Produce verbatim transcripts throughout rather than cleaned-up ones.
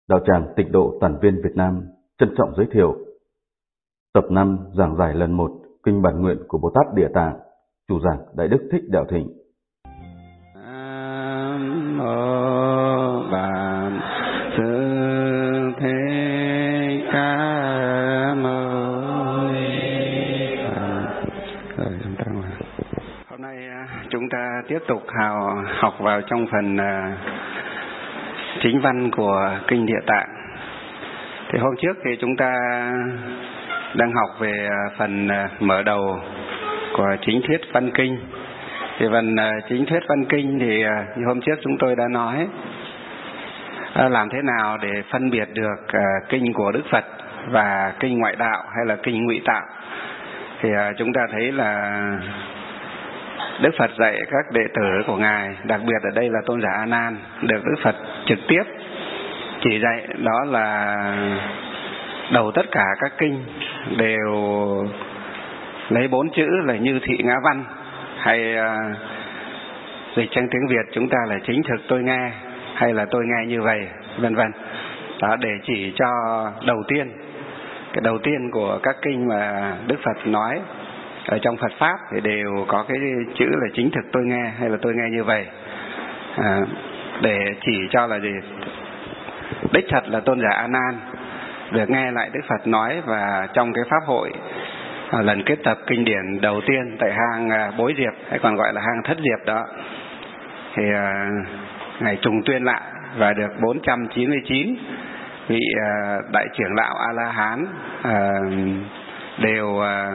Đạo tràng Tịnh Độ Tản Viên Việt Nam trân trọng giới thiệu tập năm giảng giải lần một kinh bản nguyện của Bồ Tát Địa Tạng, chủ giảng Đại Đức Thích Đạo Thịnh. Nam mô Bản Sư Thích Ca Mâu Ni Phật. Hôm nay chúng ta tiếp tục hào học vào trong phần chính văn của kinh Địa Tạng. Thì hôm trước thì chúng ta đang học về phần mở đầu của chính thuyết văn kinh. Thì phần chính thuyết văn kinh thì như hôm trước chúng tôi đã nói, làm thế nào để phân biệt được kinh của Đức Phật và kinh ngoại đạo hay là kinh ngụy tạo. Thì chúng ta thấy là Đức Phật dạy các đệ tử của Ngài, đặc biệt ở đây là tôn giả A Nan, được Đức Phật trực tiếp chỉ dạy, đó là đầu tất cả các kinh đều lấy bốn chữ là như thị ngã văn, hay uh, dịch sang tiếng Việt chúng ta là chính thực tôi nghe, hay là tôi nghe như vậy, vân vân. Đó, để chỉ cho đầu tiên, cái đầu tiên của các kinh mà Đức Phật nói ở trong Phật pháp thì đều có cái chữ là chính thực tôi nghe hay là tôi nghe như vậy, à, để chỉ cho là gì, đích thật là tôn giả A Nan được nghe lại Đức Phật nói. Và trong cái pháp hội à, lần kết tập kinh điển đầu tiên tại hang à, Bối Diệp, hay còn gọi là hang Thất Diệp đó, thì à, Ngài trùng tuyên lại và được bốn trăm chín mươi chín vị à, đại trưởng lão A La Hán à, đều à,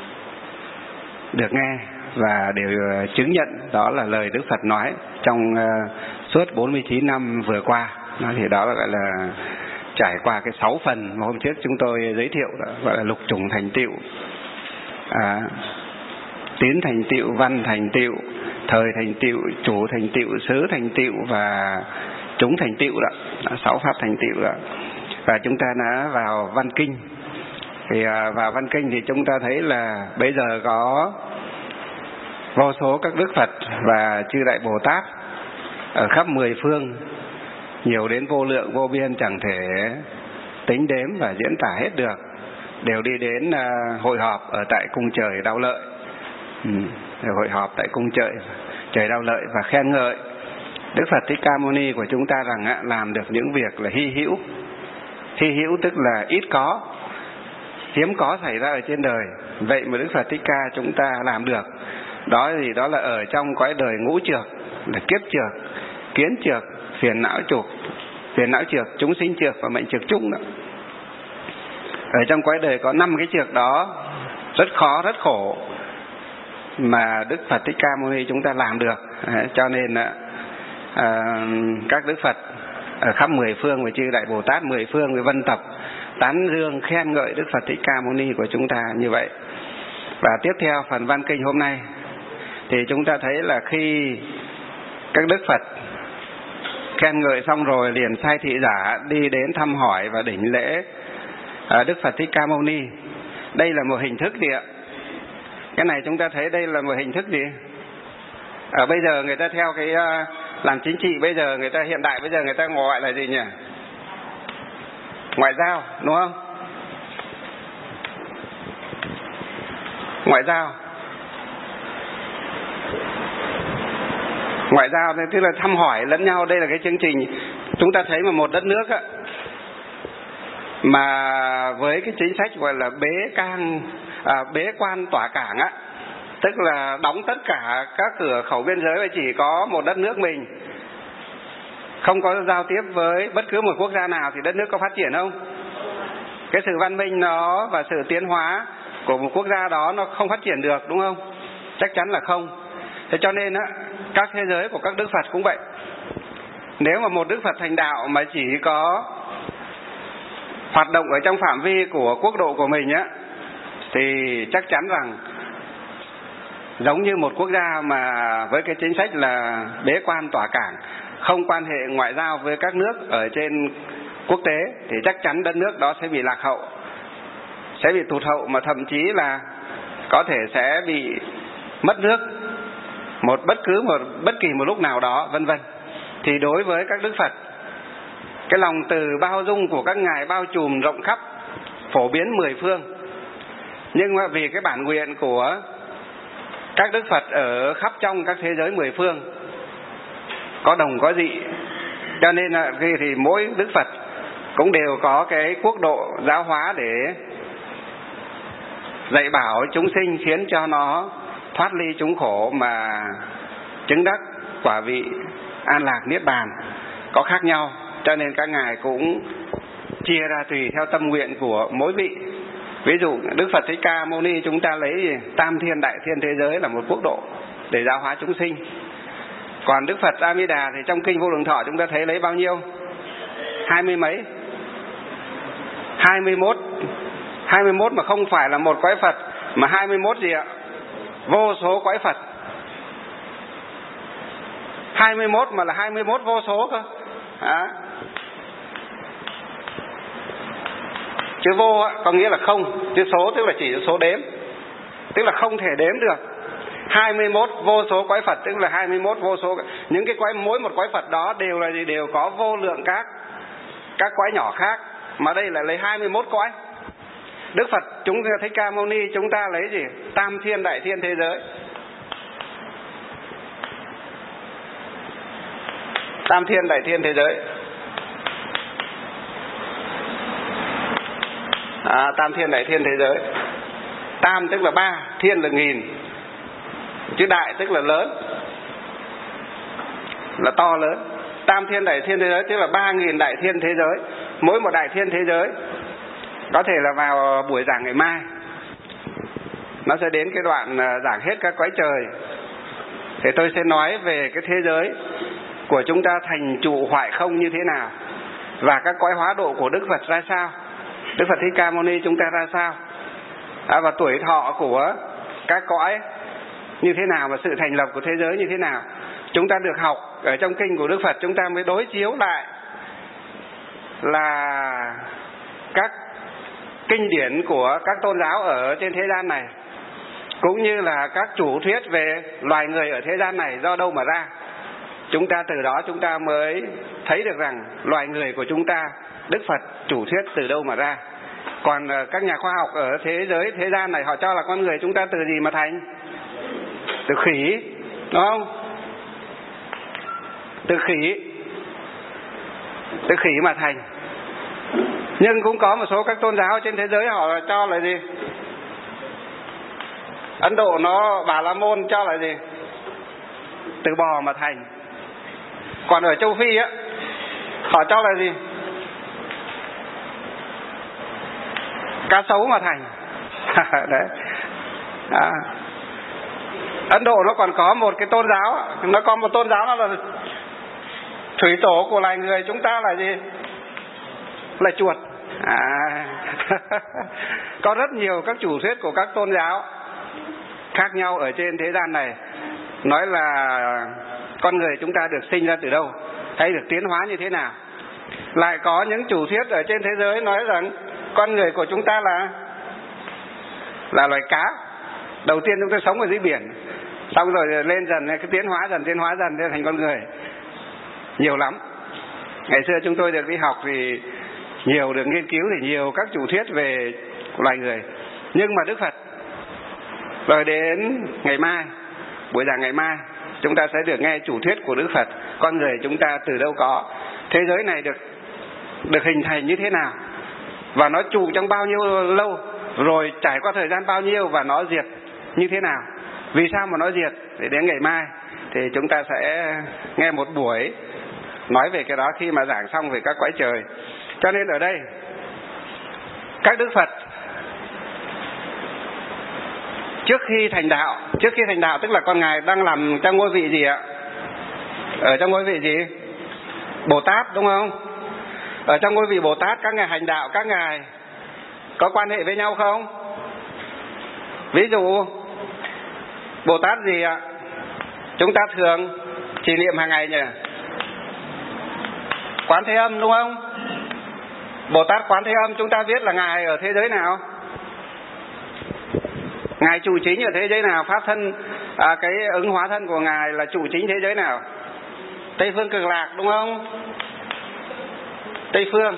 được nghe và đều chứng nhận đó là lời Đức Phật nói trong uh, suốt bốn mươi chín năm vừa qua. Đó, thì đó là gọi là trải qua cái sáu phần mà hôm trước chúng tôi giới thiệu, đó gọi là lục chủng thành tựu, à, tín thành tựu, văn thành tựu, thời thành tựu, chủ thành tựu, xứ thành tựu và chúng thành tựu, đó, đó sáu pháp thành tựu đó. Và chúng ta đã vào văn kinh. Thì vào văn kinh thì chúng ta thấy là bây giờ có vô số các Đức Phật và chư Đại Bồ Tát ở khắp mười phương, nhiều đến vô lượng vô biên, chẳng thể tính đếm và diễn tả hết được, đều đi đến uh, hội họp ở tại cung trời Đau Lợi, ừ, hội họp tại cung trời trời Đau Lợi và khen ngợi Đức Phật Thích Ca Mâu Ni của chúng ta rằng uh, làm được những việc là hy hữu. Hy hữu tức là ít có, hiếm có xảy ra ở trên đời. Vậy mà Đức Phật Thích Ca chúng ta làm được. Đó thì đó là ở trong cõi đời ngũ trược, là kiếp trược, kiến trược, phiền não trục, phiền não trược, chúng sinh trược và mệnh trược chung đó. Ở trong cõi đời có năm cái trược đó, rất khó, rất khổ, mà Đức Phật Thích Ca Mâu Ni chúng ta làm được. À, cho nên à, các Đức Phật ở khắp mười phương với chư Đại Bồ Tát mười phương với vân tập tán dương khen ngợi Đức Phật Thích Ca Mâu Ni của chúng ta như vậy. Và tiếp theo phần văn kinh hôm nay thì chúng ta thấy là khi các Đức Phật khen ngợi xong rồi, liền sai thị giả đi đến thăm hỏi và đảnh lễ Đức Phật Thích Ca Mâu Ni. Đây là một hình thức gì ạ? Cái này chúng ta thấy đây là một hình thức gì? Ở bây giờ người ta theo cái làm chính trị, bây giờ người ta hiện đại, bây giờ người ta gọi là gì nhỉ? Ngoại giao, đúng không? Ngoại giao. Ngoại giao tức là thăm hỏi lẫn nhau. Đây là cái chương trình chúng ta thấy mà một đất nước á, mà với cái chính sách gọi là bế can à, bế quan tỏa cảng á, tức là đóng tất cả các cửa khẩu biên giới và chỉ có một đất nước mình, không có giao tiếp với bất cứ một quốc gia nào, thì đất nước có phát triển không? Cái sự văn minh nó và sự tiến hóa của một quốc gia đó nó không phát triển được, đúng không? Chắc chắn là không. Thế cho nên á, các thế giới của các Đức Phật cũng vậy. Nếu mà một Đức Phật thành đạo mà chỉ có hoạt động ở trong phạm vi của quốc độ của mình á, thì chắc chắn rằng giống như một quốc gia mà với cái chính sách là bế quan tỏa cảng, không quan hệ ngoại giao với các nước ở trên quốc tế, thì chắc chắn đất nước đó sẽ bị lạc hậu, sẽ bị tụt hậu, mà thậm chí là có thể sẽ bị mất nước một bất cứ một bất kỳ một lúc nào đó, vân vân. Thì đối với các Đức Phật cái lòng từ bao dung của các ngài bao trùm rộng khắp, phổ biến mười phương. Nhưng mà vì cái bản nguyện của các Đức Phật ở khắp trong các thế giới mười phương có đồng có dị, cho nên là khi thì mỗi Đức Phật cũng đều có cái quốc độ giáo hóa để dạy bảo chúng sinh, khiến cho nó thoát ly chúng khổ mà chứng đắc quả vị an lạc niết bàn có khác nhau. Cho nên các ngài cũng chia ra tùy theo tâm nguyện của mỗi vị. Ví dụ Đức Phật Thích Ca Mâu Ni chúng ta lấy gì? Tam thiên đại thiên thế giới là một quốc độ để giáo hóa chúng sinh. Còn Đức Phật A Di Đà thì trong kinh Vô Lượng Thọ chúng ta thấy lấy bao nhiêu? Hai mươi mấy? Hai mươi mốt. Hai mươi mốt mà không phải là một cõi Phật, mà hai mươi mốt gì ạ? Vô số cõi Phật. Hai mươi mốt mà là hai mươi mốt vô số cơ. À. Chữ vô có nghĩa là không, chữ số tức là chỉ số đếm, tức là không thể đếm được. Hai mươi mốt vô số cõi Phật tức là hai mươi mốt vô số. Những cái cõi, mỗi một cõi Phật đó đều là gì? Đều có vô lượng các các cõi nhỏ khác, mà đây là lấy hai mươi mốt cõi. Đức Phật chúng Thích Ca Mâu Ni chúng ta lấy gì? Tam thiên đại thiên thế giới. Tam thiên đại thiên thế giới. À, tam thiên đại thiên thế giới. Tam tức là ba, thiên là nghìn, chữ đại tức là lớn, là to lớn. Tam thiên đại thiên thế giới tức là ba nghìn đại thiên thế giới. Mỗi một đại thiên thế giới có thể là vào buổi giảng ngày mai nó sẽ đến cái đoạn giảng hết các cõi trời, thì tôi sẽ nói về cái thế giới của chúng ta thành trụ hoại không như thế nào, và các cõi hóa độ của Đức Phật ra sao, Đức Phật Thích Ca Mâu Ni chúng ta ra sao, à, và tuổi thọ của các cõi như thế nào, và sự thành lập của thế giới như thế nào. Chúng ta được học ở trong kinh của Đức Phật, chúng ta mới đối chiếu lại là các kinh điển của các tôn giáo ở trên thế gian này, cũng như là các chủ thuyết về loài người ở thế gian này do đâu mà ra. Chúng ta từ đó chúng ta mới thấy được rằng loài người của chúng ta, Đức Phật chủ thuyết từ đâu mà ra. Còn các nhà khoa học ở thế giới thế gian này họ cho là con người chúng ta từ gì mà thành? Từ khỉ, đúng không? Từ khỉ, từ khỉ mà thành. Nhưng cũng có một số các tôn giáo trên thế giới họ cho là gì? Ấn Độ nó Bà La Môn cho là gì? Từ bò mà thành. Còn ở châu Phi á, họ cho là gì? Cá sấu mà thành. Đấy. À. Ấn Độ nó còn có một cái tôn giáo, nó có một tôn giáo nó là thủy tổ của loài người chúng ta là gì? Là chuột. À. Có rất nhiều các chủ thuyết của các tôn giáo khác nhau ở trên thế gian này, nói là con người chúng ta được sinh ra từ đâu, hay được tiến hóa như thế nào. Lại có những chủ thuyết ở trên thế giới nói rằng con người của chúng ta là là loài cá. Đầu tiên chúng ta sống ở dưới biển, xong rồi lên dần cái tiến hóa dần tiến hóa dần lên thành con người. Nhiều lắm. Ngày xưa chúng tôi được đi học thì nhiều được nghiên cứu thì nhiều các chủ thuyết về loài người. Nhưng mà Đức Phật rồi đến ngày mai, buổi giảng ngày mai, chúng ta sẽ được nghe chủ thuyết của Đức Phật. Con người chúng ta từ đâu có, thế giới này được được hình thành như thế nào, và nó trụ trong bao nhiêu lâu, rồi trải qua thời gian bao nhiêu, và nó diệt như thế nào, vì sao mà nó diệt. Thì đến ngày mai thì chúng ta sẽ nghe một buổi nói về cái đó khi mà giảng xong về các cõi trời. Cho nên ở đây các Đức Phật trước khi thành đạo, trước khi thành đạo tức là con ngài đang làm trong ngôi vị gì ạ? Ở trong ngôi vị gì? Bồ Tát, đúng không? Ở trong ngôi vị Bồ Tát, các ngài hành đạo, các ngài có quan hệ với nhau không? Ví dụ Bồ Tát gì ạ? Chúng ta thường kỷ niệm hàng ngày nhỉ? Quán Thế Âm, đúng không? Bồ Tát Quán Thế Âm chúng ta biết là ngài ở thế giới nào? Ngài trụ chính ở thế giới nào? Pháp thân, à, cái ứng hóa thân của ngài là trụ chính thế giới nào? Tây Phương Cực Lạc, đúng không? Tây Phương.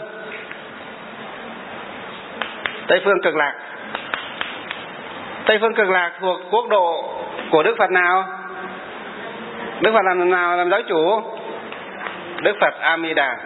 Tây Phương Cực Lạc. Tây Phương Cực Lạc thuộc quốc độ của Đức Phật nào? Đức Phật làm nào làm giáo chủ? Đức Phật A Di Đà.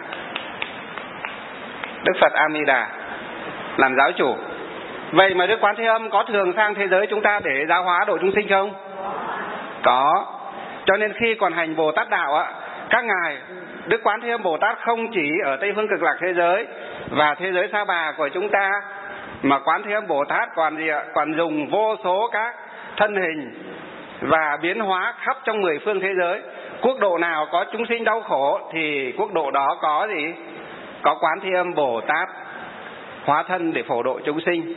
Đức Phật A Di Đà làm giáo chủ. Vậy mà Đức Quán Thế Âm có thường sang thế giới chúng ta để giáo hóa độ chúng sinh không? Có. Cho nên khi còn hành Bồ Tát đạo á, các ngài Đức Quán Thế Âm Bồ Tát không chỉ ở Tây Phương Cực Lạc thế giới và thế giới Sa Bà của chúng ta, mà Quán Thế Âm Bồ Tát còn gì ạ? Còn dùng vô số các thân hình và biến hóa khắp trong mười phương thế giới. Quốc độ nào có chúng sinh đau khổ thì quốc độ đó có gì? Có Quán Thế Âm Bồ Tát hóa thân để phổ độ chúng sinh.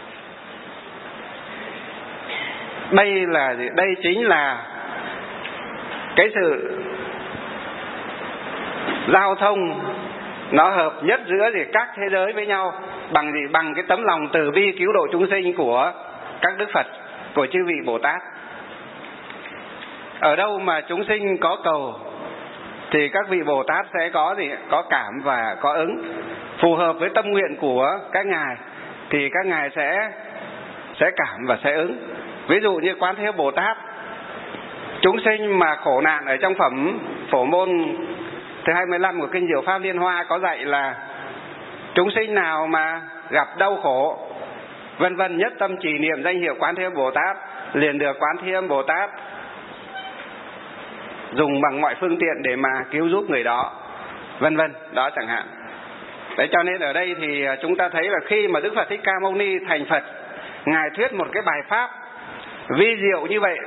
Đây là gì? Đây chính là cái sự giao thông nó hợp nhất giữa gì các thế giới với nhau bằng gì? Bằng cái tấm lòng từ bi cứu độ chúng sinh của các đức Phật, của chư vị Bồ Tát. Ở đâu mà chúng sinh có cầu thì các vị Bồ Tát sẽ có gì? Có cảm và có ứng. Phù hợp với tâm nguyện của các ngài thì các ngài sẽ sẽ cảm và sẽ ứng. Ví dụ như Quán Thế Âm Bồ Tát, chúng sinh mà khổ nạn ở trong phẩm Phổ Môn thứ hai mươi lăm của kinh Diệu Pháp Liên Hoa có dạy là chúng sinh nào mà gặp đau khổ vân vân, nhất tâm trì niệm danh hiệu Quán Thế Âm Bồ Tát, liền được Quán Thế Âm Bồ Tát dùng bằng mọi phương tiện để mà cứu giúp người đó, vân vân, đó chẳng hạn. Đấy, cho nên ở đây thì chúng ta thấy là khi mà Đức Phật Thích Ca Mâu Ni thành Phật, ngài thuyết một cái bài pháp vi diệu như vậy.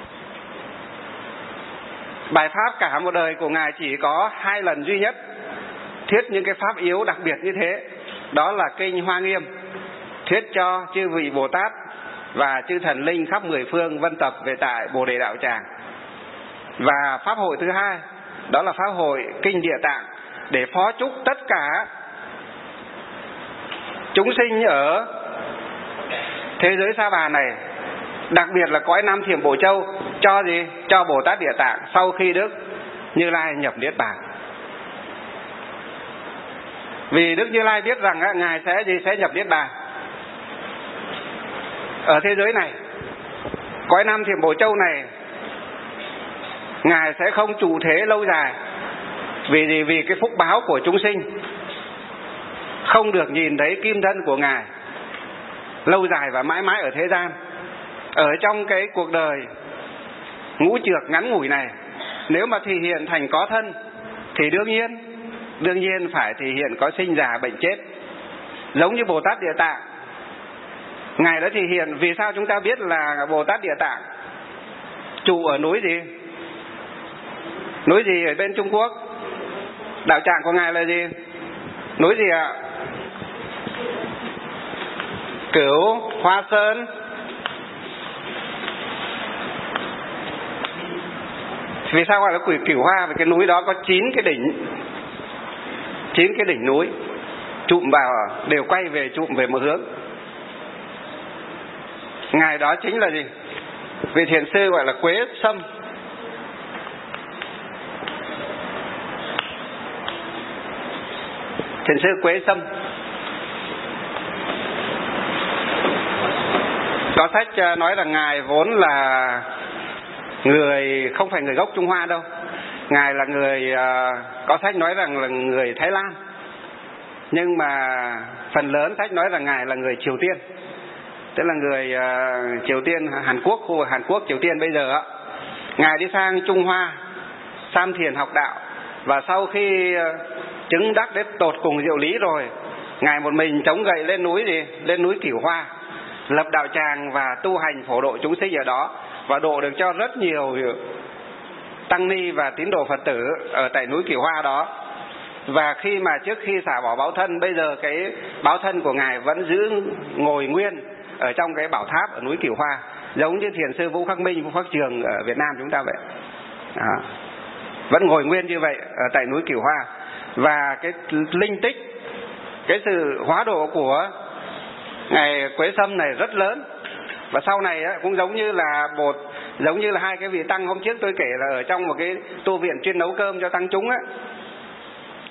Bài pháp cả một đời của ngài chỉ có hai lần duy nhất thuyết những cái pháp yếu đặc biệt như thế. Đó là kinh Hoa Nghiêm, thuyết cho chư vị Bồ Tát và chư thần linh khắp mười phương vân tập về tại Bồ Đề Đạo Tràng. Và pháp hội thứ hai đó là pháp hội kinh Địa Tạng, để phó chúc tất cả chúng sinh ở thế giới Sa Bà này, đặc biệt là cõi Nam Thiểm Bộ Châu, cho gì? Cho Bồ Tát Địa Tạng sau khi Đức Như Lai nhập Niết Bàn. Vì Đức Như Lai biết rằng á, ngài sẽ gì? Sẽ nhập Niết Bàn ở thế giới này, cõi Nam Thiểm Bộ Châu này, ngài sẽ không trụ thế lâu dài. Vì gì? Vì cái phúc báo của chúng sinh không được nhìn thấy kim thân của ngài lâu dài và mãi mãi ở thế gian. Ở trong cái cuộc đời ngũ trược ngắn ngủi này, nếu mà thể hiện thành có thân thì đương nhiên đương nhiên phải thể hiện có sinh già bệnh chết. Giống như Bồ Tát Địa Tạng, ngài đã thể hiện. Vì sao chúng ta biết là Bồ Tát Địa Tạng trụ ở núi gì? Núi gì ở bên Trung Quốc? Đạo tràng của ngài là gì? Núi gì ạ? Cửu Hoa Sơn. Vì sao gọi là quỷ Cửu Hoa? Vì cái núi đó có chín cái đỉnh, chín cái đỉnh núi chụm vào đều quay về chụm về một hướng. Ngài đó chính là gì? Vị thiền sư gọi là Quế Sâm. Thiền sư Quế Sâm có sách nói rằng ngài vốn là người, không phải người gốc Trung Hoa đâu. Ngài là người, có sách nói rằng là người Thái Lan, nhưng mà phần lớn sách nói rằng ngài là người Triều Tiên, tức là người Triều Tiên, Hàn Quốc, khu vực Hàn Quốc, Triều Tiên bây giờ. Ngài đi sang Trung Hoa tham thiền học đạo, và sau khi chứng đắc đến tột cùng diệu lý rồi, ngài một mình chống gậy lên núi gì? Lên núi Cửu Hoa, lập đạo tràng và tu hành phổ độ chúng sinh ở đó, và độ được cho rất nhiều tăng ni và tín đồ Phật tử ở tại núi Cửu Hoa đó. Và khi mà trước khi xả bỏ báo thân, bây giờ cái báo thân của ngài vẫn giữ ngồi nguyên ở trong cái bảo tháp ở núi Cửu Hoa, giống như thiền sư Vũ Khắc Minh, Vũ Khắc Trường ở Việt Nam chúng ta vậy. À, vẫn ngồi nguyên như vậy ở tại núi Cửu Hoa. Và cái linh tích, cái sự hóa độ của ngài Quế Sâm này rất lớn. Và sau này cũng giống như là bột, giống như là hai cái vị tăng hôm trước tôi kể là ở trong một cái tu viện chuyên nấu cơm cho tăng chúng á,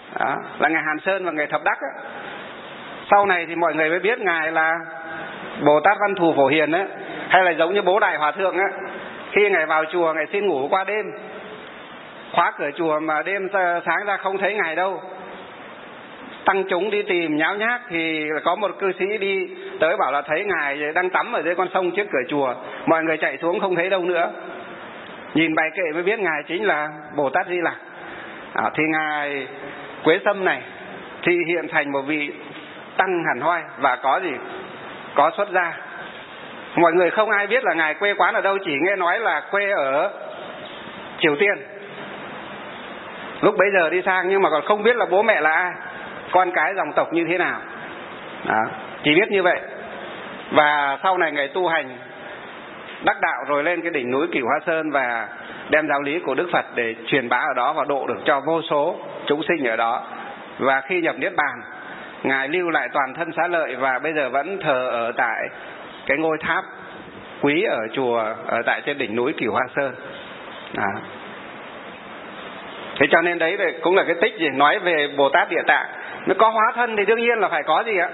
Đó, là ngài Hàn Sơn và ngài Thập Đắc á. Sau này thì mọi người mới biết ngài là Bồ Tát Văn Thù Phổ Hiền á, hay là giống như Bố Đại Hòa Thượng á, khi ngài vào chùa ngài xin ngủ qua đêm, khóa cửa chùa mà đêm sáng ra không thấy ngài đâu. Tăng chúng đi tìm nháo nhác thì có một cư sĩ đi tới bảo là thấy ngài đang tắm ở dưới con sông trước cửa chùa. Mọi người chạy xuống không thấy đâu nữa. Nhìn bài kệ mới biết ngài chính là Bồ Tát Di Lặc. À, thì ngài Quế Sâm này thì hiện thành một vị tăng hẳn hoi và có gì? Có xuất gia. Mọi người không ai biết là ngài quê quán ở đâu, chỉ nghe nói là quê ở Triều Tiên. Lúc bấy giờ đi sang nhưng mà còn không biết là bố mẹ là ai, con cái dòng tộc như thế nào. Đó, chỉ biết như vậy. Và sau này ngài tu hành đắc đạo rồi lên cái đỉnh núi Cửu Hoa Sơn và đem giáo lý của Đức Phật để truyền bá ở đó và độ được cho vô số chúng sinh ở đó. Và khi nhập Niết Bàn, ngài lưu lại toàn thân xá lợi và bây giờ vẫn thờ ở tại cái ngôi tháp quý ở chùa ở tại trên đỉnh núi Cửu Hoa Sơn. Đó. Thế cho nên đấy cũng là cái tích gì nói về Bồ Tát Địa Tạng. Nó có hóa thân thì đương nhiên là phải có gì ạ?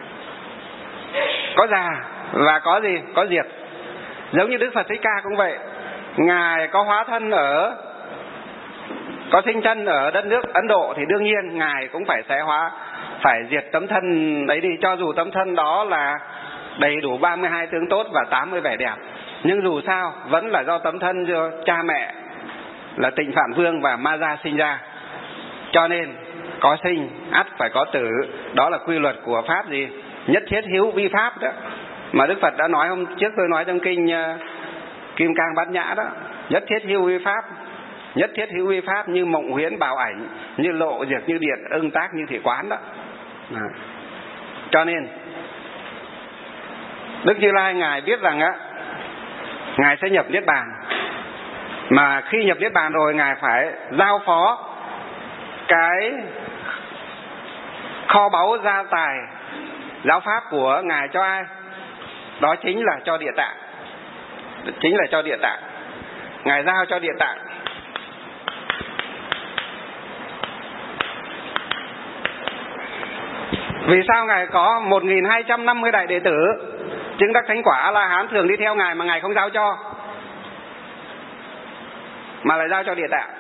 Có già và có gì? Có diệt. Giống như Đức Phật Thích Ca cũng vậy. Ngài có hóa thân ở, có sinh chân ở đất nước Ấn Độ thì đương nhiên ngài cũng phải sẽ hóa, phải diệt tấm thân đấy đi, cho dù tấm thân đó là đầy đủ ba mươi hai tướng tốt và tám mươi vẻ đẹp. Nhưng dù sao vẫn là do tấm thân do cha mẹ là Tịnh Phạn Vương và Ma Gia sinh ra. Cho nên có sinh ắt phải có tử. Đó là quy luật của pháp gì? Nhất thiết hữu vi pháp đó. Mà Đức Phật đã nói hôm trước tôi nói trong kinh uh, Kim Cang Bát Nhã đó. Nhất thiết hữu vi pháp. Nhất thiết hữu vi pháp như mộng huyễn bảo ảnh, như lộ diệt như điện, ưng tác như thị quán đó. À. Cho nên Đức Như Lai ngài biết rằng á, ngài sẽ nhập Niết Bàn. Mà khi nhập Niết Bàn rồi ngài phải giao phó cái kho báu gia tài giáo pháp của ngài cho ai? Đó chính là cho Địa Tạng. Chính là cho Địa Tạng. Ngài giao cho Địa Tạng. Vì sao ngài có một nghìn hai trăm năm mươi đại đệ tử chứng đắc thánh quả A-la-hán thường đi theo ngài mà ngài không giao cho, mà lại giao cho Địa Tạng?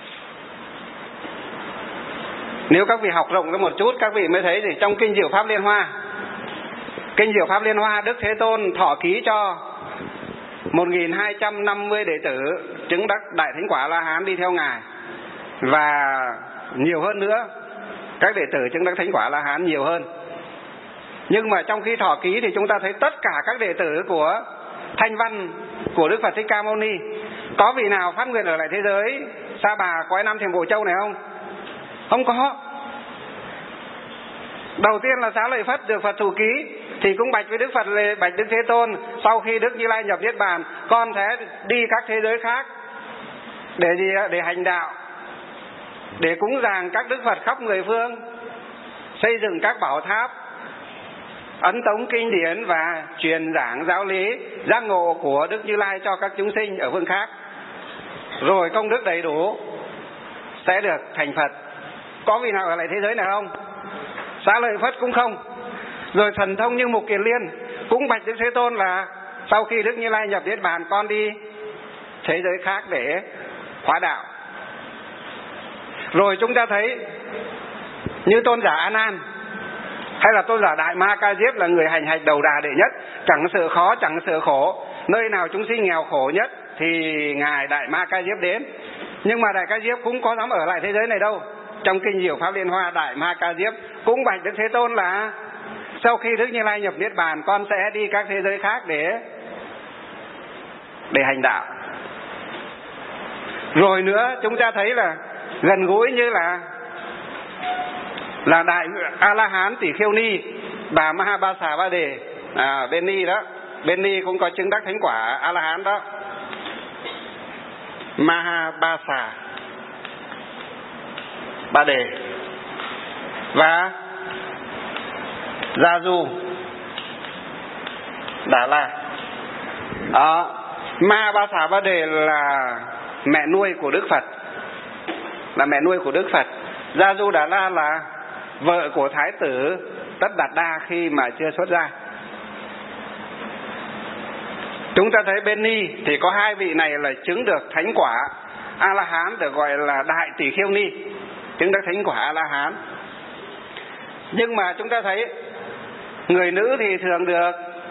Nếu các vị học rộng ra một chút, các vị mới thấy gì trong kinh Diệu Pháp Liên Hoa. Kinh Diệu Pháp Liên Hoa, Đức Thế Tôn thọ ký cho một nghìn hai trăm năm mươi đệ tử chứng đắc đại thánh quả A-la-hán đi theo ngài, và nhiều hơn nữa, các đệ tử chứng đắc thánh quả A-la-hán nhiều hơn. Nhưng mà trong khi thọ ký thì chúng ta thấy tất cả các đệ tử của Thanh Văn của Đức Phật Thích Ca Mâu Ni, có vị nào phát nguyện ở lại thế giới Sa Bà cõi Nam Thiểm Bộ Châu này không? Không có. Đầu tiên là Xá Lợi Phất được Phật thủ ký thì cũng bạch với Đức Phật, bạch Đức Thế Tôn, sau khi Đức Như Lai nhập Niết Bàn, con sẽ đi các thế giới khác để gì? Để hành đạo, để cúng dường các Đức Phật khắp mười phương, xây dựng các bảo tháp, ấn tống kinh điển và truyền giảng giáo lý giác ngộ của Đức Như Lai cho các chúng sinh ở phương khác. Rồi công đức đầy đủ sẽ được thành Phật. Có vị nào ở lại thế giới này không? Xá Lợi Phất cũng không. Rồi thần thông như Mục Kiền Liên cũng bạch Đức Thế Tôn là sau khi Đức Như Lai nhập Niết Bàn, con đi thế giới khác để hóa đạo. Rồi chúng ta thấy như tôn giả A Nan hay là tôn giả Đại Ma Ca Diếp là người hành hạnh đầu đà đệ nhất, chẳng sợ khó chẳng sợ khổ, nơi nào chúng sinh nghèo khổ nhất thì ngài Đại Ma Ca Diếp đến. Nhưng mà Đại Ca Diếp cũng có dám ở lại thế giới này đâu. Trong kinh Diệu Pháp Liên Hoa, Đại Ma Ca Diếp cũng bạch Đức Thế Tôn là sau khi Đức Như Lai nhập Niết Bàn, con sẽ đi các thế giới khác để để hành đạo. Rồi nữa chúng ta thấy là gần gũi như là là Đại A-la-hán Tỷ Khiêu Ni, bà Mahabasa Ba Đề, à, bên Ni đó, bên Ni cũng có chứng đắc thánh quả A-la-hán đó. Mahabasa Ba Đề và Gia Du Đà La. à, Mahabasa Ba Đề là mẹ nuôi của Đức Phật, là mẹ nuôi của Đức Phật. Gia Du Đà La là vợ của Thái tử Tất Đạt Đa khi mà chưa xuất gia. Chúng ta thấy bên Ni thì có hai vị này là chứng được thánh quả A-la-hán, được gọi là Đại Tỷ Khiêu Ni, chứng được thánh quả A-la-hán. Nhưng mà chúng ta thấy người nữ thì thường được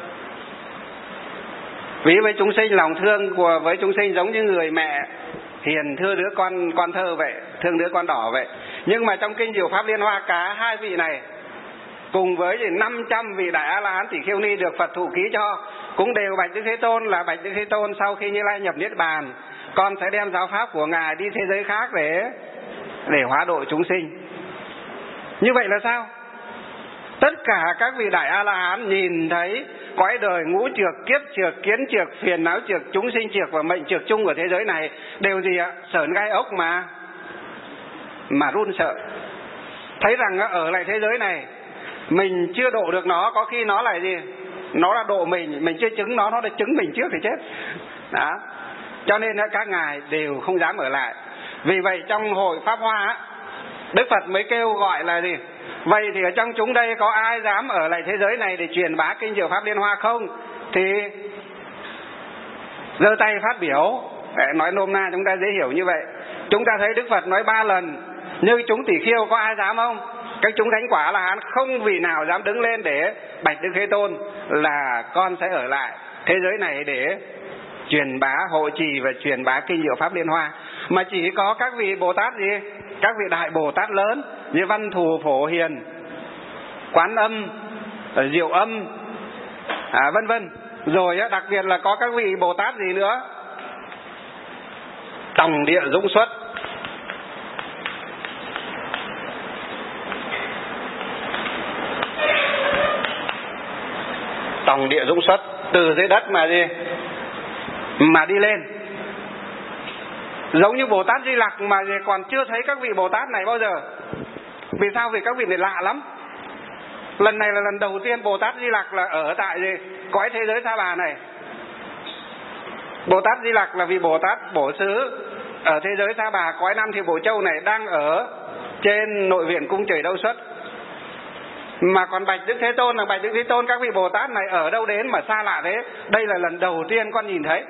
ví với chúng sinh lòng thương của với chúng sinh giống như người mẹ hiền thương đứa con con thơ vậy, thương đứa con đỏ vậy. Nhưng mà trong kinh Diệu Pháp Liên Hoa, cả hai vị này cùng với năm trăm vị Đại A-la-hán Tỷ Khiêu Ni được Phật thụ ký cho, cũng đều bạch Đức Thế Tôn là bạch Đức Thế Tôn, sau khi Như Lai nhập Niết Bàn, con sẽ đem giáo pháp của Ngài đi thế giới khác để để hóa độ chúng sinh. Như vậy là sao? Tất cả các vị Đại A-la-hán nhìn thấy cõi đời ngũ trược, kiếp trược, kiến trược, phiền não trược, chúng sinh trược và mệnh trược chung của thế giới này đều gì ạ? Sởn gai ốc mà mà run sợ. Thấy rằng ở lại thế giới này mình chưa độ được nó, có khi nó lại gì? Nó là độ mình, mình chưa chứng nó, nó đã chứng mình trước thì chết. Đó. Cho nên các ngài đều không dám ở lại. Vì vậy trong hội Pháp Hoa, Đức Phật mới kêu gọi là gì? Vậy thì ở trong chúng đây có ai dám ở lại thế giới này để truyền bá kinh Diệu Pháp Liên Hoa không? Thì giơ tay phát biểu. Để nói nôm na chúng ta dễ hiểu như vậy. Chúng ta thấy Đức Phật nói ba lần, như chúng tỷ khiêu có ai dám không? Các chúng thánh quả là không vị nào dám đứng lên để bạch Đức Thế Tôn là con sẽ ở lại thế giới này để truyền bá, hộ trì và truyền bá kinh Diệu Pháp Liên Hoa. Mà chỉ có các vị Bồ Tát gì? Các vị Đại Bồ Tát lớn như Văn Thù, Phổ Hiền, Quán Âm, Diệu Âm, à, vân vân. Rồi đặc biệt là có các vị Bồ Tát gì nữa? Tòng Địa Dũng Xuất, Tòng Địa Dũng Xuất từ dưới đất mà gì? Mà đi lên. Giống như Bồ Tát Di Lặc mà còn chưa thấy các vị Bồ Tát này bao giờ. Vì sao? Vì các vị này lạ lắm. Lần này là lần đầu tiên Bồ Tát Di Lặc là ở tại gì? Cõi thế giới Sa Bà này. Bồ Tát Di Lặc là vị Bồ Tát Bổ Xứ ở thế giới Sa Bà, cõi Nam Thiên Bổ Châu này, đang ở trên nội viện cung trời Đâu Xuất. Mà còn bạch Đức Thế Tôn là bạch Đức Thế Tôn, các vị Bồ Tát này ở đâu đến mà xa lạ thế? Đây là lần đầu tiên con nhìn thấy.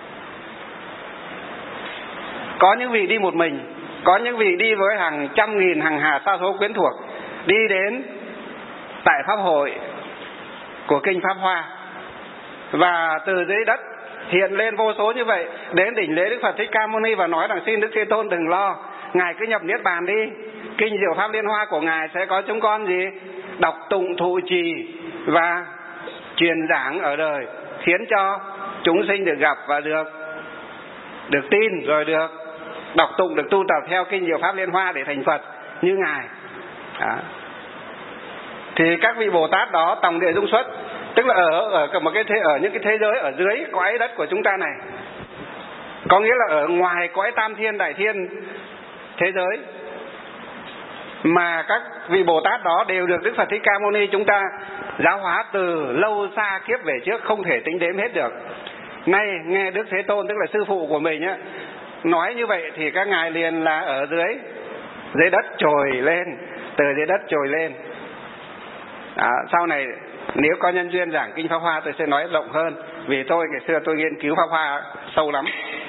Có những vị đi một mình, có những vị đi với hàng trăm nghìn, hàng hà sa số quyến thuộc, đi đến tại Pháp hội của kinh Pháp Hoa. Và từ dưới đất hiện lên vô số như vậy, đến đỉnh lễ Đức Phật Thích Ca Mâu Ni và nói rằng xin Đức Thế Tôn đừng lo, Ngài cứ nhập Niết Bàn đi, kinh Diệu Pháp Liên Hoa của Ngài sẽ có chúng con gì? Đọc tụng thụ trì và truyền giảng ở đời, khiến cho chúng sinh được gặp và được được tin, rồi được đọc tụng, được tu tập theo kinh Diệu Pháp Liên Hoa để thành Phật như Ngài. Đó. Thì các vị Bồ Tát đó Tòng Địa Dũng Xuất, tức là ở ở một cái thế, ở những cái thế giới ở dưới cõi đất của chúng ta này, có nghĩa là ở ngoài cõi Tam Thiên Đại Thiên thế giới, mà các vị Bồ Tát đó đều được Đức Phật Thích Ca Mâu Ni chúng ta giáo hóa từ lâu xa kiếp về trước, không thể tính đếm hết được. Nay nghe Đức Thế Tôn, tức là sư phụ của mình á, nói như vậy thì các ngài liền là ở dưới dưới đất trồi lên, từ dưới đất trồi lên. Đó, sau này nếu có nhân duyên giảng kinh Pháp Hoa tôi sẽ nói rộng hơn, vì tôi ngày xưa tôi nghiên cứu Pháp Hoa sâu lắm.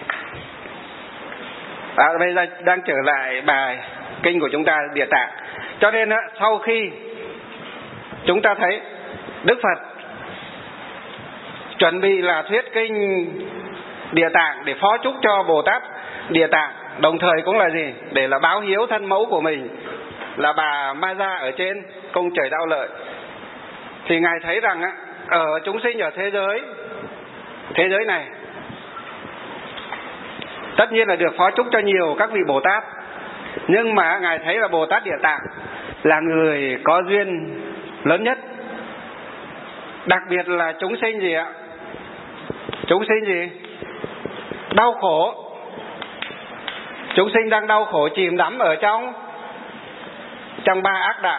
À, bây giờ đang trở lại bài kinh của chúng ta Địa Tạng. Cho nên á, sau khi chúng ta thấy Đức Phật chuẩn bị là thuyết kinh Địa Tạng để phó chúc cho Bồ Tát Địa Tạng, đồng thời cũng là gì? Để là báo hiếu thân mẫu của mình là bà Ma Gia ở trên cung trời Đạo Lợi. Thì Ngài thấy rằng á, ở chúng sinh ở thế giới thế giới này tất nhiên là được phó chúc cho nhiều các vị Bồ Tát, nhưng mà Ngài thấy là Bồ Tát Địa Tạng là người có duyên lớn nhất. Đặc biệt là chúng sinh gì ạ? Chúng sinh gì? Đau khổ. Chúng sinh đang đau khổ chìm đắm ở trong trong ba ác đạo.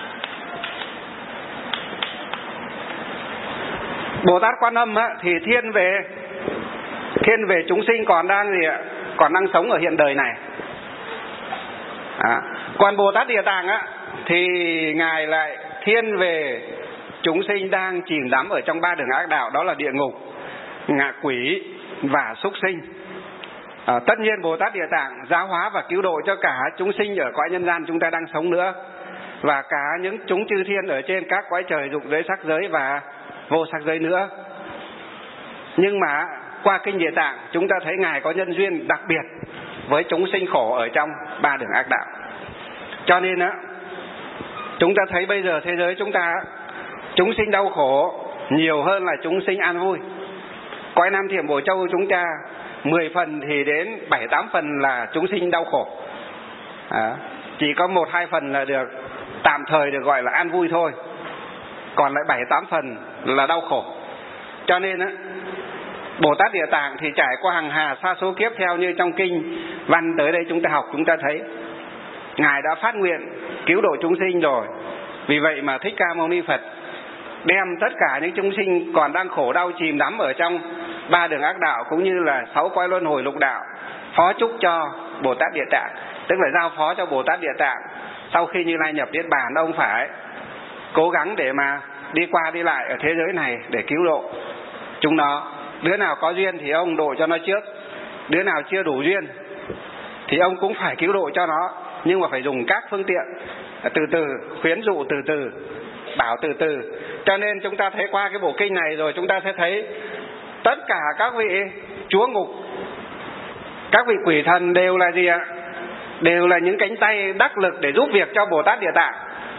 Bồ Tát Quan Âm á, thì thiên về thiên về chúng sinh còn đang gì ạ? Còn đang sống ở hiện đời này. À, Còn Bồ Tát Địa Tạng á thì ngài lại thiên về chúng sinh đang chìm đắm ở trong ba đường ác đạo, đó là địa ngục, ngạ quỷ và súc sinh. À, tất nhiên Bồ Tát Địa Tạng giáo hóa và cứu độ cho cả chúng sinh ở cõi nhân gian chúng ta đang sống nữa, và cả những chúng chư thiên ở trên các cõi trời, dục giới, sắc giới và vô sắc giới nữa. Nhưng mà qua kinh Địa Tạng chúng ta thấy ngài có nhân duyên đặc biệt với chúng sinh khổ ở trong ba đường ác đạo. Cho nên á, chúng ta thấy bây giờ thế giới chúng ta, chúng sinh đau khổ nhiều hơn là chúng sinh an vui. Cõi Nam Thiểm Bổ Châu chúng ta mười phần thì đến bảy tám phần là chúng sinh đau khổ, à, chỉ có một hai phần là được tạm thời được gọi là an vui thôi, còn lại bảy tám phần là đau khổ. Cho nên á, Bồ Tát Địa Tạng thì trải qua hàng hà sa số kiếp, theo như trong kinh văn tới đây chúng ta học, chúng ta thấy ngài đã phát nguyện cứu độ chúng sinh rồi. Vì vậy mà Thích Ca Mâu Ni Phật đem tất cả những chúng sinh còn đang khổ đau chìm đắm ở trong ba đường ác đạo cũng như là sáu cõi luân hồi lục đạo phó chúc cho Bồ Tát Địa Tạng, tức là giao phó cho Bồ Tát Địa Tạng sau khi Như Lai nhập niết bàn, ông phải cố gắng để mà đi qua đi lại ở thế giới này để cứu độ chúng nó. Đứa nào có duyên thì ông độ cho nó trước, đứa nào chưa đủ duyên thì ông cũng phải cứu độ cho nó, nhưng mà phải dùng các phương tiện từ từ, khuyến dụ từ từ, bảo từ từ. Cho nên chúng ta thấy qua cái bộ kinh này rồi chúng ta sẽ thấy tất cả các vị chúa ngục, các vị quỷ thần đều là gì ạ? Đều là những cánh tay đắc lực để giúp việc cho Bồ Tát Địa Tạng.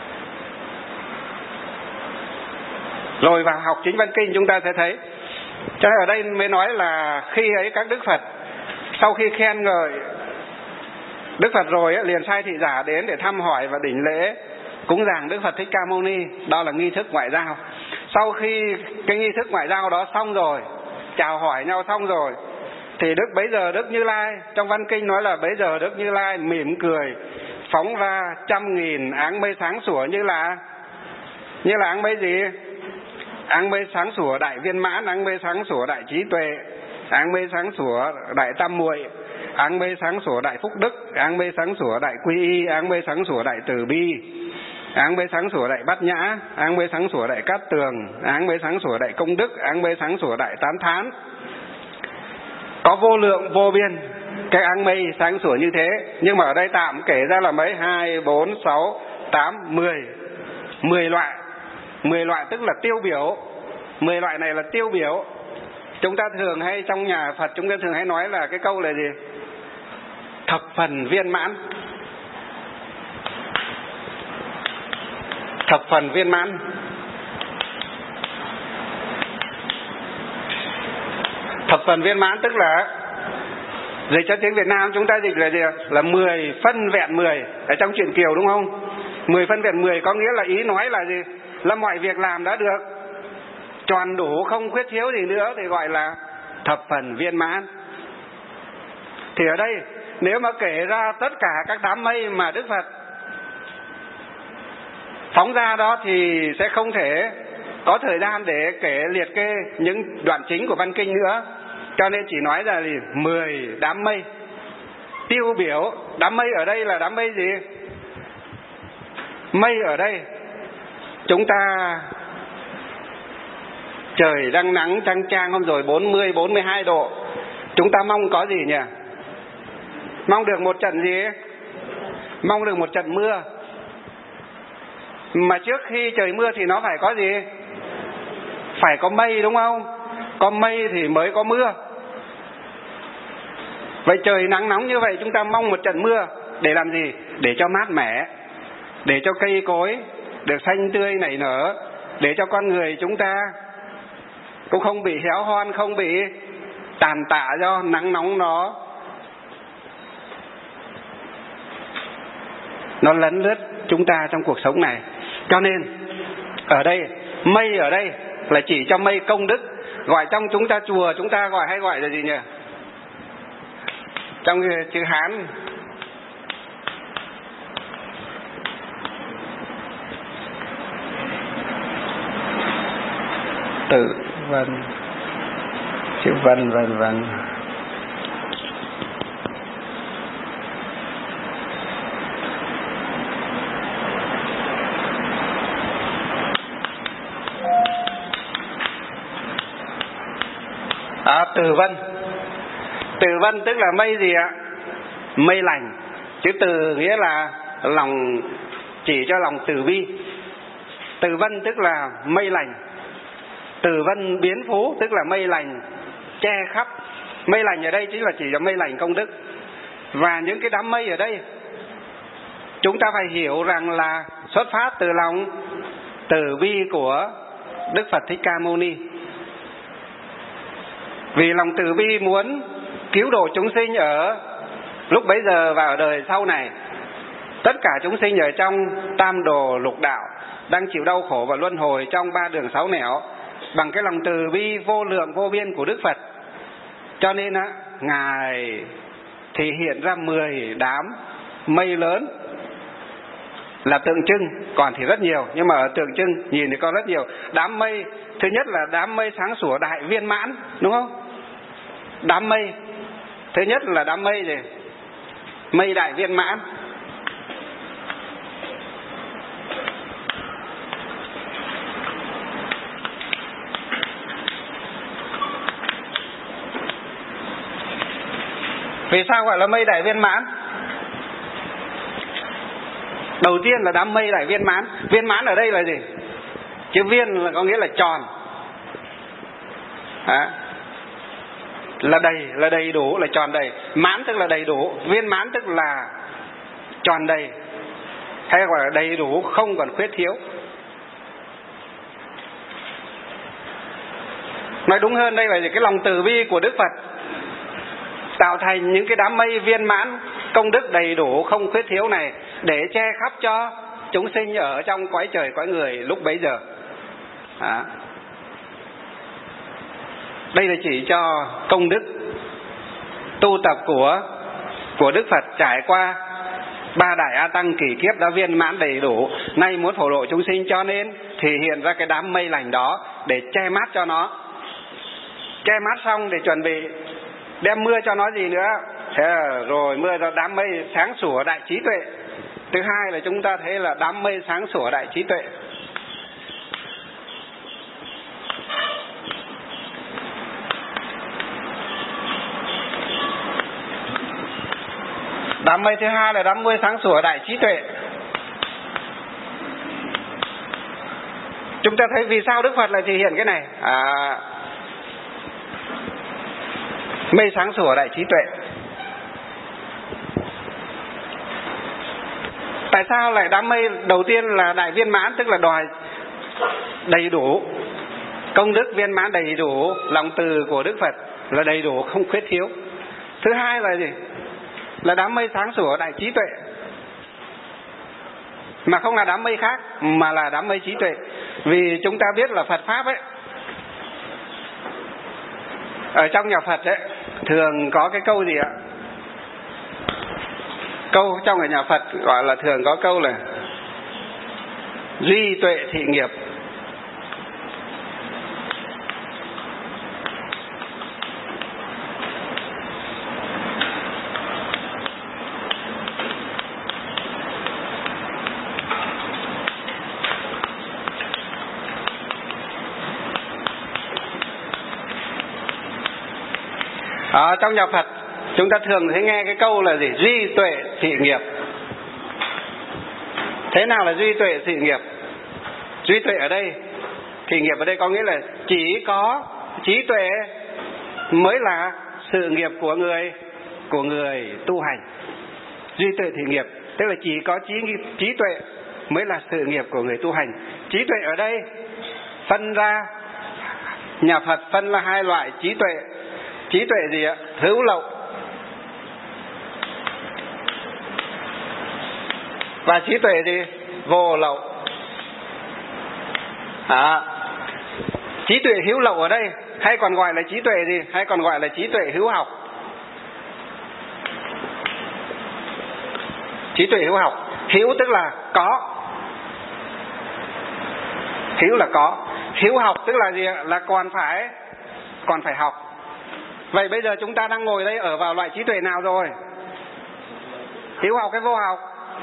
Rồi vào học chính văn kinh chúng ta sẽ thấy. Cho nên ở đây mới nói là khi ấy các Đức Phật sau khi khen ngợi Đức Phật rồi ấy, liền sai thị giả đến để thăm hỏi và đỉnh lễ cúng dường Đức Phật Thích Ca Mâu Ni. Đó là nghi thức ngoại giao. Sau khi cái nghi thức ngoại giao đó xong rồi, chào hỏi nhau xong rồi, thì Đức bấy giờ Đức Như Lai, trong văn kinh nói là bấy giờ Đức Như Lai mỉm cười phóng ra trăm nghìn áng mây sáng sủa, như là như là áng mây gì? Áng mây sáng sủa đại viên mãn, áng mây sáng sủa đại trí tuệ, áng mây sáng sủa đại tam muội, áng mây sáng sủa đại phúc đức, áng mây sáng sủa đại quy y, áng mây sáng sủa đại từ bi, áng mây sáng sủa đại bát nhã, áng mây sáng sủa đại cát tường, áng mây sáng sủa đại công đức, áng mây sáng sủa đại tán thán. Có vô lượng vô biên cái áng mây sáng sủa như thế. Nhưng mà ở đây tạm kể ra là mấy? Hai, bốn, sáu, tám, mười Mười loại. Mười loại tức là tiêu biểu. Mười loại này là tiêu biểu. Chúng ta thường hay trong nhà Phật chúng ta thường hay nói là cái câu là gì? Thập phần viên mãn. Thập phần viên mãn. Thập phần viên mãn tức là dịch cho tiếng Việt Nam chúng ta dịch là gì? Là mười phân vẹn mười ở trong truyện Kiều, đúng không? Mười phân vẹn mười có nghĩa là ý nói là gì? Là mọi việc làm đã được tròn đủ, không khuyết thiếu gì nữa thì gọi là thập phần viên mãn. Thì ở đây nếu mà kể ra tất cả các đám mây mà Đức Phật phóng ra đó thì sẽ không thể có thời gian để kể liệt kê những đoạn chính của văn kinh nữa. Cho nên chỉ nói là gì? mười đám mây tiêu biểu. Đám mây ở đây là đám mây gì? Mây ở đây chúng ta trời đang nắng chang chang hôm rồi bốn mươi, bốn mươi hai độ. Chúng ta mong có gì nhỉ? Mong được một trận gì? Mong được một trận mưa. Mà trước khi trời mưa thì nó phải có gì? Phải có mây, đúng không? Có mây thì mới có mưa. Vậy trời nắng nóng như vậy chúng ta mong một trận mưa để làm gì? Để cho mát mẻ, để cho cây cối được xanh tươi nảy nở, để cho con người chúng ta cũng không bị héo hon, không bị tàn tạ do nắng nóng nó nó lấn lướt chúng ta trong cuộc sống này. Cho nên ở đây mây ở đây là chỉ cho mây công đức. Gọi trong chúng ta chùa chúng ta gọi hay gọi là gì nhỉ? Trong chữ Hán tự vân, chữ vân vân vân. từ vân. Từ vân tức là mây gì ạ? Mây lành. Chữ từ nghĩa là lòng, chỉ cho lòng từ bi. Từ vân tức là mây lành. Từ vân biến phú tức là mây lành che khắp. Mây lành ở đây chính là chỉ là mây lành công đức. Và những cái đám mây ở đây chúng ta phải hiểu rằng là xuất phát từ lòng từ bi của Đức Phật Thích Ca Mâu Ni. Vì lòng từ bi muốn cứu độ chúng sinh ở lúc bấy giờ và ở đời sau này. Tất cả chúng sinh ở trong tam đồ lục đạo đang chịu đau khổ và luân hồi trong ba đường sáu nẻo bằng cái lòng từ bi vô lượng vô biên của Đức Phật. Cho nên á, Ngài thì hiện ra mười đám mây lớn là tượng trưng, còn thì rất nhiều, nhưng mà ở tượng trưng nhìn thì có rất nhiều. Đám mây, thứ nhất là đám mây sáng sủa đại viên mãn, đúng không? Đám mây, thứ nhất là đám mây gì? Mây đại viên mãn. Vì sao gọi là mây đại viên mãn? Đầu tiên là đám mây đại viên mãn. Viên mãn ở đây là gì? Chữ viên là có nghĩa là tròn. À, là đầy, là đầy đủ, là tròn đầy. Mãn tức là đầy đủ. Viên mãn tức là tròn đầy, hay gọi là đầy đủ, không còn khuyết thiếu. Nói đúng hơn đây là gì? Cái lòng từ bi của Đức Phật tạo thành những cái đám mây viên mãn công đức đầy đủ không khuyết thiếu này để che khắp cho chúng sinh ở trong cõi trời cõi người lúc bấy giờ. À, đây là chỉ cho công đức tu tập của của Đức Phật trải qua ba đại A Tăng kỳ kiếp đã viên mãn đầy đủ, nay muốn phổ độ chúng sinh, cho nên thì hiện ra cái đám mây lành đó để che mát cho nó. Che mát xong để chuẩn bị đem mưa cho nó gì nữa. Thế là rồi mưa ra đám mây sáng sủa đại trí tuệ. Thứ hai là chúng ta thấy là đám mây sáng sủa đại trí tuệ. Đám mây thứ hai là đám mây sáng sủa đại trí tuệ. Chúng ta thấy vì sao Đức Phật lại thể hiện cái này? À, mây sáng sủa đại trí tuệ. Tại sao lại đám mây đầu tiên là đại viên mãn, tức là đòi đầy đủ công đức viên mãn đầy đủ, lòng từ của Đức Phật là đầy đủ không khuyết thiếu. Thứ hai là gì? Là đám mây sáng sủa đại trí tuệ, mà không là đám mây khác, mà là đám mây trí tuệ. Vì chúng ta biết là Phật Pháp ấy, ở trong nhà Phật ấy, thường có cái câu gì ạ? Câu trong ở nhà Phật gọi là thường có câu là duy tuệ thị nghiệp. Ở trong nhà Phật chúng ta thường thấy nghe cái câu là gì? Duy tuệ thị nghiệp. Thế nào là duy tuệ thị nghiệp? Duy tuệ ở đây, thị nghiệp ở đây có nghĩa là chỉ có trí tuệ mới là sự nghiệp của người của người tu hành. Duy tuệ thị nghiệp tức là chỉ có trí trí tuệ mới là sự nghiệp của người tu hành. Trí tuệ ở đây phân ra, nhà Phật phân ra hai loại trí tuệ. Trí tuệ gì ạ? Hữu lậu và trí tuệ gì? Vô lậu. À, trí tuệ hữu lậu ở đây hay còn gọi là trí tuệ gì? Hay còn gọi là trí tuệ hữu học. Trí tuệ hữu học, hữu tức là có, hữu là có, hữu học tức là gì ạ? Là còn phải còn phải học. Vậy bây giờ chúng ta đang ngồi đây ở vào loại trí tuệ nào rồi? Hữu học hay vô học?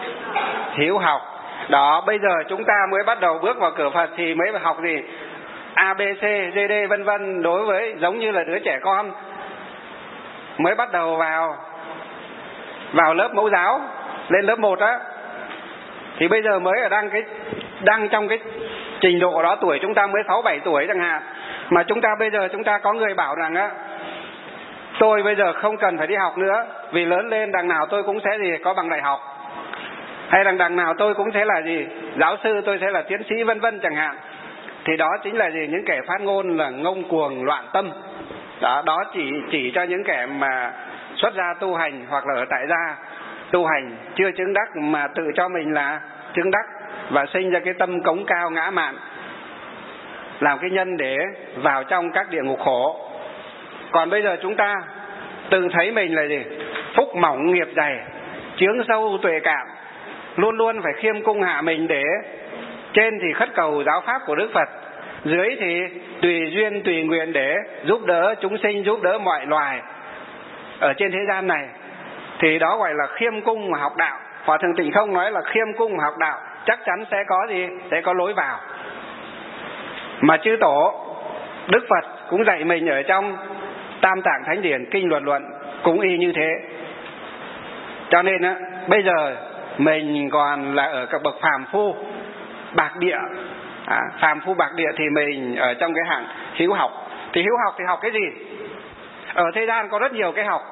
Hữu học. Đó, bây giờ chúng ta mới bắt đầu bước vào cửa Phật thì mới học gì? A, B, C, D, D vân vân, đối với giống như là đứa trẻ con mới bắt đầu vào vào lớp mẫu giáo, lên lớp một á, thì bây giờ mới ở đang cái đang trong cái trình độ đó, tuổi chúng ta mới sáu bảy tuổi chẳng hạn, mà chúng ta bây giờ chúng ta có người bảo rằng á, tôi bây giờ không cần phải đi học nữa, vì lớn lên đằng nào tôi cũng sẽ gì có bằng đại học, hay đằng đằng nào tôi cũng sẽ là gì giáo sư, tôi sẽ là tiến sĩ vân vân chẳng hạn. Thì đó chính là gì những kẻ phát ngôn là ngông cuồng loạn tâm. Đó, đó chỉ chỉ cho những kẻ mà xuất gia tu hành hoặc là ở tại gia tu hành chưa chứng đắc, mà tự cho mình là chứng đắc và sinh ra cái tâm cống cao ngã mạn, làm cái nhân để vào trong các địa ngục khổ. Còn bây giờ chúng ta tự thấy mình là gì phúc mỏng nghiệp dày, chướng sâu tuệ cạn, luôn luôn phải khiêm cung hạ mình, để trên thì khất cầu giáo pháp của Đức Phật, dưới thì tùy duyên tùy nguyện để giúp đỡ chúng sinh, giúp đỡ mọi loài ở trên thế gian này. Thì đó gọi là khiêm cung mà học đạo. Hòa Thượng Tịnh Không nói là khiêm cung mà học đạo chắc chắn sẽ có gì sẽ có lối vào. Mà chư tổ Đức Phật cũng dạy mình ở trong Tam Tạng Thánh Điển, kinh Luật Luận cũng y như thế. Cho nên á, bây giờ mình còn là ở các bậc phàm phu bạc địa, à, phàm phu bạc địa thì mình ở trong cái hạng hiếu học. Thì hiếu học thì học cái gì? Ở thế gian có rất nhiều cái học.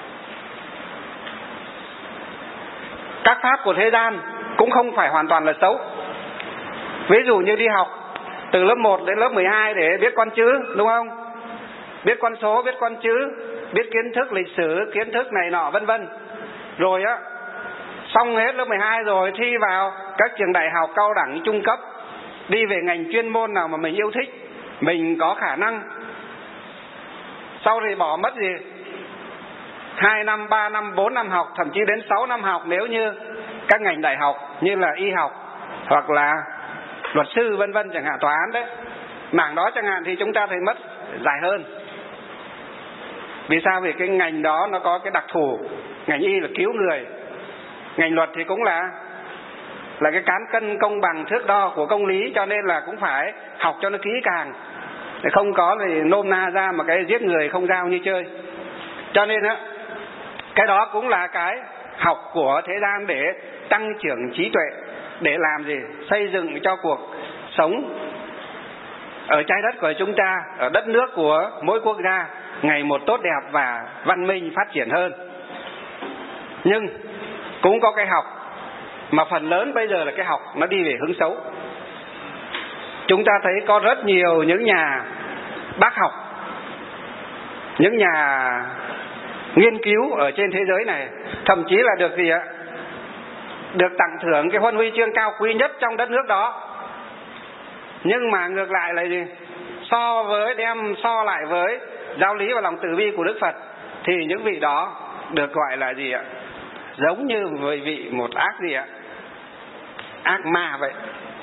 Các pháp của thế gian cũng không phải hoàn toàn là xấu. Ví dụ như đi học từ lớp một đến lớp mười hai để biết con chữ, đúng không? Biết con số, biết con chữ, biết kiến thức lịch sử, kiến thức này nọ vân vân. Rồi á, xong hết lớp mười hai rồi thi vào các trường đại học cao đẳng trung cấp, đi về ngành chuyên môn nào mà mình yêu thích, mình có khả năng. Sau thì bỏ mất gì hai năm, ba năm, bốn năm học, thậm chí đến sáu năm học nếu như các ngành đại học như là y học hoặc là luật sư vân vân chẳng hạn, tòa án đấy, mảng đó chẳng hạn, thì chúng ta thấy mất dài hơn. Vì sao? Vì cái ngành đó nó có cái đặc thù. Ngành y là cứu người, ngành luật thì cũng là là cái cán cân công bằng thước đo của công lý, cho nên là cũng phải học cho nó kỹ càng, để không có thì nôm na ra mà cái giết người không dao như chơi. Cho nên á, cái đó cũng là cái học của thế gian để tăng trưởng trí tuệ, để làm gì? Xây dựng cho cuộc sống ở trái đất của chúng ta, ở đất nước của mỗi quốc gia ngày một tốt đẹp và văn minh phát triển hơn. Nhưng cũng có cái học mà phần lớn bây giờ là cái học nó đi về hướng xấu. Chúng ta thấy có rất nhiều những nhà bác học, những nhà nghiên cứu ở trên thế giới này, thậm chí là được gì ạ? Được tặng thưởng cái huân huy chương cao quý nhất trong đất nước đó. Nhưng mà ngược lại là gì? So với đem so lại với giáo lý và lòng từ bi của Đức Phật, thì những vị đó được gọi là gì ạ? Giống như với vị một ác gì ạ? Ác ma vậy.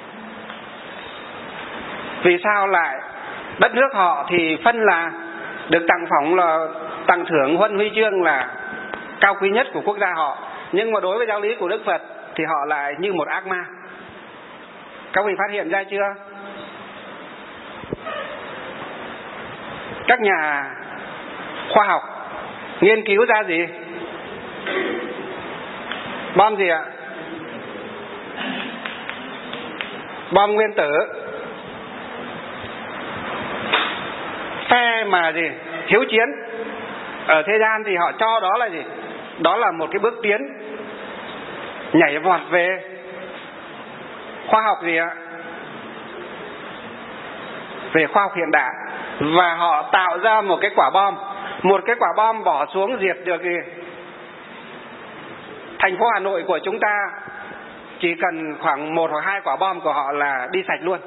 Vì sao lại đất nước họ thì phân là được tặng phỏng là tặng thưởng huân huy chương là cao quý nhất của quốc gia họ, nhưng mà đối với giáo lý của Đức Phật thì họ lại như một ác ma. Các vị phát hiện ra chưa? Các nhà khoa học nghiên cứu ra gì? Bom gì ạ? Bom nguyên tử. Phe mà gì? Hiếu chiến ở thế gian thì họ cho đó là gì? Đó là một cái bước tiến nhảy vọt về khoa học gì ạ? Về khoa học hiện đại. Và họ tạo ra một cái quả bom. Một cái quả bom bỏ xuống diệt được gì? Thành phố Hà Nội của chúng ta chỉ cần khoảng một hoặc hai quả bom của họ là đi sạch luôn.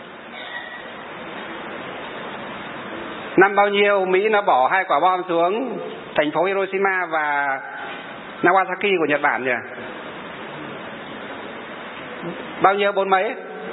Năm bao nhiêu Mỹ nó bỏ hai quả bom xuống thành phố Hiroshima và Nagasaki của Nhật Bản nhỉ? Bao nhiêu? Bốn mấy?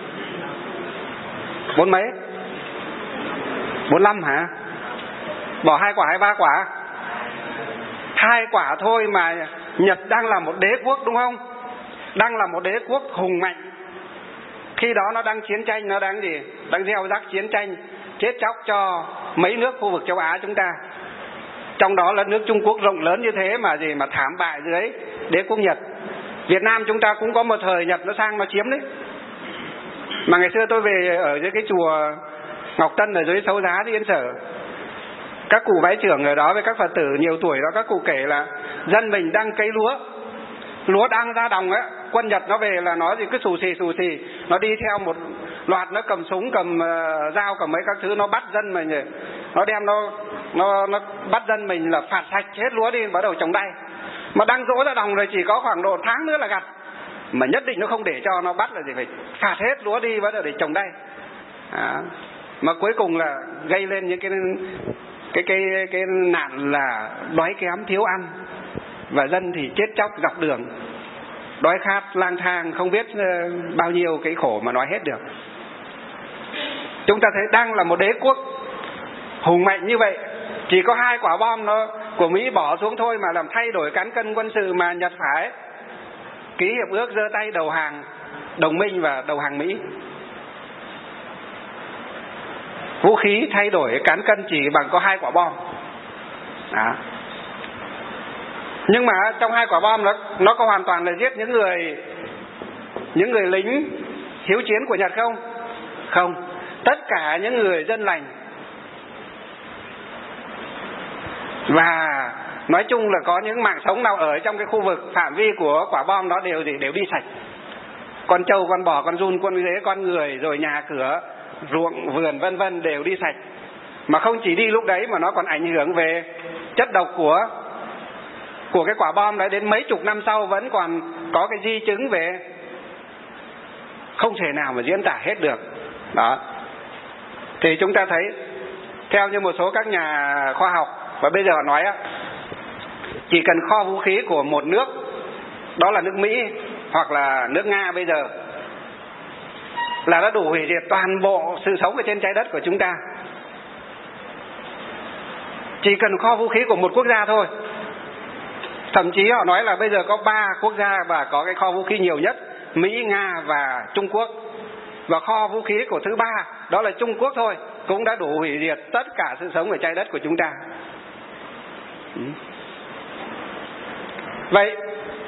Bốn mấy? Bốn năm hả? Bỏ hai quả hay ba quả? Hai quả thôi mà Nhật đang là một đế quốc, đúng không? Đang là một đế quốc hùng mạnh, Khi đó nó đang chiến tranh, nó đang gì? Đang gieo rắc chiến tranh, chết chóc cho mấy nước khu vực châu Á chúng ta. Trong đó là nước Trung Quốc rộng lớn như thế mà gì mà thảm bại dưới đế quốc Nhật. Việt Nam chúng ta cũng có một thời Nhật nó sang nó chiếm đấy. Mà ngày xưa tôi về ở dưới cái chùa Ngọc Tân ở dưới Thấu Giá, Yên Sở, các cụ bái trưởng ở đó với các Phật tử nhiều tuổi đó, các cụ kể là dân mình đang cấy lúa, lúa đang ra đồng á, quân Nhật nó về là nó gì cứ xù xì xù xì, nó đi theo một loạt, nó cầm súng, cầm uh, dao, cầm mấy các thứ, nó bắt dân mình rồi, nó đem nó nó nó bắt dân mình là phạt sạch hết lúa đi, bắt đầu trồng đay. Mà đang dỗ ra đồng rồi, chỉ có khoảng độ tháng nữa là gặt, mà nhất định nó không để cho nó bắt là gì, phải phạt hết lúa đi, bắt đầu để trồng đay. À, mà cuối cùng là gây lên những cái cái cái cái nạn là đói kém, thiếu ăn, và dân thì chết chóc dọc đường, đói khát lang thang, không biết bao nhiêu cái khổ mà nói hết được. Chúng ta thấy đang là một đế quốc hùng mạnh như vậy, chỉ có hai quả bom nó của Mỹ bỏ xuống thôi mà làm thay đổi cán cân quân sự, mà Nhật phải ký hiệp ước giơ tay đầu hàng đồng minh và đầu hàng Mỹ. Vũ khí thay đổi cán cân chỉ bằng có hai quả bom. Đó. Nhưng mà trong hai quả bom nó nó có hoàn toàn là giết những người những người lính hiếu chiến của Nhật không? Không. Tất cả những người dân lành. Và nói chung là có những mạng sống nào ở trong cái khu vực phạm vi của quả bom đó đều đều đi sạch. Con trâu, con bò, con giun, con dế, con người, rồi nhà cửa, ruộng vườn vân vân đều đi sạch. Mà không chỉ đi lúc đấy mà nó còn ảnh hưởng về chất độc của của cái quả bom đấy, đến mấy chục năm sau vẫn còn có cái di chứng về, không thể nào mà diễn tả hết được. Đó. Thì chúng ta thấy theo như một số các nhà khoa học, và bây giờ họ nói á, chỉ cần kho vũ khí của một nước, đó là nước Mỹ hoặc là nước Nga bây giờ, là đã đủ hủy diệt toàn bộ sự sống ở trên trái đất của chúng ta. Chỉ cần kho vũ khí của một quốc gia thôi. Thậm chí họ nói là bây giờ có ba quốc gia và có cái kho vũ khí nhiều nhất, Mỹ, Nga và Trung Quốc. Và kho vũ khí của thứ ba, đó là Trung Quốc thôi, cũng đã đủ hủy diệt tất cả sự sống ở trái đất của chúng ta. Vậy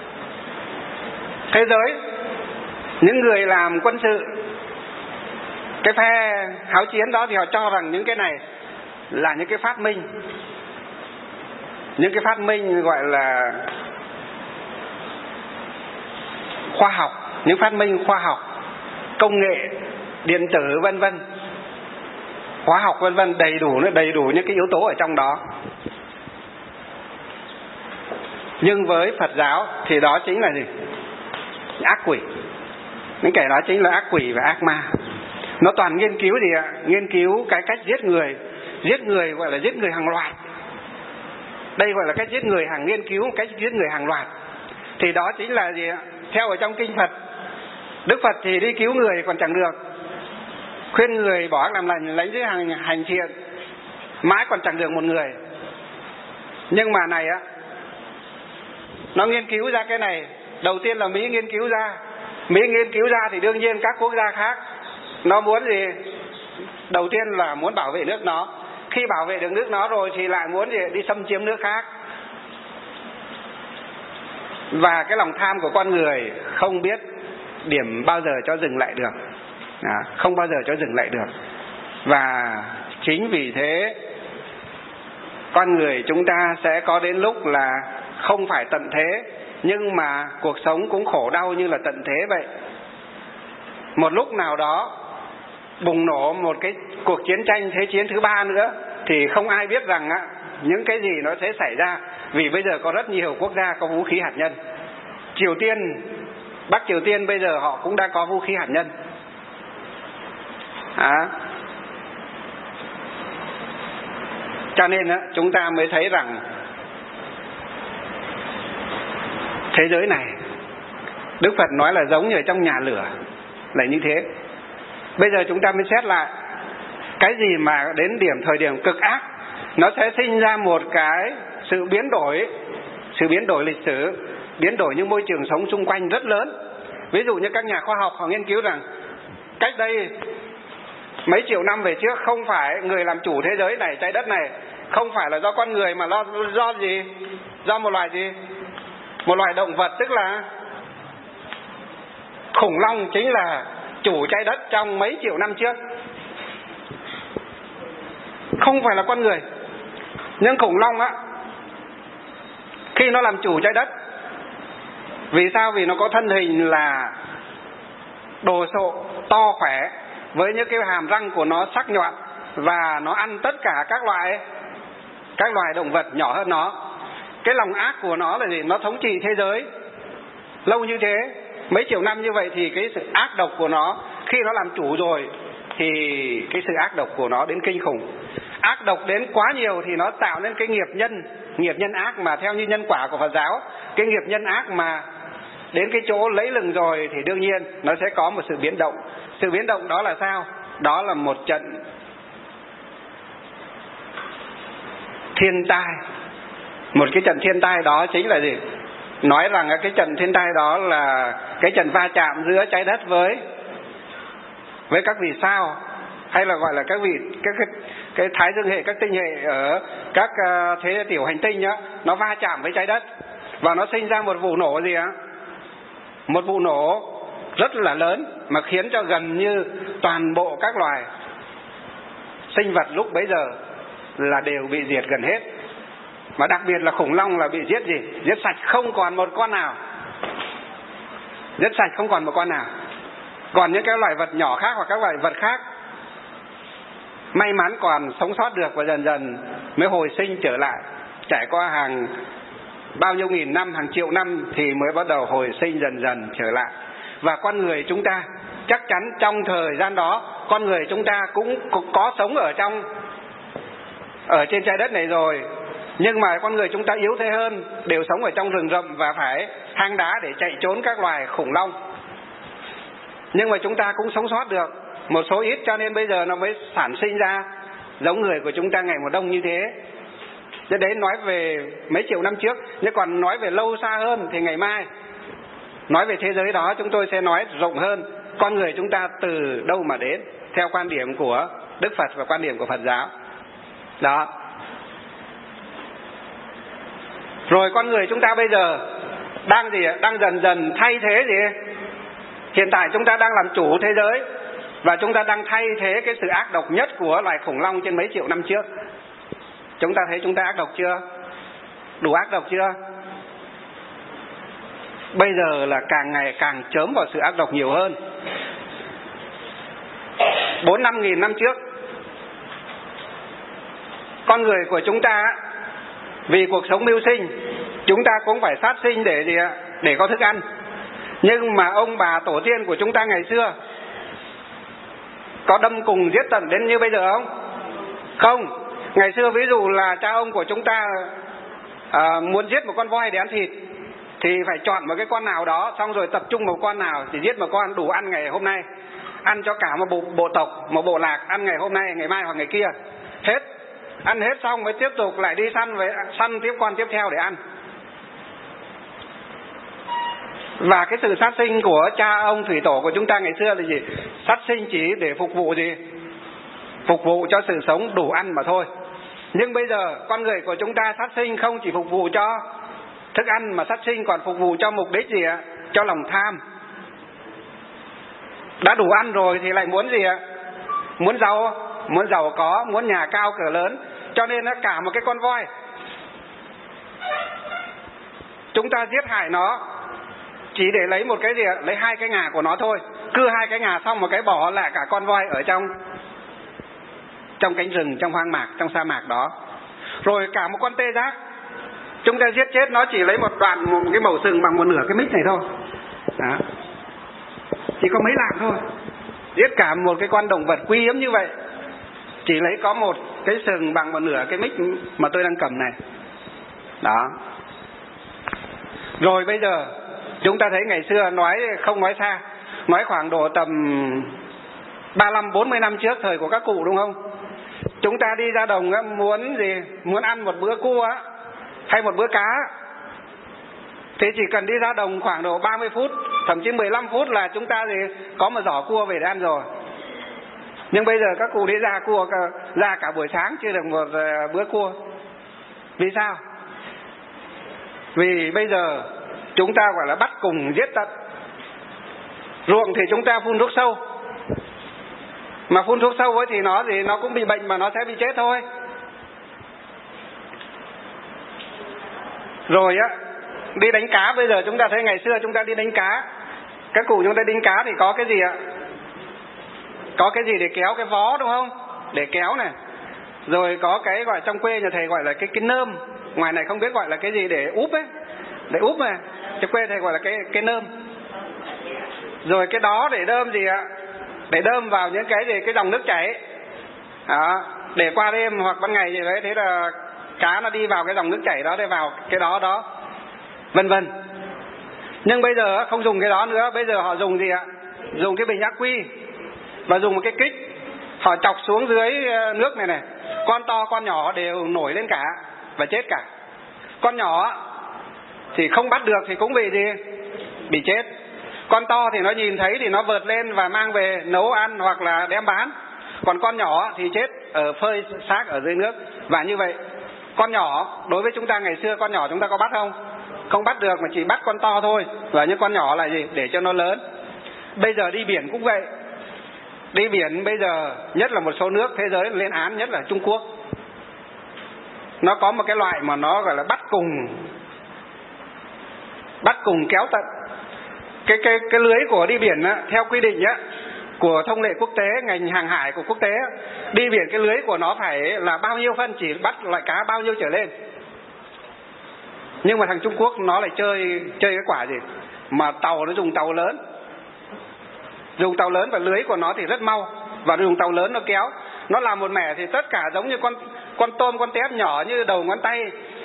thế giới, những người làm quân sự, cái phe háo chiến đó, thì họ cho rằng những cái này là những cái phát minh, những cái phát minh gọi là khoa học, những phát minh khoa học, công nghệ, điện tử vân vân, hóa học vân vân, đầy đủ nó đầy đủ những cái yếu tố ở trong đó. Nhưng với Phật giáo thì đó chính là gì? Ác quỷ. Những kẻ đó chính là ác quỷ và ác ma. Nó toàn nghiên cứu gì ạ? Nghiên cứu cái cách giết người. Giết người gọi là giết người hàng loạt. Đây gọi là cách giết người hàng nghiên cứu, cách giết người hàng loạt. Thì đó chính là gì ạ? Theo ở trong kinh Phật, Đức Phật thì đi cứu người còn chẳng được, khuyên người bỏ ác làm lành, lấy dưới hành, hành thiện, mãi còn chẳng được một người. Nhưng mà này á, nó nghiên cứu ra cái này. Đầu tiên là Mỹ nghiên cứu ra. Mỹ nghiên cứu ra thì đương nhiên các quốc gia khác nó muốn gì? Đầu tiên là muốn bảo vệ nước nó. Khi bảo vệ được nước nó rồi thì lại muốn gì? Đi xâm chiếm nước khác. Và cái lòng tham của con người không biết điểm bao giờ cho dừng lại được. À, không bao giờ cho dừng lại được. Và chính vì thế con người chúng ta sẽ có đến lúc là không phải tận thế, nhưng mà cuộc sống cũng khổ đau như là tận thế vậy. Một lúc nào đó bùng nổ một cái cuộc chiến tranh thế chiến thứ ba nữa, thì không ai biết rằng á, những cái gì nó sẽ xảy ra. Vì bây giờ có rất nhiều quốc gia có vũ khí hạt nhân. Triều Tiên, Bắc Triều Tiên bây giờ họ cũng đã có vũ khí hạt nhân. À. Cho nên á, chúng ta mới thấy rằng thế giới này, Đức Phật nói là giống như ở trong nhà lửa, là như thế. Bây giờ chúng ta mới xét lại, cái gì mà đến điểm thời điểm cực ác, nó sẽ sinh ra một cái sự biến đổi, sự biến đổi lịch sử, biến đổi những môi trường sống xung quanh rất lớn. Ví dụ như các nhà khoa học họ nghiên cứu rằng cách đây mấy triệu năm về trước không phải người làm chủ thế giới này, trái đất này, không phải là do con người mà do, do gì? Do một loài gì? Một loài động vật, tức là khủng long chính là chủ trái đất trong mấy triệu năm trước. Không phải là con người. Nhưng khủng long á, khi nó làm chủ trái đất, vì sao? Vì nó có thân hình là đồ sộ, to khỏe, với những cái hàm răng của nó sắc nhọn, và nó ăn tất cả các loại các loài động vật nhỏ hơn nó. Cái lòng ác của nó là gì? Nó thống trị thế giới lâu như thế, mấy triệu năm như vậy, thì cái sự ác độc của nó, khi nó làm chủ rồi thì cái sự ác độc của nó đến kinh khủng. Ác độc đến quá nhiều thì nó tạo nên cái nghiệp nhân, nghiệp nhân ác mà theo như nhân quả của Phật giáo, cái nghiệp nhân ác mà đến cái chỗ lấy lừng rồi thì đương nhiên nó sẽ có một sự biến động. Sự biến động đó là sao? Đó là một trận thiên tai. Một cái trận thiên tai đó chính là gì? Nói rằng cái trận thiên tai đó là cái trận va chạm giữa trái đất với với các vì sao, hay là gọi là các vị các cái, cái thái dương hệ, các tinh hệ ở các uh, thế tiểu hành tinh á, nó va chạm với trái đất và nó sinh ra một vụ nổ gì á, một vụ nổ rất là lớn mà khiến cho gần như toàn bộ các loài sinh vật lúc bấy giờ là đều bị diệt gần hết. Mà đặc biệt là khủng long là bị giết gì? Giết sạch, không còn một con nào. Giết sạch không còn một con nào. Còn những cái loài vật nhỏ khác hoặc các loài vật khác may mắn còn sống sót được, và dần dần mới hồi sinh trở lại. Trải qua hàng bao nhiêu nghìn năm, hàng triệu năm thì mới bắt đầu hồi sinh dần dần trở lại. Và con người chúng ta chắc chắn trong thời gian đó, con người chúng ta cũng có sống ở trong ở trên trái đất này rồi, nhưng mà con người chúng ta yếu thế hơn, đều sống ở trong rừng rậm và phải hang đá để chạy trốn các loài khủng long. Nhưng mà chúng ta cũng sống sót được một số ít, cho nên bây giờ nó mới sản sinh ra giống người của chúng ta ngày một đông như thế. Thế đấy nói về mấy triệu năm trước. Nhưng còn nói về lâu xa hơn thì ngày mai, nói về thế giới đó, chúng tôi sẽ nói rộng hơn con người chúng ta từ đâu mà đến, theo quan điểm của Đức Phật và quan điểm của Phật giáo. Đó. Rồi con người chúng ta bây giờ đang gì? Đang dần dần thay thế gì? Hiện tại chúng ta đang làm chủ thế giới, và chúng ta đang thay thế cái sự ác độc nhất của loài khủng long trên mấy triệu năm trước. Chúng ta thấy chúng ta ác độc chưa? Đủ ác độc chưa? Bây giờ là càng ngày càng chớm vào sự ác độc nhiều hơn. Bốn năm nghìn năm trước, con người của chúng ta vì cuộc sống mưu sinh, chúng ta cũng phải sát sinh để gì ạ? Để có thức ăn. Nhưng mà ông bà tổ tiên của chúng ta ngày xưa có đâm cùng giết tận đến như bây giờ không? Không. Ngày xưa ví dụ là cha ông của chúng ta à, muốn giết một con voi để ăn thịt thì phải chọn một cái con nào đó, xong rồi tập trung một con nào chỉ giết một con đủ ăn ngày hôm nay, ăn cho cả một bộ, bộ tộc, một bộ lạc, ăn ngày hôm nay, ngày mai hoặc ngày kia. Hết. Ăn hết xong mới tiếp tục lại đi săn, với săn tiếp con tiếp theo để ăn. Và cái sự sát sinh của cha ông thủy tổ của chúng ta ngày xưa là gì? Sát sinh chỉ để phục vụ gì? Phục vụ cho sự sống đủ ăn mà thôi. Nhưng bây giờ con người của chúng ta sát sinh không chỉ phục vụ cho thức ăn, mà sát sinh còn phục vụ cho mục đích gì ạ? Cho lòng tham. Đã đủ ăn rồi thì lại muốn gì ạ? Muốn giàu, muốn giàu có, muốn nhà cao cửa lớn. Cho nên cả một cái con voi chúng ta giết hại nó chỉ để lấy một cái gì ạ? Lấy hai cái ngà của nó thôi. Cưa hai cái ngà xong một cái bỏ lại cả con voi ở trong trong cánh rừng, trong hoang mạc, trong sa mạc đó. Rồi cả một con tê giác chúng ta giết chết nó chỉ lấy một đoạn, một cái mẩu sừng bằng một nửa cái mít này thôi. Đó. Chỉ có mấy lạng thôi. Giết cả một cái con động vật quý hiếm như vậy, chỉ lấy có một cái sừng bằng một nửa cái mít mà tôi đang cầm này. Đó. Rồi bây giờ chúng ta thấy ngày xưa nói không nói xa, nói khoảng độ tầm ba mươi lăm bốn mươi năm trước thời của các cụ đúng không? Chúng ta đi ra đồng á, muốn gì? Muốn ăn một bữa cua á, hay một bữa cá, thì chỉ cần đi ra đồng khoảng độ ba mươi phút thậm chí mười lăm phút là chúng ta thì có một giỏ cua về để ăn rồi. Nhưng bây giờ các cụ đi ra cua ra cả buổi sáng chưa được một bữa cua. Vì sao? Vì bây giờ chúng ta gọi là bắt cùng giết tận. Ruộng thì chúng ta phun thuốc sâu, mà phun thuốc sâu ấy thì nó thì nó cũng bị bệnh mà nó sẽ bị chết thôi. Rồi á, đi đánh cá, bây giờ chúng ta thấy ngày xưa chúng ta đi đánh cá, các cụ chúng ta đánh cá thì có cái gì ạ? Có cái gì để kéo cái vó đúng không? Để kéo này. Rồi có cái gọi trong quê nhà thầy gọi là cái cái nơm, ngoài này không biết gọi là cái gì để úp ấy, để úp này. Trong quê thầy gọi là cái cái nơm. Rồi cái đó để đơm gì ạ? Để đơm vào những cái gì cái dòng nước chảy. Đó, để qua đêm hoặc ban ngày gì đấy, thế là cá nó đi vào cái dòng nước chảy đó để vào cái đó đó, vân vân. Nhưng bây giờ không dùng cái đó nữa, bây giờ họ dùng gì ạ? Dùng cái bình ắc quy và dùng một cái kích, họ chọc xuống dưới nước này này, con to con nhỏ đều nổi lên cả và chết cả. Con nhỏ thì không bắt được thì cũng bị gì? Bị chết. Con to thì nó nhìn thấy thì nó vượt lên và mang về nấu ăn hoặc là đem bán. Còn con nhỏ thì chết ở phơi xác ở dưới nước. Và như vậy con nhỏ đối với chúng ta ngày xưa, con nhỏ chúng ta có bắt không? Không bắt được, mà chỉ bắt con to thôi. Và những con nhỏ là gì? Để cho nó lớn. Bây giờ đi biển cũng vậy. Đi biển bây giờ, nhất là một số nước thế giới lên án, nhất là Trung Quốc, nó có một cái loại mà nó gọi là bắt cùng Bắt cùng kéo tận. Cái cái cái lưới của đi biển á, theo quy định á của thông lệ quốc tế, ngành hàng hải của quốc tế á, đi biển cái lưới của nó phải là bao nhiêu phân, chỉ bắt loại cá bao nhiêu trở lên. Nhưng mà thằng Trung Quốc nó lại chơi chơi cái quả gì? Mà tàu nó dùng tàu lớn. Dùng tàu lớn và lưới của nó thì rất mau, và dùng tàu lớn nó kéo. Nó làm một mẻ thì tất cả giống như con con tôm, con tép nhỏ như đầu ngón tay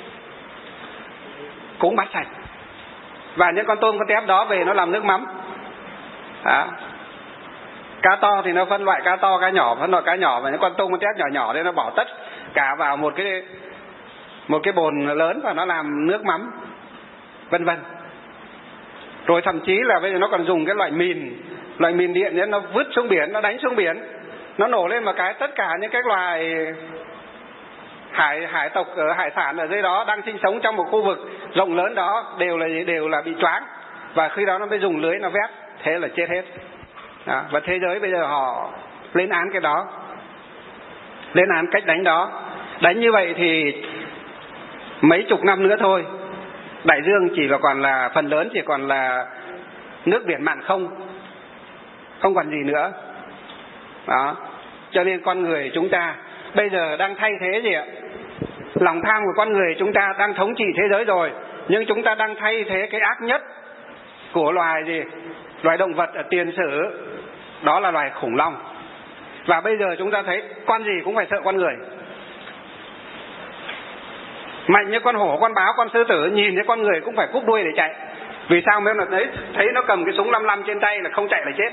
cũng bắt sạch. Và những con tôm, con tép đó về nó làm nước mắm. Đó. Cá to thì nó phân loại cá to, cá nhỏ phân loại cá nhỏ, và những con tôm, con tép nhỏ nhỏ nên nó bỏ tất cả vào một cái một cái bồn lớn và nó làm nước mắm, vân vân. Rồi thậm chí là bây giờ nó còn dùng cái loại mìn, loại mìn điện ấy, nó vứt xuống biển, nó đánh xuống biển, nó nổ lên một cái, tất cả những cái loài hải hải tộc ở hải sản ở dưới đó đang sinh sống trong một khu vực rộng lớn đó đều là đều là bị choáng, và khi đó nó mới dùng lưới nó vét, thế là chết hết. Đó. Và thế giới bây giờ họ lên án cái đó, lên án cách đánh đó. Đánh như vậy thì mấy chục năm nữa thôi, đại dương chỉ là còn là phần lớn chỉ còn là nước biển mặn không, không còn gì nữa. Đó. Cho nên con người chúng ta bây giờ đang thay thế gì ạ? Lòng tham của con người chúng ta đang thống trị thế giới rồi, nhưng chúng ta đang thay thế cái ác nhất của loài gì? Loài động vật ở tiền sử, đó là loài khủng long. Và bây giờ chúng ta thấy con gì cũng phải sợ con người. Mạnh như con hổ, con báo, con sư tử, nhìn thấy con người cũng phải cúp đuôi để chạy. Vì sao? Nếu là thấy, thấy nó cầm cái súng năm năm trên tay là không chạy là chết.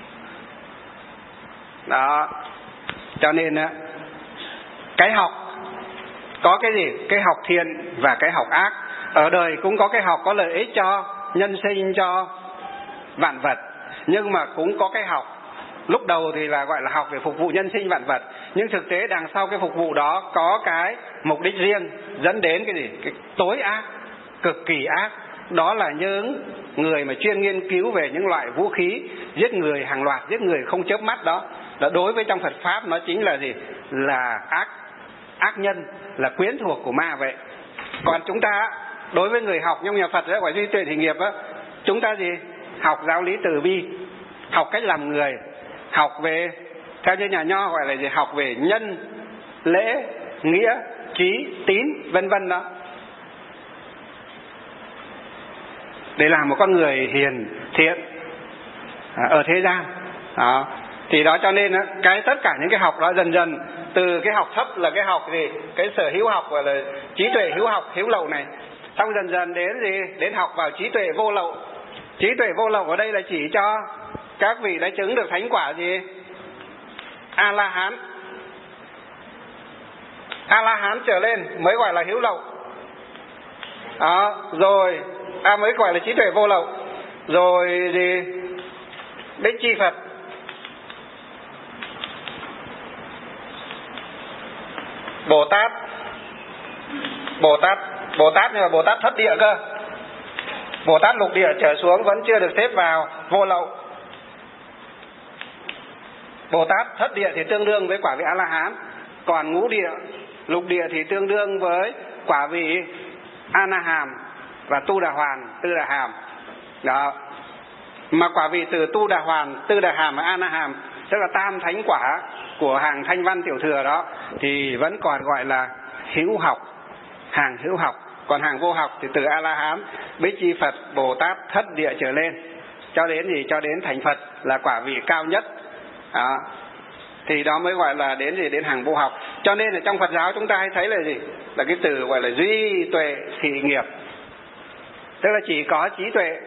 Đó. Cho nên cái học có cái gì? Cái học thiện và cái học ác. Ở đời cũng có cái học có lợi ích cho nhân sinh, cho vạn vật. Nhưng mà cũng có cái học lúc đầu thì là gọi là học để phục vụ nhân sinh vạn vật, nhưng thực tế đằng sau cái phục vụ đó có cái mục đích riêng, dẫn đến cái gì? Cái tối ác, cực kỳ ác. Đó là những người mà chuyên nghiên cứu về những loại vũ khí giết người hàng loạt, giết người không chớp mắt đó. Là đối với trong Phật Pháp nó chính là gì? Là ác, ác nhân, là quyến thuộc của ma vậy. Còn chúng ta đối với người học trong nhà Phật gọi duy tuệ thì nghiệp á, chúng ta gì? Học giáo lý từ bi, học cách làm người, học về theo như nhà Nho gọi là gì? Học về nhân, lễ, nghĩa, trí, tín, vân vân đó, để làm một con người hiền thiện ở thế gian. Đó. Thì đó, cho nên cái tất cả những cái học đó dần dần từ cái học thấp là cái học gì? Cái sở hữu học gọi là trí tuệ hữu học, hữu lậu này, xong dần dần đến gì? Đến học vào trí tuệ vô lậu. Trí tuệ vô lậu ở đây là chỉ cho các vị đã chứng được thánh quả gì? A-la-hán. A-la-hán trở lên mới gọi là hữu lậu. Đó, rồi à, mới gọi là trí tuệ vô lậu. rồi gì Bích Chi Phật, Bồ Tát, Bồ Tát, Bồ Tát nhưng mà Bồ Tát thất địa cơ. Bồ Tát lục địa trở xuống vẫn chưa được xếp vào vô lậu. Bồ Tát thất địa thì tương đương với quả vị A-la-hán, còn ngũ địa, lục địa thì tương đương với quả vị A-na-hàm và Tu Đà Hoàn, Tư Đà Hàm. Đó. Mà quả vị từ Tu Đà Hoàn, Tư Đà Hàm và A-na-hàm, tức là tam thánh quả của hàng thanh văn tiểu thừa đó, thì vẫn còn gọi là hữu học, hàng hữu học. Còn hàng vô học thì từ A-la-hán, Bích Chi Phật, Bồ Tát thất địa trở lên, cho đến gì? Cho đến thành Phật là quả vị cao nhất. Đó. Thì đó mới gọi là đến gì? Đến hàng vô học. Cho nên là trong Phật giáo chúng ta hay thấy là gì? Là cái từ gọi là duy tuệ thị nghiệp. Tức là chỉ có trí tuệ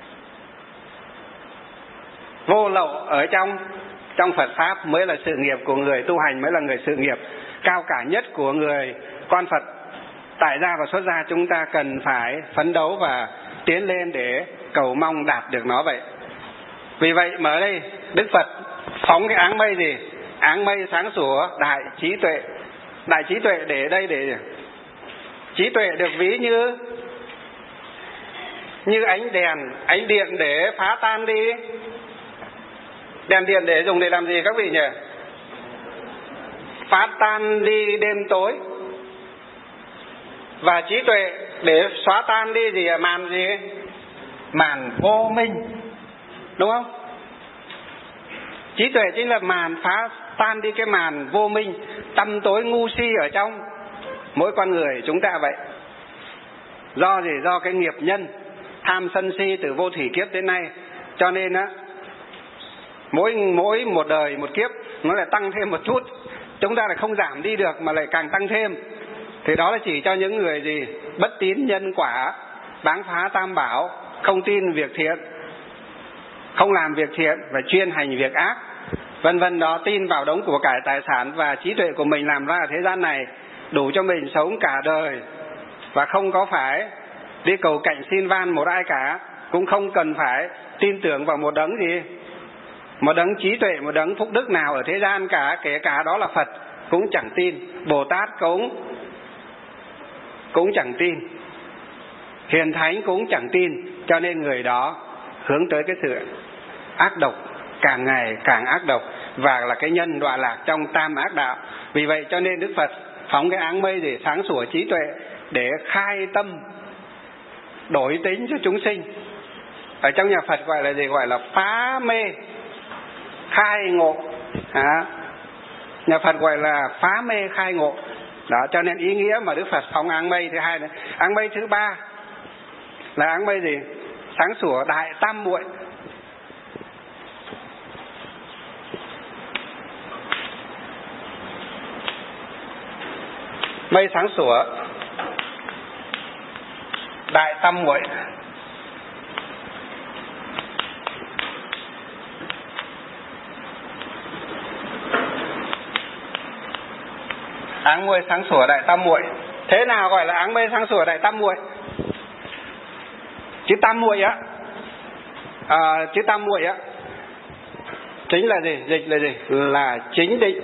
vô lậu ở trong trong Phật Pháp mới là sự nghiệp của người tu hành, mới là người sự nghiệp cao cả nhất của người con Phật. Tại gia và xuất gia chúng ta cần phải phấn đấu và tiến lên để cầu mong đạt được nó vậy. Vì vậy mà ở đây Đức Phật phóng cái áng mây gì? Áng mây sáng sủa đại trí tuệ. Đại trí tuệ để đây để trí tuệ được ví như như ánh đèn, ánh điện để phá tan đi. Đèn điện để dùng để làm gì các vị nhỉ? Phá tan đi đêm tối. Và trí tuệ để xóa tan đi gì? Màn gì? Màn vô minh. Đúng không? Trí tuệ chính là màn phá tan đi cái màn vô minh, tăm tối ngu si ở trong mỗi con người chúng ta vậy. Do gì? Do cái nghiệp nhân tham sân si từ vô thủy kiếp đến nay. Cho nên á, mỗi mỗi một đời một kiếp nó lại tăng thêm một chút, chúng ta lại không giảm đi được mà lại càng tăng thêm. Thì đó là chỉ cho những người gì? Bất tín nhân quả, báng phá tam bảo, không tin việc thiện, không làm việc thiện và chuyên hành việc ác, vân vân đó, tin vào đống của cải tài sản và trí tuệ của mình làm ra ở thế gian này đủ cho mình sống cả đời, và không có phải đi cầu cạnh xin van một ai cả, cũng không cần phải tin tưởng vào một đấng gì, một đấng trí tuệ, một đấng phúc đức nào ở thế gian cả, kể cả đó là Phật cũng chẳng tin, Bồ Tát cũng cũng chẳng tin, Hiền Thánh cũng chẳng tin. Cho nên người đó hướng tới cái sự ác độc, càng ngày càng ác độc, và là cái nhân đọa lạc trong tam ác đạo. Vì vậy cho nên Đức Phật phóng cái áng mây để sáng sủa trí tuệ, để khai tâm đổi tính cho chúng sinh. Ở trong nhà Phật gọi là gì? Gọi là phá mê khai ngộ. À, nhà Phật gọi là phá mê khai ngộ. Đó, cho nên ý nghĩa mà Đức Phật phóng áng mây thứ hai này. Áng mây thứ ba là áng mây gì? Sáng sủa đại tam muội. Mây sáng sủa đại tam muội. Áng mây sáng sủa đại tam muội. Thế nào gọi là áng mây sáng sủa đại tam muội? Chữ tam muội á, à, chữ tam muội á chính là gì? Dịch là gì? Là chính định.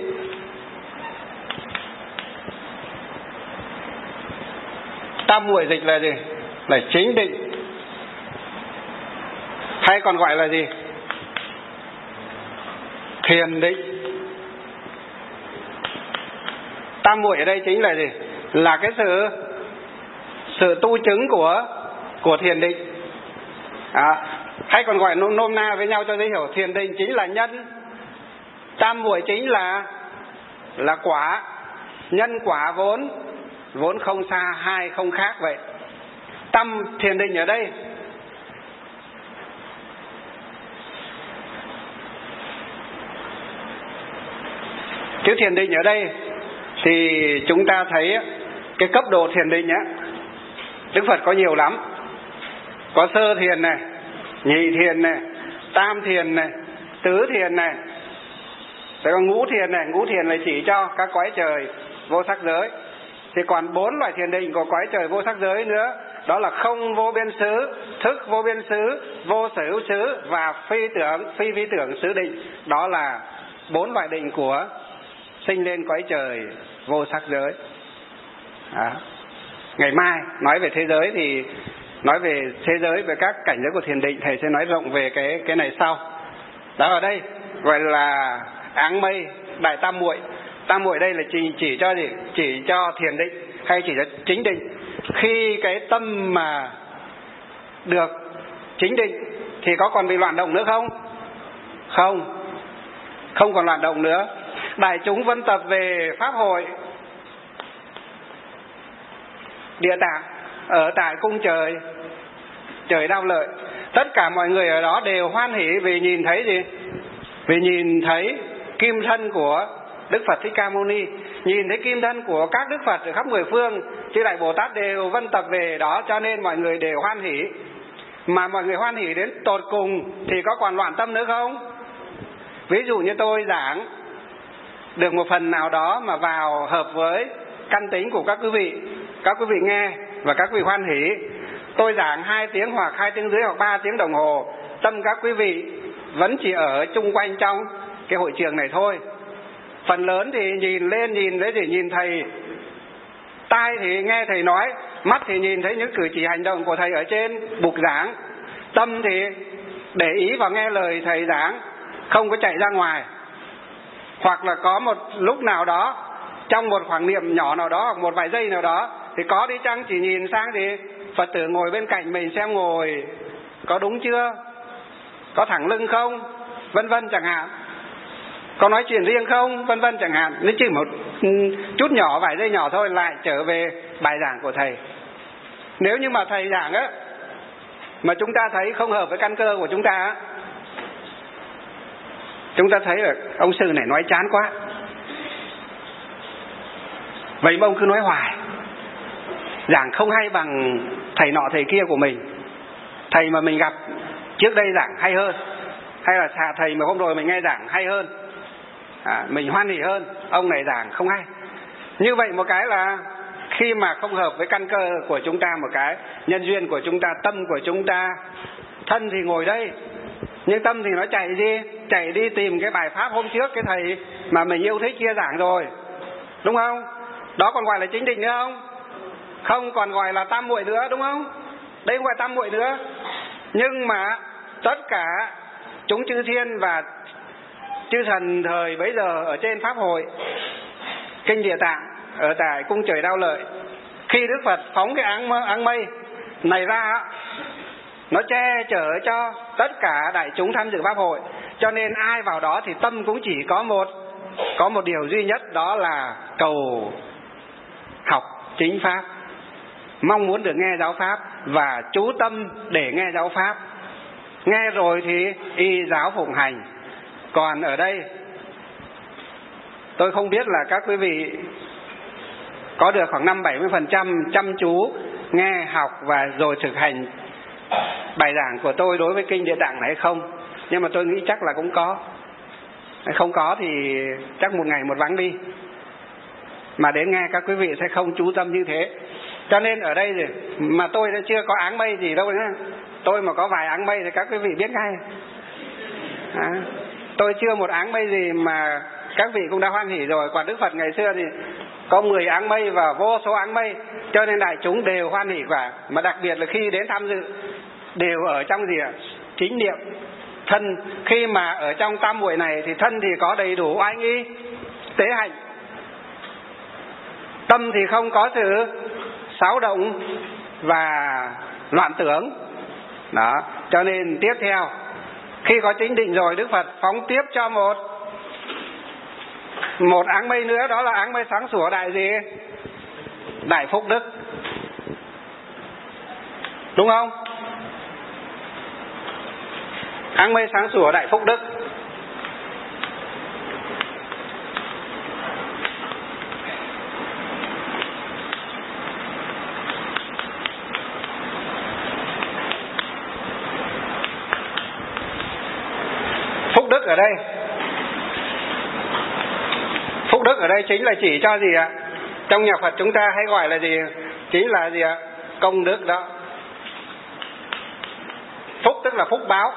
Tam muội dịch là gì? Là chính định, hay còn gọi là gì? Thiền định. Tam muội ở đây chính là gì? Là cái sự sự tu chứng của của thiền định. À, hay còn gọi nôm, nôm na với nhau cho dễ hiểu, thiền định chính là nhân, tam muội chính là là quả. Nhân quả vốn vốn không xa, hai không khác vậy. Tâm thiền định ở đây chữ thiền định ở đây thì chúng ta thấy cái cấp độ thiền định á, Đức Phật có nhiều lắm. Có sơ thiền này, nhị thiền này, tam thiền này, tứ thiền này, rồi còn ngũ thiền này. Ngũ thiền là chỉ cho các cõi trời vô sắc giới. Thì còn bốn loại thiền định của cõi trời vô sắc giới nữa đó là không vô biên xứ, thức vô biên xứ, vô sở hữu xứ và phi tưởng, phi vi tưởng xứ định. Đó là bốn loại định của sinh lên cõi trời vô sắc giới. Đó. Ngày mai nói về thế giới thì nói về thế giới, về các cảnh giới của thiền định, thầy sẽ nói rộng về cái cái này sau. Đó, ở đây gọi là áng mây đại tam muội. Tam muội đây là chỉ, chỉ cho gì? Chỉ cho thiền định hay chỉ cho chính định. Khi cái tâm mà được chính định thì có còn bị loạn động nữa không? Không, không còn loạn động nữa. Đại chúng vân tập về pháp hội Địa Tạng ở tại cung trời trời Đao Lợi. Tất cả mọi người ở đó đều hoan hỷ vì nhìn thấy gì? Vì nhìn thấy kim thân của Đức Phật Thích Ca Mâu Ni, nhìn thấy kim thân của các Đức Phật ở khắp mười phương, chư Đại Bồ Tát đều vân tập về đó, cho nên mọi người đều hoan hỷ. Mà mọi người hoan hỷ đến tột cùng thì có còn loạn tâm nữa không? Ví dụ như tôi giảng được một phần nào đó mà vào hợp với căn tính của các quý vị, các quý vị nghe và các quý vị hoan hỷ. Tôi giảng hai tiếng hoặc hai tiếng rưỡi hoặc ba tiếng đồng hồ, tâm các quý vị vẫn chỉ ở chung quanh trong cái hội trường này thôi. Phần lớn thì nhìn lên, nhìn đấy thì nhìn thầy, tai thì nghe thầy nói, mắt thì nhìn thấy những cử chỉ hành động của thầy ở trên bục giảng, tâm thì để ý vào nghe lời thầy giảng, không có chạy ra ngoài. Hoặc là có một lúc nào đó, trong một khoảng niệm nhỏ nào đó, hoặc một vài giây nào đó, thì có đi chăng chỉ nhìn sang thì Phật tử ngồi bên cạnh mình xem ngồi có đúng chưa, có thẳng lưng không, vân vân chẳng hạn, có nói chuyện riêng không, vân vân chẳng hạn. Nếu chỉ một chút nhỏ, vài giây nhỏ thôi, lại trở về bài giảng của thầy. Nếu như mà thầy giảng á mà chúng ta thấy không hợp với căn cơ của chúng ta á, chúng ta thấy là ông sư này nói chán quá, vậy mà ông cứ nói hoài, giảng không hay bằng thầy nọ thầy kia của mình. Thầy mà mình gặp trước đây giảng hay hơn, hay là thầy mà hôm rồi mình nghe giảng hay hơn, à, mình hoan hỉ hơn. Ông này giảng không hay. Như vậy một cái là khi mà không hợp với căn cơ của chúng ta, một cái nhân duyên của chúng ta, tâm của chúng ta, thân thì ngồi đây nhưng tâm thì nó chạy đi, chạy đi tìm cái bài pháp hôm trước cái thầy mà mình yêu thích kia giảng rồi, đúng không? Đó còn gọi là chính định nữa không? Không còn gọi là tam muội nữa, đúng không? Đây không gọi tam muội nữa. Nhưng mà tất cả chúng chư thiên và chư thần thời bấy giờ ở trên pháp hội kinh Địa Tạng ở tại cung trời Đao Lợi, khi Đức Phật phóng cái áng, áng mây này ra, nó che chở cho tất cả đại chúng tham dự pháp hội. Cho nên ai vào đó thì tâm cũng chỉ có một có một điều duy nhất, đó là cầu học chính pháp, mong muốn được nghe giáo pháp và chú tâm để nghe giáo pháp. Nghe rồi thì y giáo phụng hành. Còn ở đây tôi không biết là các quý vị có được khoảng năm bảy mươi phần trăm chăm chú nghe học và rồi thực hành bài giảng của tôi đối với kinh Địa Tạng này hay không. Nhưng mà tôi nghĩ chắc là cũng có. Không có thì chắc một ngày một vắng đi, mà đến nghe các quý vị sẽ không chú tâm như thế. Cho nên ở đây mà tôi đã chưa có áng mây gì đâu nhá. Tôi mà có vài áng mây thì các quý vị biết ngay. À, tôi chưa một áng mây gì mà các vị cũng đã hoan hỉ rồi. Còn Đức Phật ngày xưa thì có mười áng mây và vô số áng mây, cho nên đại chúng đều hoan hỉ cả. Mà đặc biệt là khi đến tham dự đều ở trong gì ạ? Chính niệm. Thân khi mà ở trong tam muội này thì thân thì có đầy đủ oai nghi, tế hạnh. Tâm thì không có sự xáo động và loạn tưởng. Đó, cho nên tiếp theo khi có chính định rồi, Đức Phật phóng tiếp cho một một áng mây nữa, đó là áng mây sáng sủa đại gì? Đại phúc đức. Đúng không? Áng mây sáng sủa đại phúc đức. Phúc đức ở đây, phúc đức ở đây chính là chỉ cho gì ạ? Trong nhà Phật chúng ta hay gọi là gì? Chính là gì ạ? công đức đó. Phúc tức là phúc báo.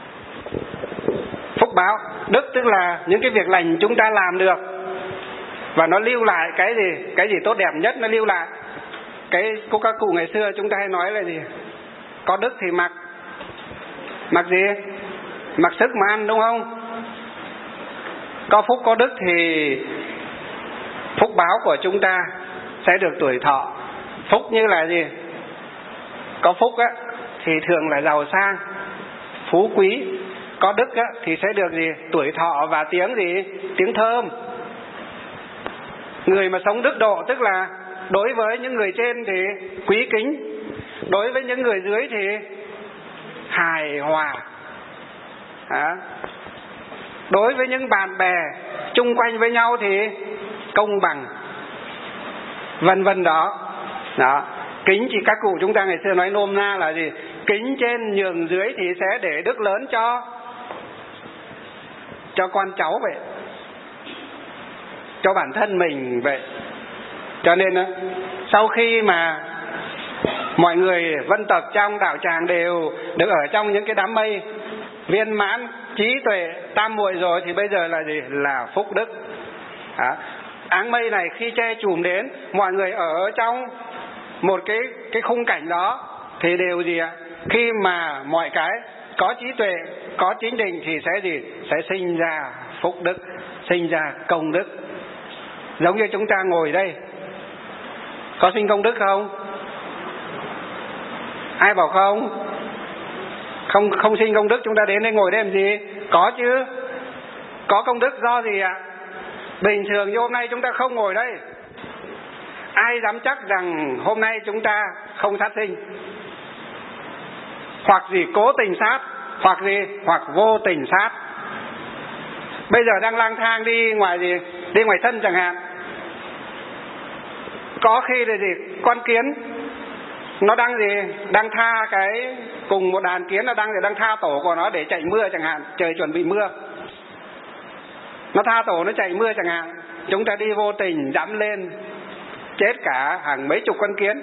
Phúc báo, đức tức là những cái việc lành chúng ta làm được và nó lưu lại cái gì, cái gì tốt đẹp nhất nó lưu lại. Cái cô các cụ ngày xưa chúng ta hay nói là gì? Có đức thì mặc mặc gì? Mặc sức mà ăn, đúng không? Có phúc có đức thì phúc báo của chúng ta sẽ được tuổi thọ. Phúc như là gì? Có phúc á thì thường là giàu sang, phú quý. Có đức á thì sẽ được gì? Tuổi thọ và tiếng gì? Tiếng thơm. Người mà sống đức độ tức là đối với những người trên thì quý kính, đối với những người dưới thì hài hòa. À, đối với những bạn bè chung quanh với nhau thì công bằng, vân vân đó. Đó. Kính thì các cụ chúng ta ngày xưa nói nôm na là gì? Kính trên nhường dưới thì sẽ để đức lớn cho cho con cháu vậy, cho bản thân mình vậy. Cho nên sau khi mà mọi người vân tập trong đạo tràng đều được ở trong những cái đám mây viên mãn trí tuệ tam muội rồi thì bây giờ là gì? Là phúc đức. À, áng mây này khi che chùm đến, mọi người ở trong một cái cái khung cảnh đó thì đều gì ạ? Khi mà mọi cái có trí tuệ, có chính định thì sẽ gì? Sẽ sinh ra phúc đức, sinh ra công đức. Giống như chúng ta ngồi đây, có sinh công đức không? Ai bảo không? Không không sinh công đức chúng ta đến đây ngồi đây làm gì? Có chứ. Có công đức do gì ạ? Bình thường như hôm nay chúng ta không ngồi đây, ai dám chắc rằng hôm nay chúng ta không sát sinh? Hoặc gì cố tình sát, hoặc gì, hoặc vô tình sát. Bây giờ đang lang thang đi ngoài gì, đi ngoài sân chẳng hạn, có khi là gì, con kiến nó đang gì, đang tha cái cùng một đàn kiến, nó đang đang tha tổ của nó để chạy mưa chẳng hạn, trời chuẩn bị mưa, nó tha tổ nó chạy mưa chẳng hạn, chúng ta đi vô tình dẫm lên, chết cả hàng mấy chục con kiến.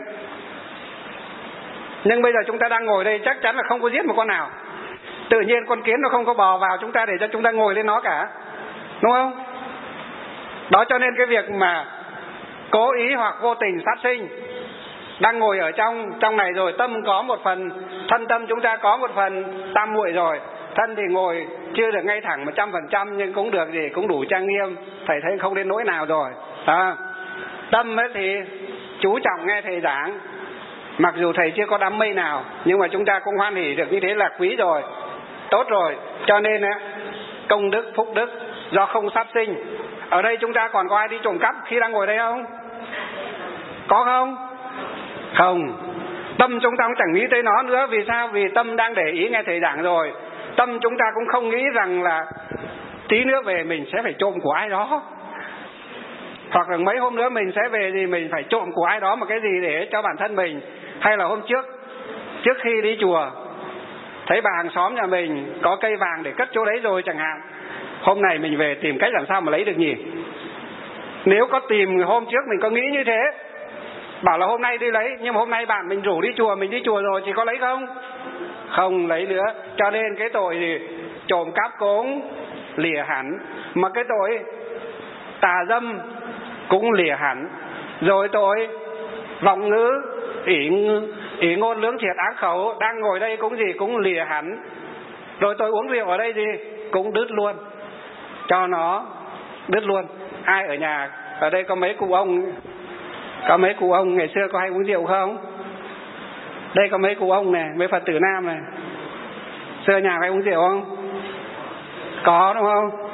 Nhưng bây giờ chúng ta đang ngồi đây chắc chắn là không có giết một con nào. Tự nhiên con kiến nó không có bò vào chúng ta để cho chúng ta ngồi lên nó cả, đúng không? Đó, cho nên cái việc mà cố ý hoặc vô tình sát sinh, đang ngồi ở trong trong này rồi, tâm có một phần, thân tâm chúng ta có một phần tam muội rồi. Thân thì ngồi chưa được ngay thẳng một trăm phần trăm nhưng cũng được gì, cũng đủ trang nghiêm, thầy thấy không đến nỗi nào rồi. À, tâm ấy thì chú trọng nghe thầy giảng, mặc dù thầy chưa có đám mây nào, nhưng mà chúng ta cũng hoan hỉ được như thế là quý rồi, tốt rồi. Cho nên á, công đức, phúc đức do không sát sinh. Ở đây chúng ta còn có ai đi trộm cắp khi đang ngồi đây không? Có không? Không. Tâm chúng ta cũng chẳng nghĩ tới nó nữa. Vì sao? Vì tâm đang để ý nghe thầy giảng rồi. Tâm chúng ta cũng không nghĩ rằng là tí nữa về mình sẽ phải trộm của ai đó, hoặc là mấy hôm nữa mình sẽ về thì mình phải trộm của ai đó một cái gì để cho bản thân mình. Hay là hôm trước, trước khi đi chùa, thấy bà hàng xóm nhà mình có cây vàng để cất chỗ đấy rồi chẳng hạn, hôm nay mình về tìm cách làm sao mà lấy được nhỉ? Nếu có tìm hôm trước mình có nghĩ như thế, bảo là hôm nay đi lấy, nhưng mà hôm nay bạn mình rủ đi chùa, mình đi chùa rồi thì có lấy không? Không lấy nữa. Cho nên cái tội gì trộm cắp cũng lìa hẳn, mà cái tội tà dâm cũng lìa hẳn, rồi tội vọng ngữ, ỷ, ỷ ngôn lưỡng thiệt ác khẩu đang ngồi đây cũng gì, cũng lìa hẳn. Rồi tội uống rượu ở đây gì cũng đứt luôn, cho nó đứt luôn. Ai ở nhà ở đây có mấy cụ ông, có mấy cụ ông ngày xưa có hay uống rượu không? Đây có mấy cụ ông này, mấy Phật tử nam này, xưa nhà hay uống rượu không? Có đúng không?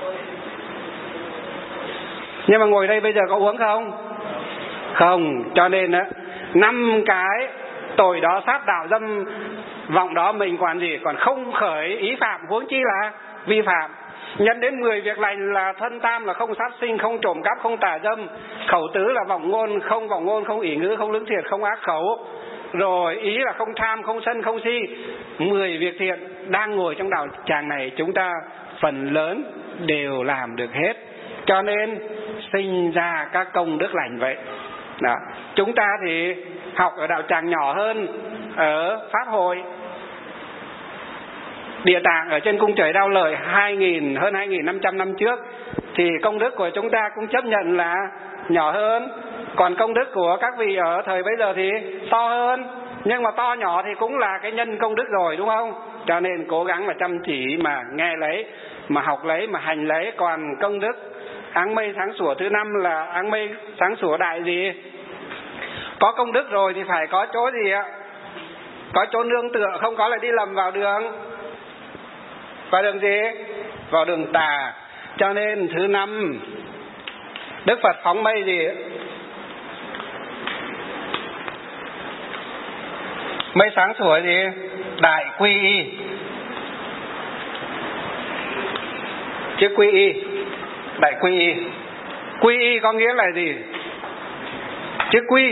Nhưng mà ngồi đây bây giờ có uống không? Không. Cho nên á, năm cái tội đó, sát đạo dâm vọng đó, mình còn gì, còn không khởi ý phạm, huống chi là vi phạm. Nhận đến mười việc lành là thân tam là không sát sinh, không trộm cắp, không tà dâm. Khẩu tứ là vọng ngôn, không vọng ngôn, không ỷ ngữ, không lưỡng thiệt, không ác khẩu. Rồi ý là không tham, không sân, không si. Mười việc thiện đang ngồi trong đạo tràng này chúng ta phần lớn đều làm được hết. Cho nên sinh ra các công đức lành vậy. Đó. Chúng ta thì học ở đạo tràng nhỏ hơn ở Pháp hội. Địa Tạng ở trên cung trời Đao Lợi hai nghìn hơn hai nghìn năm trăm năm trước thì công đức của chúng ta cũng chấp nhận là nhỏ hơn, còn công đức của các vị ở thời bấy giờ thì to hơn. Nhưng mà to nhỏ thì cũng là cái nhân công đức rồi, đúng không? Cho nên cố gắng mà chăm chỉ mà nghe lấy, mà học lấy, mà hành lấy. Còn công đức áng mây sáng sủa thứ năm là áng mây sáng sủa đại gì? Có công đức rồi thì phải có chỗ gì ạ? Có chỗ nương tựa, không có là đi lầm vào đường. Vào đường gì? Vào đường tà. Cho nên thứ năm, Đức Phật phóng mây gì? Mây sáng sủa gì? Đại quy y. Chữ quy y, đại quy y. Quy y có nghĩa là gì? Chữ quy,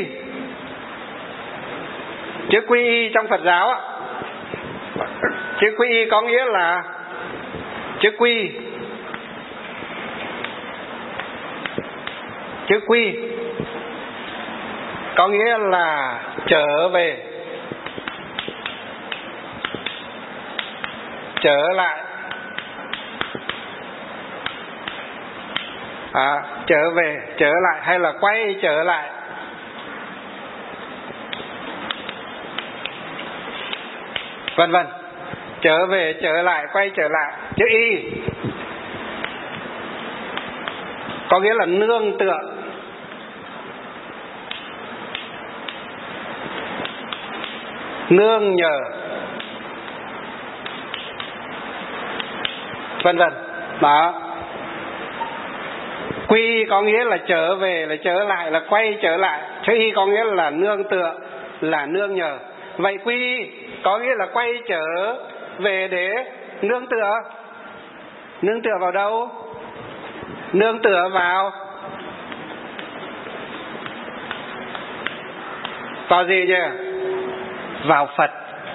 chữ quy y trong Phật giáo ạ, chữ quy y có nghĩa là chữ quy, chữ quy có nghĩa là trở về, trở lại, à, trở về, trở lại hay là quay trở lại. Vân vân, trở về, trở lại, quay trở lại. Chữ y có nghĩa là nương tựa, nương nhờ, vân vân. Đó. Quy có nghĩa là trở về, là trở lại, là quay trở lại. Chữ y có nghĩa là nương tựa, là nương nhờ. Vậy quy có nghĩa là quay trở về để nương tựa. Nương tựa vào đâu? Nương tựa vào vào gì nhỉ? Vào Phật.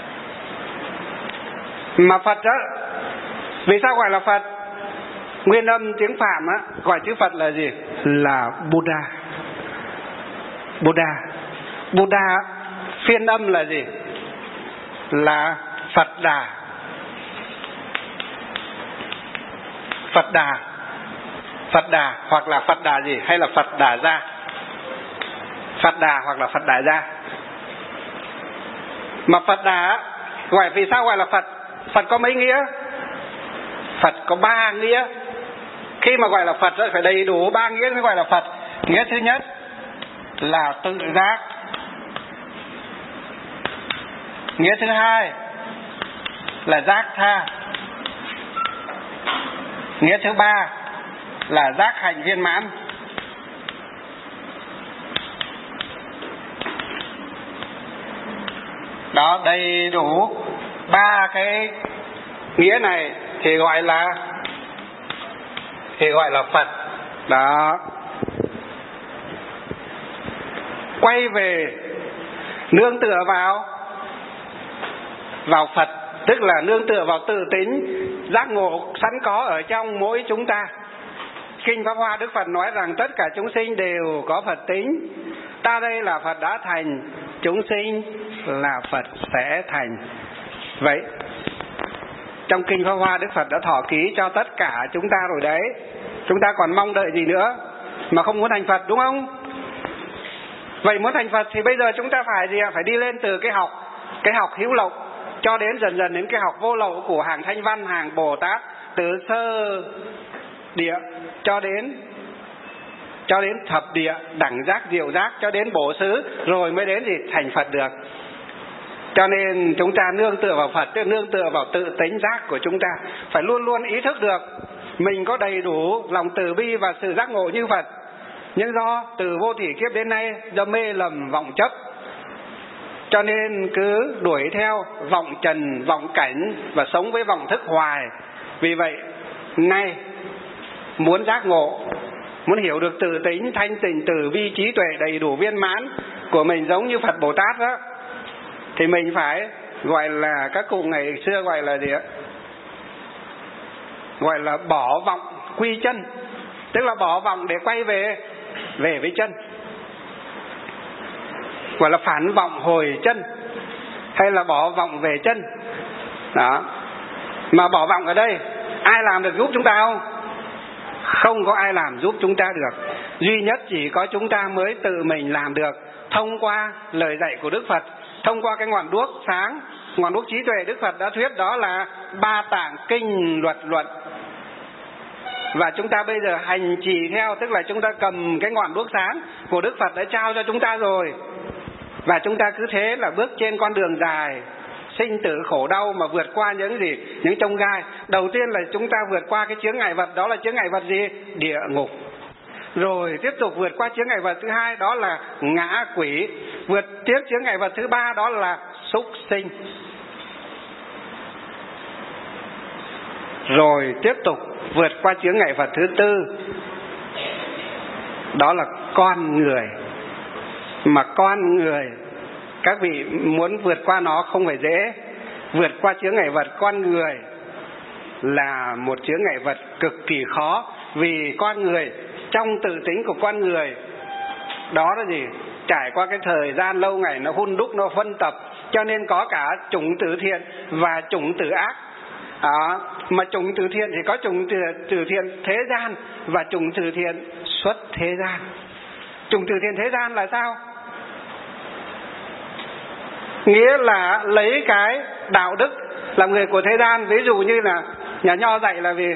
Mà Phật đó, vì sao gọi là Phật? Nguyên âm tiếng Phạm á, gọi chữ Phật là gì? Là Buddha. Buddha. Buddha phiên âm là gì? Là Phật Đà. Phật Đà. Phật Đà hoặc là Phật Đà gì? Hay là Phật Đà Gia? Phật Đà hoặc là Phật Đà Gia. Mà Phật Đà gọi, vì sao gọi là Phật? Phật có mấy nghĩa? Phật có ba nghĩa. Khi mà gọi là Phật phải đầy đủ ba nghĩa mới gọi là Phật. Nghĩa thứ nhất là tự giác. Nghĩa thứ hai là giác tha. Nghĩa thứ ba là giác hành viên mãn. Đó, đầy đủ ba cái nghĩa này thì gọi là thì gọi là Phật. Đó. Quay về nương tựa vào vào Phật, tức là nương tựa vào tự tính giác ngộ sẵn có ở trong mỗi chúng ta. Kinh Pháp Hoa Đức Phật nói rằng tất cả chúng sinh đều có Phật tính. Ta đây là Phật đã thành, chúng sinh là Phật sẽ thành. Vậy trong Kinh Pháp Hoa Đức Phật đã thọ ký cho tất cả chúng ta rồi đấy. Chúng ta còn mong đợi gì nữa mà không muốn thành Phật, đúng không? Vậy muốn thành Phật thì bây giờ chúng ta phải gì ạ? Phải đi lên từ cái học cái học hữu lậu cho đến dần dần đến cái học vô lậu của hàng Thanh Văn, hàng Bồ Tát, từ sơ địa cho đến cho đến thập địa, đẳng giác, diệu giác, cho đến bổ xứ, rồi mới đến gì thành Phật được. Cho nên chúng ta nương tựa vào Phật, tức nương tựa vào tự tính giác của chúng ta. Phải luôn luôn ý thức được mình có đầy đủ lòng từ bi và sự giác ngộ như Phật. Nhưng do từ vô thỉ kiếp đến nay, do mê lầm vọng chấp, cho nên cứ đuổi theo vọng trần, vọng cảnh và sống với vọng thức hoài. Vì vậy, nay muốn giác ngộ, muốn hiểu được tự tính thanh tịnh từ bi trí tuệ đầy đủ viên mãn của mình giống như Phật Bồ Tát đó, thì mình phải gọi là, các cụ ngày xưa gọi là gì ạ? Gọi là bỏ vọng quy chân, tức là bỏ vọng để quay về về với chân. gọi là phản vọng hồi chân, hay là bỏ vọng về chân. Đó. Mà bỏ vọng ở đây, ai làm được giúp chúng ta không? Không có ai làm giúp chúng ta được. Duy nhất chỉ có chúng ta mới tự mình làm được, thông qua lời dạy của Đức Phật, thông qua cái ngọn đuốc sáng, ngọn đuốc trí tuệ Đức Phật đã thuyết, đó là Ba Tạng Kinh Luật Luận. Và chúng ta bây giờ hành trì theo, tức là chúng ta cầm cái ngọn đuốc sáng của Đức Phật đã trao cho chúng ta rồi. Và chúng ta cứ thế là bước trên con đường dài sinh tử khổ đau mà vượt qua những gì? Những chông gai. Đầu tiên là chúng ta vượt qua cái chướng ngại vật, đó là chướng ngại vật gì? Địa ngục. Rồi tiếp tục vượt qua chướng ngại vật thứ hai, đó là ngã quỷ. Vượt tiếp chướng ngại vật thứ ba, đó là súc sinh. Rồi tiếp tục vượt qua chướng ngại vật thứ tư, đó là con người. Mà con người, các vị muốn vượt qua nó không phải dễ. Vượt qua chướng ngại vật con người là một chướng ngại vật cực kỳ khó. Vì con người, trong tự tính của con người, đó là gì? Trải qua cái thời gian lâu ngày nó hun đúc, nó phân tập, cho nên có cả chủng tử thiện và chủng tử ác. Đó. Mà chủng tử thiện thì có chủng tử, tử thiện thế gian và chủng tử thiện xuất thế gian. Chủng tử thiện thế gian là sao? Nghĩa là lấy cái đạo đức làm người của thế gian. Ví dụ như là nhà Nho dạy là về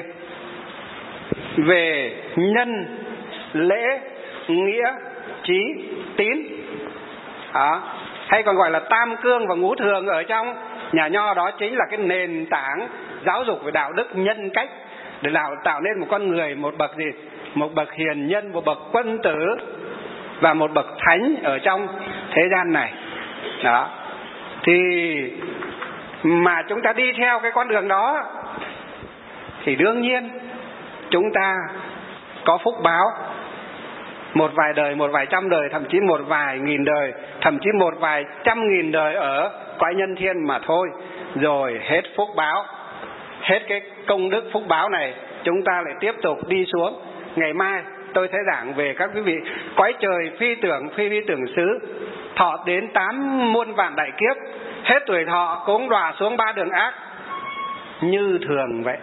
về nhân, lễ, nghĩa, trí, tín. Đó. Hay còn gọi là tam cương và ngũ thường ở trong nhà Nho, đó chính là cái nền tảng giáo dục về đạo đức nhân cách, để tạo, tạo nên một con người, một bậc gì? Một bậc hiền nhân, một bậc quân tử và một bậc thánh ở trong thế gian này. Đó. Thì mà chúng ta đi theo cái con đường đó thì đương nhiên chúng ta có phúc báo. Một vài đời, một vài trăm đời, thậm chí một vài nghìn đời, thậm chí một vài trăm nghìn đời ở cõi nhân thiên mà thôi. Rồi hết phúc báo, hết cái công đức phúc báo này, chúng ta lại tiếp tục đi xuống. Ngày mai tôi sẽ giảng về các quý vị cõi trời phi tưởng, phi phi tưởng xứ, thọ đến tám muôn vạn đại kiếp, hết tuổi thọ cũng đọa xuống ba đường ác như thường vậy.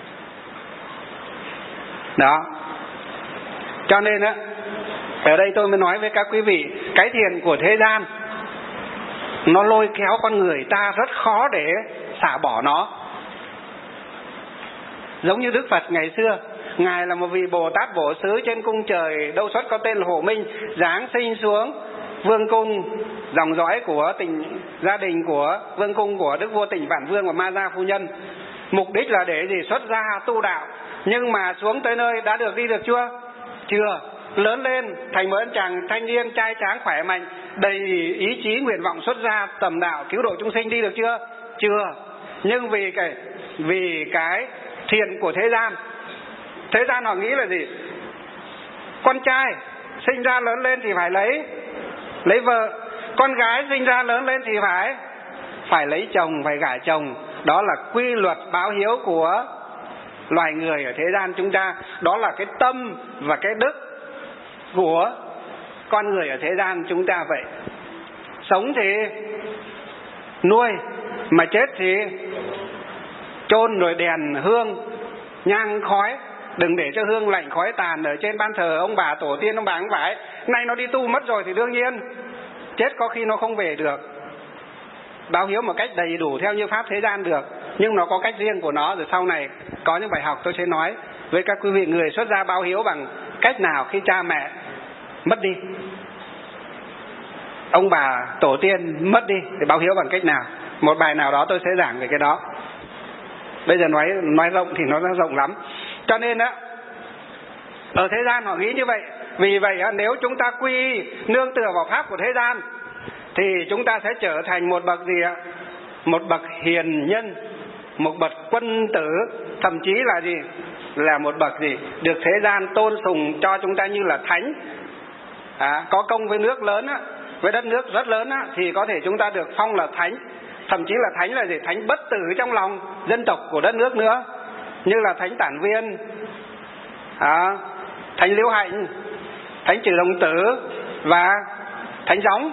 Đó. Cho nên á, ở đây tôi mới nói với các quý vị, cái thiện của thế gian nó lôi kéo con người ta rất khó để xả bỏ nó. Giống như Đức Phật ngày xưa, Ngài là một vị Bồ Tát Bổ Xứ trên cung trời Đâu Xuất có tên là Hộ Minh, giáng sinh xuống vương cung, dòng dõi của tình gia đình của vương cung của Đức Vua Tỉnh Vạn Vương và Ma Gia Phu Nhân. Mục đích là để gì? Xuất gia tu đạo. Nhưng mà xuống tới nơi đã được đi được chưa? Chưa. Lớn lên thành một chàng thanh niên trai tráng khỏe mạnh, đầy ý chí nguyện vọng xuất gia tầm đạo cứu độ chúng sinh, đi được chưa? Chưa. Nhưng vì cái vì cái thiện của thế gian, thế gian họ nghĩ là gì? Con trai sinh ra lớn lên thì phải lấy lấy vợ, con gái sinh ra lớn lên thì phải phải lấy chồng, phải gả chồng. Đó là quy luật báo hiếu của loài người ở thế gian chúng ta. Đó là cái tâm và cái đức của con người ở thế gian chúng ta vậy. Sống thì nuôi, mà chết thì chôn rồi đèn hương nhang khói. Đừng để cho hương lạnh khói tàn ở trên ban thờ ông bà tổ tiên ông bà không phải. Nay nó đi tu mất rồi thì đương nhiên chết có khi nó không về được. Báo hiếu một cách đầy đủ theo như pháp thế gian được, nhưng nó có cách riêng của nó. Rồi sau này có những bài học tôi sẽ nói với các quý vị người xuất gia báo hiếu bằng cách nào khi cha mẹ mất đi, ông bà tổ tiên mất đi thì báo hiếu bằng cách nào. Một bài nào đó tôi sẽ giảng về cái đó. Bây giờ nói nói rộng thì nó rộng lắm. Cho nên á, ở thế gian họ nghĩ như vậy. Vì vậy á, nếu chúng ta quy nương tựa vào pháp của thế gian thì chúng ta sẽ trở thành một bậc gì ạ? Một bậc hiền nhân, một bậc quân tử, thậm chí là gì? Là một bậc gì? Được thế gian tôn sùng cho chúng ta như là thánh. À, có công với nước lớn á, với đất nước rất lớn á, thì có thể chúng ta được phong là thánh. Thậm chí là thánh là gì? Thánh bất tử trong lòng dân tộc của đất nước nữa, như là thánh Tản Viên, à, thánh Liễu Hạnh, thánh Trừ Đồng Tử và thánh Gióng.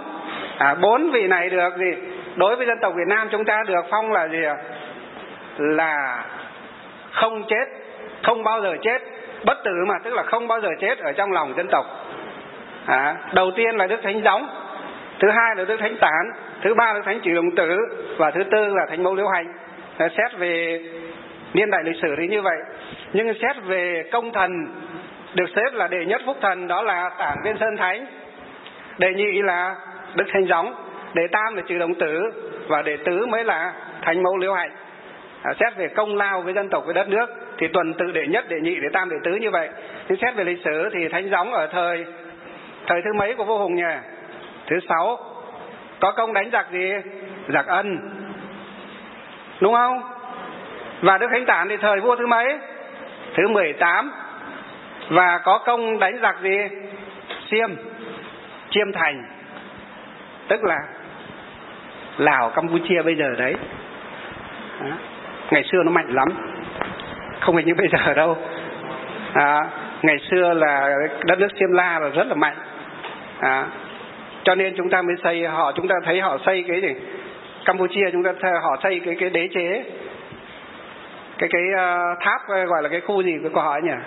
À, bốn vị này được gì? Đối với dân tộc Việt Nam chúng ta được phong là gì ạ? Là không chết, không bao giờ chết, bất tử mà, tức là không bao giờ chết ở trong lòng dân tộc. À, đầu tiên là Đức Thánh Gióng, thứ hai là Đức Thánh Tản, thứ ba là Đức Thánh Chỉ Đồng Tử, và thứ tư là Thánh Mẫu Liễu Hạnh. À, xét về niên đại lịch sử thì như vậy. Nhưng xét về công thần, được xếp là đệ nhất phúc thần đó là Tản Viên Sơn Thánh, đệ nhị là Đức Thánh Gióng, đệ tam là Chỉ Đồng Tử, và đệ tứ mới là Thánh Mẫu Liễu Hạnh. À, xét về công lao với dân tộc, với đất nước thì tuần tự đệ nhất, đệ nhị, đệ tam, đệ tứ như vậy. Nhưng xét về lịch sử thì Thánh Gióng ở thời thời thứ mấy của vua Hùng nhỉ? Thứ sáu. Có công đánh giặc gì? Giặc Ân, đúng không? Và Đức Thánh Tản thì thời vua thứ mấy? Thứ mười tám. Và có công đánh giặc gì? Xiêm, Chiêm Thành, tức là Lào, Campuchia bây giờ đấy. Đó. Ngày xưa nó mạnh lắm, không phải như bây giờ đâu. À, ngày xưa là đất nước Xiêm La là rất là mạnh. À, cho nên chúng ta mới xây họ, chúng ta thấy họ xây cái gì? Campuchia chúng ta thấy họ xây cái cái đế chế, cái cái uh, tháp gọi là cái khu gì của họ ấy nhỉ?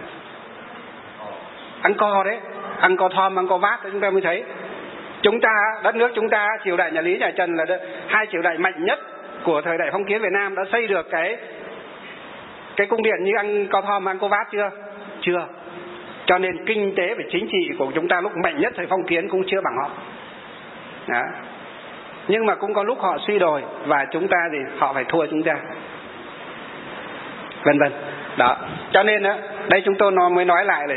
Angkor đấy, Angkor Thom, Angkor Wat, chúng ta mới thấy. Chúng ta, đất nước chúng ta, triều đại nhà Lý, nhà Trần là hai triều đại mạnh nhất của thời đại phong kiến Việt Nam đã xây được cái cái cung điện như Angkor Thom, Angkor Wat chưa? Chưa. Cho nên kinh tế và chính trị của chúng ta lúc mạnh nhất thời phong kiến cũng chưa bằng họ. Đó. Nhưng mà cũng có lúc họ suy đồi và chúng ta thì họ phải thua chúng ta, vân vân. Đó. Cho nên đó, đây chúng tôi nó mới nói lại là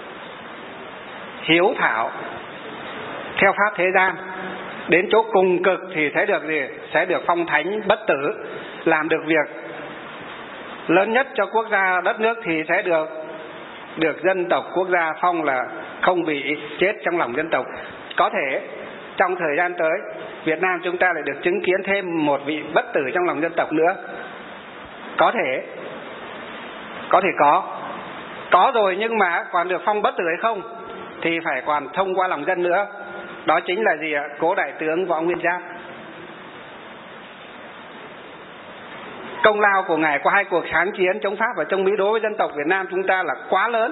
hiếu thảo theo pháp thế gian, đến chỗ cùng cực thì sẽ được gì? Sẽ được phong thánh bất tử, làm được việc lớn nhất cho quốc gia đất nước thì sẽ được được dân tộc quốc gia phong là không bị chết trong lòng dân tộc. Có thể trong thời gian tới Việt Nam chúng ta lại được chứng kiến thêm một vị bất tử trong lòng dân tộc nữa. Có thể, có thể có, có rồi, nhưng mà còn được phong bất tử hay không thì phải còn thông qua lòng dân nữa. Đó chính là gì ạ? Cố Đại tướng Võ Nguyên Giáp. Công lao của ngài qua hai cuộc kháng chiến chống Pháp và chống Mỹ đối với dân tộc Việt Nam chúng ta là quá lớn.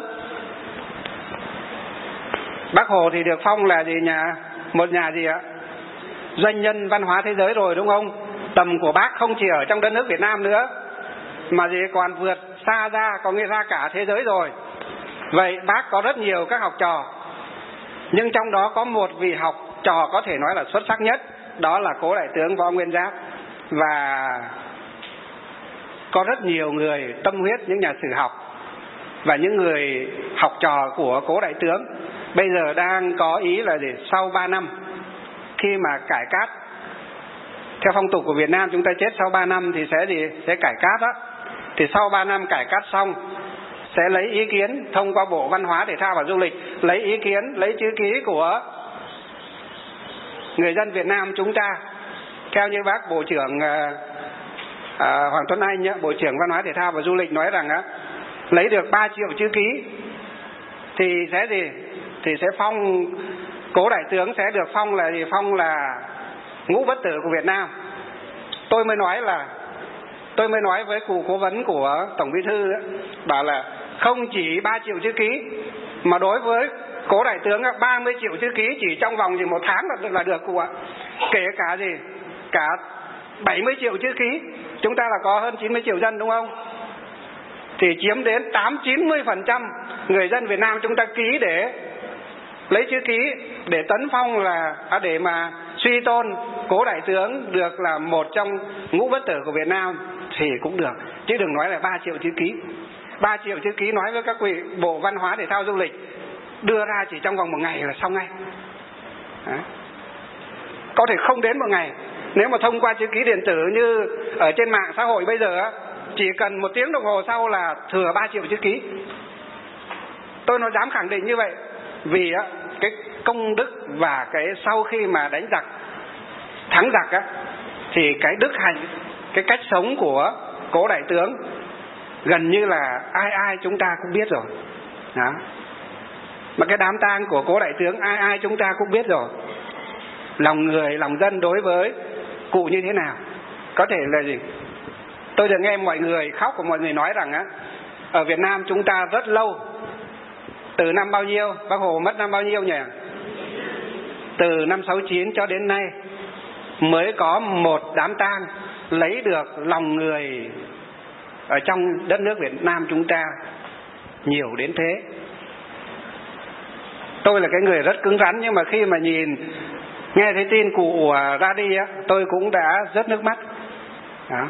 Bác Hồ thì được phong là gì? Nhà một nhà gì ạ? Doanh nhân văn hóa thế giới rồi, đúng không? Tầm của bác không chỉ ở trong đất nước Việt Nam nữa, mà gì còn vượt xa ra, có nghĩa ra cả thế giới rồi. Vậy bác có rất nhiều các học trò, nhưng trong đó có một vị học trò có thể nói là xuất sắc nhất, đó là Cố Đại tướng Võ Nguyên Giáp. Và có rất nhiều người tâm huyết, những nhà sử học và những người học trò của Cố Đại tướng bây giờ đang có ý là gì? Sau ba năm khi mà cải cát, theo phong tục của Việt Nam chúng ta chết sau ba năm thì sẽ gì? Sẽ cải cát đó. Thì sau ba năm cải cát xong sẽ lấy ý kiến thông qua Bộ Văn hóa Thể thao và Du lịch, lấy ý kiến, lấy chữ ký của người dân Việt Nam chúng ta. Theo như bác Bộ trưởng à, Hoàng Tuấn Anh, Bộ trưởng Văn hóa Thể thao và Du lịch nói rằng á, lấy được ba triệu chữ ký thì sẽ gì? Thì sẽ phong Cố Đại tướng sẽ được phong là gì? Phong là ngũ bất tử của Việt Nam. Tôi mới nói là Tôi mới nói với cụ cố vấn của Tổng Bí thư ấy, bảo là không chỉ ba triệu chữ ký, mà đối với Cố Đại tướng ba mươi triệu chữ ký chỉ trong vòng chỉ một tháng là, là được cụ ạ. Kể cả gì? Cả bảy mươi triệu chữ ký, chúng ta là có hơn chín mươi triệu dân, đúng không? Thì chiếm đến tám chín mươi phần trăm người dân Việt Nam chúng ta ký để lấy chữ ký để tấn phong là à, để mà suy tôn Cố Đại tướng được là một trong ngũ bất tử của Việt Nam thì cũng được, chứ đừng nói là ba triệu chữ ký. Ba triệu chữ ký nói với các vị Bộ Văn hóa Thể thao Du lịch đưa ra chỉ trong vòng một ngày là xong ngay. Đấy. Có thể không đến một ngày. Nếu mà thông qua chữ ký điện tử như ở trên mạng xã hội bây giờ, chỉ cần một tiếng đồng hồ sau là thừa ba triệu chữ ký. Tôi nói dám khẳng định như vậy, vì cái công đức và cái sau khi mà đánh giặc, thắng giặc á, thì cái đức hạnh, cái cách sống của Cố Đại tướng gần như là ai ai chúng ta cũng biết rồi. Đó. Mà cái đám tang của Cố Đại tướng ai ai chúng ta cũng biết rồi. lòng người, lòng dân đối với cụ như thế nào. Có thể là gì? Tôi được nghe mọi người khóc của mọi người nói rằng á, ở Việt Nam chúng ta rất lâu, từ năm bao nhiêu, Bác Hồ mất năm bao nhiêu nhỉ? Từ năm sáu chín cho đến nay mới có một đám tang lấy được lòng người ở trong đất nước Việt Nam chúng ta nhiều đến thế. Tôi là cái người rất cứng rắn, nhưng mà khi mà nhìn nghe thấy tin cụ ra đi á, tôi cũng đã rớt nước mắt. Đó.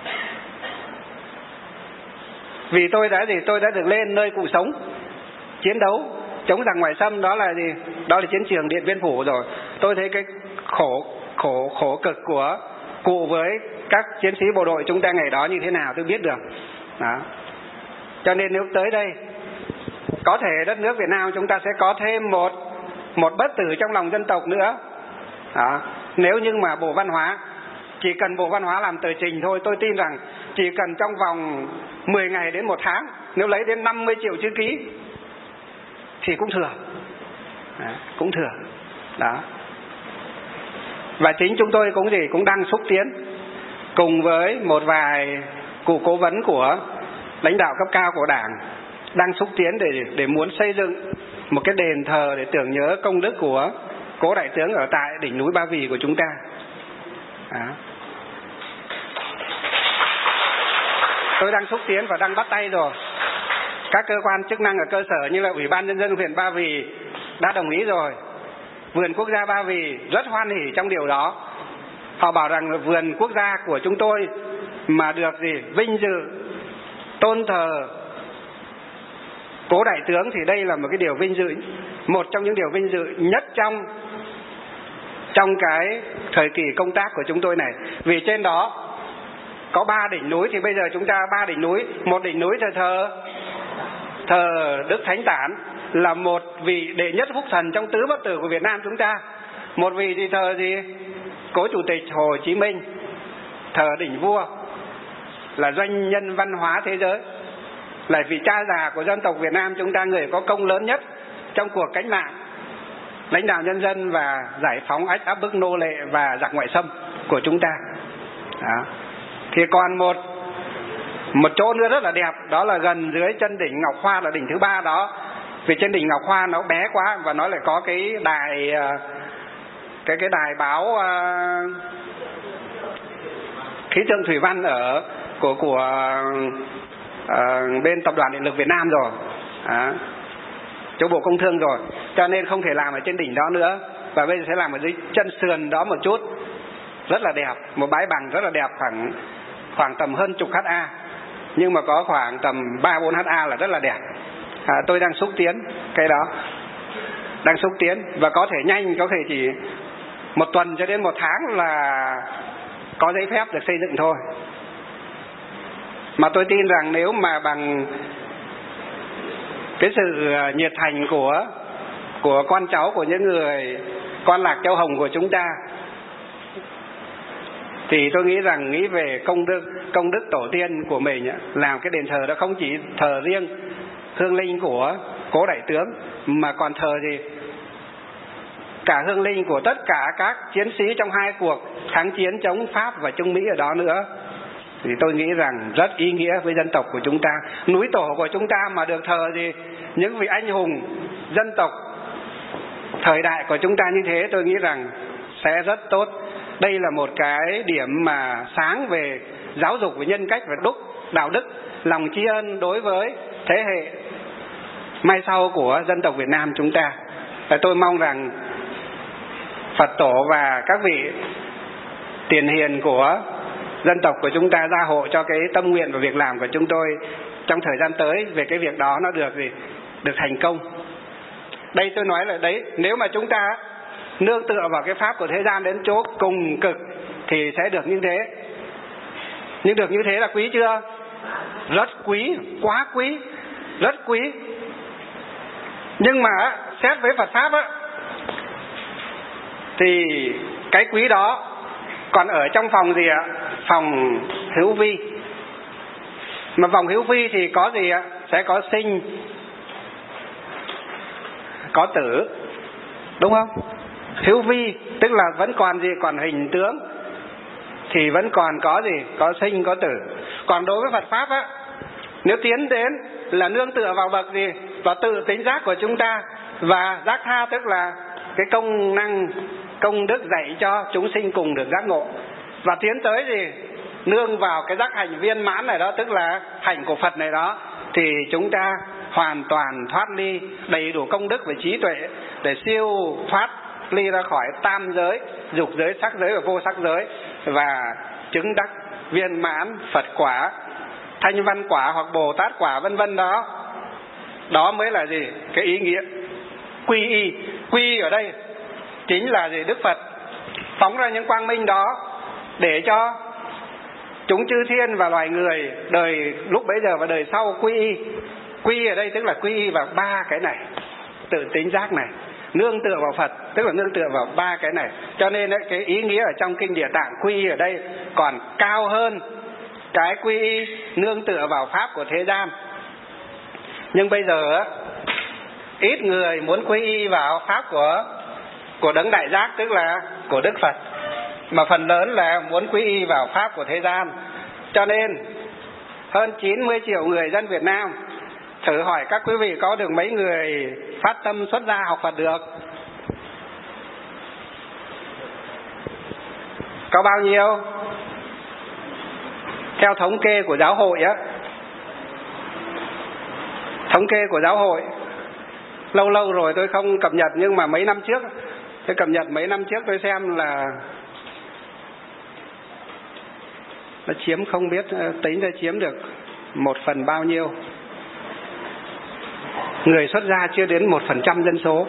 Vì tôi đã gì? Tôi đã được lên nơi cụ sống, chiến đấu chống giặc ngoại xâm, đó là gì? Đó là chiến trường Điện Biên Phủ rồi. Tôi thấy cái khổ khổ khổ cực của cụ với các chiến sĩ bộ đội chúng ta ngày đó như thế nào, tôi biết được. Đó. Cho nên nếu tới đây có thể đất nước Việt Nam chúng ta sẽ có thêm một một bất tử trong lòng dân tộc nữa. Đó. Nếu như mà Bộ Văn hóa, chỉ cần Bộ Văn hóa làm tờ trình thôi, tôi tin rằng chỉ cần trong vòng mười ngày đến một tháng, nếu lấy đến năm mươi triệu chữ ký thì cũng thừa. Đó. Cũng thừa. Đó. Và chính chúng tôi cũng gì cũng đang xúc tiến cùng với một vài cụ cố vấn của lãnh đạo cấp cao của Đảng, đang xúc tiến để để muốn xây dựng một cái đền thờ để tưởng nhớ công đức của cố đại tướng ở tại đỉnh núi Ba Vì của chúng ta. Đó. Tôi đang xúc tiến và đang bắt tay rồi. Các cơ quan chức năng ở cơ sở như là Ủy ban Nhân dân huyện Ba Vì đã đồng ý rồi. Vườn Quốc gia Ba Vì rất hoan hỉ trong điều đó. Họ bảo rằng vườn quốc gia của chúng tôi mà được gì vinh dự tôn thờ cố đại tướng thì đây là một cái điều vinh dự, một trong những điều vinh dự nhất trong trong cái thời kỳ công tác của chúng tôi này. Vì trên đó có ba đỉnh núi, thì bây giờ chúng ta ba đỉnh núi, một đỉnh núi thờ thờ thờ Đức Thánh Tản là một vị đệ nhất phúc thần trong tứ bất tử của Việt Nam chúng ta. Một vị thì thờ gì? Cố Chủ tịch Hồ Chí Minh. Thờ đỉnh vua là doanh nhân văn hóa thế giới, là vị cha già của dân tộc Việt Nam chúng ta, người có công lớn nhất trong cuộc cách mạng lãnh đạo nhân dân và giải phóng ách áp bức nô lệ và giặc ngoại xâm của chúng ta. Đó. Thì còn một một chỗ nữa rất là đẹp, đó là gần dưới chân đỉnh Ngọc Hoa, là đỉnh thứ ba đó. Vì trên đỉnh Ngọc Hoa nó bé quá và nó lại có cái đài cái cái đài báo uh, khí tượng thủy văn ở của của uh, bên Tập đoàn Điện lực Việt Nam rồi, à, chỗ Bộ Công Thương rồi, cho nên không thể làm ở trên đỉnh đó nữa, và bây giờ sẽ làm ở dưới chân sườn đó một chút, rất là đẹp, một bãi bằng rất là đẹp, khoảng khoảng tầm hơn chục ha, nhưng mà có khoảng tầm ba bốn ha là rất là đẹp. À, tôi đang xúc tiến cái đó, đang xúc tiến và có thể nhanh, có thể chỉ một tuần cho đến một tháng là có giấy phép được xây dựng thôi. Mà tôi tin rằng nếu mà bằng cái sự nhiệt thành của của con cháu của những người con lạc châu Hồng của chúng ta, thì tôi nghĩ rằng nghĩ về công đức công đức tổ tiên của mình, làm cái đền thờ đó không chỉ thờ riêng hương linh của cố đại tướng, mà còn thờ gì cả hương linh của tất cả các chiến sĩ trong hai cuộc kháng chiến chống Pháp và chống Mỹ ở đó nữa. Thì tôi nghĩ rằng rất ý nghĩa với dân tộc của chúng ta. Núi tổ của chúng ta mà được thờ gì những vị anh hùng dân tộc thời đại của chúng ta như thế, tôi nghĩ rằng sẽ rất tốt. Đây là một cái điểm mà sáng về giáo dục về nhân cách và đúc đạo đức, lòng tri ân đối với thế hệ mai sau của dân tộc Việt Nam chúng ta. Và tôi mong rằng Phật tổ và các vị tiền hiền của dân tộc của chúng ta gia hộ cho cái tâm nguyện và việc làm của chúng tôi trong thời gian tới về cái việc đó nó được gì được thành công. Đây tôi nói là đấy, nếu mà chúng ta nương tựa vào cái pháp của thế gian đến chỗ cùng cực thì sẽ được như thế. Nhưng được như thế là quý chưa? Rất quý, quá quý, rất quý. Nhưng mà xét với Phật pháp á, thì cái quý đó còn ở trong phòng gì ạ? Phòng hữu vi. Mà phòng hữu vi thì có gì ạ? Sẽ có sinh, có tử, đúng không? hữu vi, tức là vẫn còn gì, còn hình tướng thì vẫn còn có gì, có sinh có tử. Còn đối với Phật pháp á, nếu tiến đến là nương tựa vào bậc gì, vào tự tính giác của chúng ta, và giác tha tức là cái công năng công đức dạy cho chúng sinh cùng được giác ngộ, và tiến tới gì, nương vào cái giác hành viên mãn này đó, tức là hành của Phật này đó, thì chúng ta hoàn toàn thoát ly, đầy đủ công đức và trí tuệ để siêu thoát ly ra khỏi tam giới, dục giới, sắc giới và vô sắc giới, và chứng đắc viên mãn Phật quả, Thanh Văn quả hoặc Bồ Tát quả vân vân đó. Đó mới là gì? Cái ý nghĩa quy y. Quy y ở đây chính là gì? Đức Phật phóng ra những quang minh đó để cho chúng chư thiên và loài người đời lúc bấy giờ và đời sau quy y. Quy y ở đây tức là quy y vào ba cái này, tự tính giác này, nương tựa vào Phật, tức là nương tựa vào ba cái này. Cho nên ấy, cái ý nghĩa ở trong kinh Địa Tạng quy y ở đây còn cao hơn cái quy y nương tựa vào pháp của thế gian. Nhưng bây giờ ít người muốn quy y vào pháp của của đấng đại giác, tức là của Đức Phật, mà phần lớn là muốn quy y vào pháp của thế gian. Cho nên hơn chín mươi triệu người dân Việt Nam, thử hỏi các quý vị có được mấy người phát tâm xuất gia học Phật được? Có bao nhiêu? Theo thống kê của giáo hội á, thống kê của giáo hội lâu lâu rồi tôi không cập nhật, nhưng mà mấy năm trước tôi cập nhật, mấy năm trước tôi xem là nó chiếm, không biết tính ra chiếm được một phần bao nhiêu. Người xuất gia chưa đến một phần trăm dân số.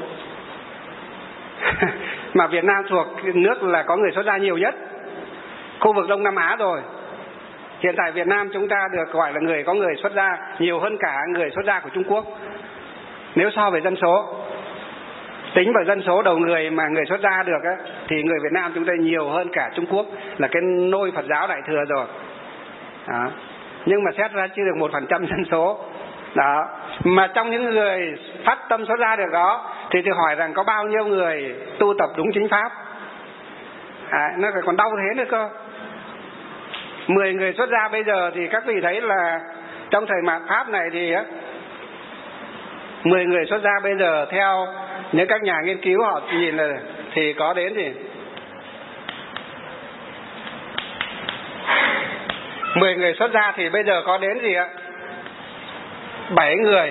Mà Việt Nam thuộc nước là có người xuất gia nhiều nhất khu vực Đông Nam Á rồi. Hiện tại Việt Nam chúng ta được gọi là người có người xuất gia nhiều hơn cả người xuất gia của Trung Quốc. Nếu so về dân số, tính vào dân số đầu người mà người xuất gia được á, thì người Việt Nam chúng ta nhiều hơn cả Trung Quốc, là cái nôi Phật giáo Đại Thừa rồi đó. Nhưng mà xét ra chưa được một phần trăm dân số đó. Mà trong những người phát tâm xuất gia được đó, thì tôi hỏi rằng có bao nhiêu người tu tập đúng chính pháp? À, nó còn đau thế nữa cơ. Mười người xuất gia bây giờ thì các vị thấy là trong thời mạt pháp này thì á, mười người xuất gia bây giờ theo những các nhà nghiên cứu họ nhìn là thì có đến gì mười người xuất gia thì bây giờ có đến gì ạ? Bảy người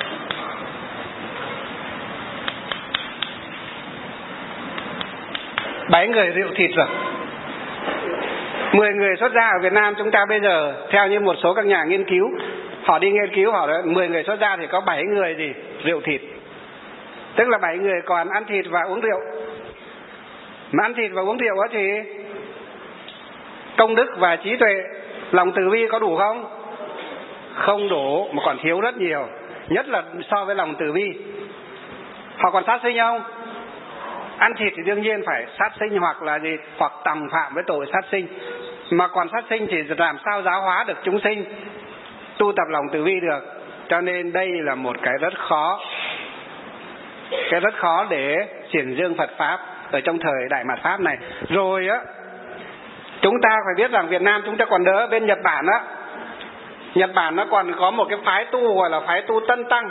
bảy người rượu thịt rồi. Mười người xuất gia ở Việt Nam chúng ta bây giờ theo như một số các nhà nghiên cứu, họ đi nghiên cứu họ mười người xuất gia thì có bảy người gì? Rượu thịt. Tức là bảy người còn ăn thịt và uống rượu. Mà ăn thịt và uống rượu thì công đức và trí tuệ, lòng từ bi có đủ không? Không đủ, mà còn thiếu rất nhiều. Nhất là so với lòng từ bi. Họ còn sát sinh không? Ăn thịt thì đương nhiên phải sát sinh hoặc là gì, hoặc tầm phạm với tội sát sinh. Mà còn sát sinh thì làm sao giáo hóa được chúng sinh, tu tập lòng từ bi được. Cho nên đây là một cái rất khó, cái rất khó để triển dương Phật pháp ở trong thời Đại Mạt Pháp này. Rồi á, chúng ta phải biết rằng Việt Nam chúng ta còn đỡ bên Nhật Bản á. Nhật Bản nó còn có một cái phái tu gọi là phái tu Tân Tăng.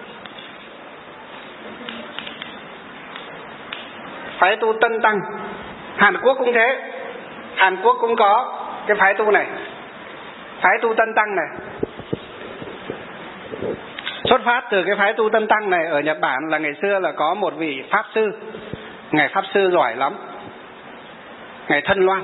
Phái tu Tân Tăng. Hàn Quốc cũng thế. Hàn Quốc cũng có cái phái tu này, phái tu Tân Tăng này. Xuất phát từ cái phái tu Tân Tăng này ở Nhật Bản là ngày xưa là có một vị Pháp Sư. Ngài Pháp Sư giỏi lắm, Ngài Thân Loan.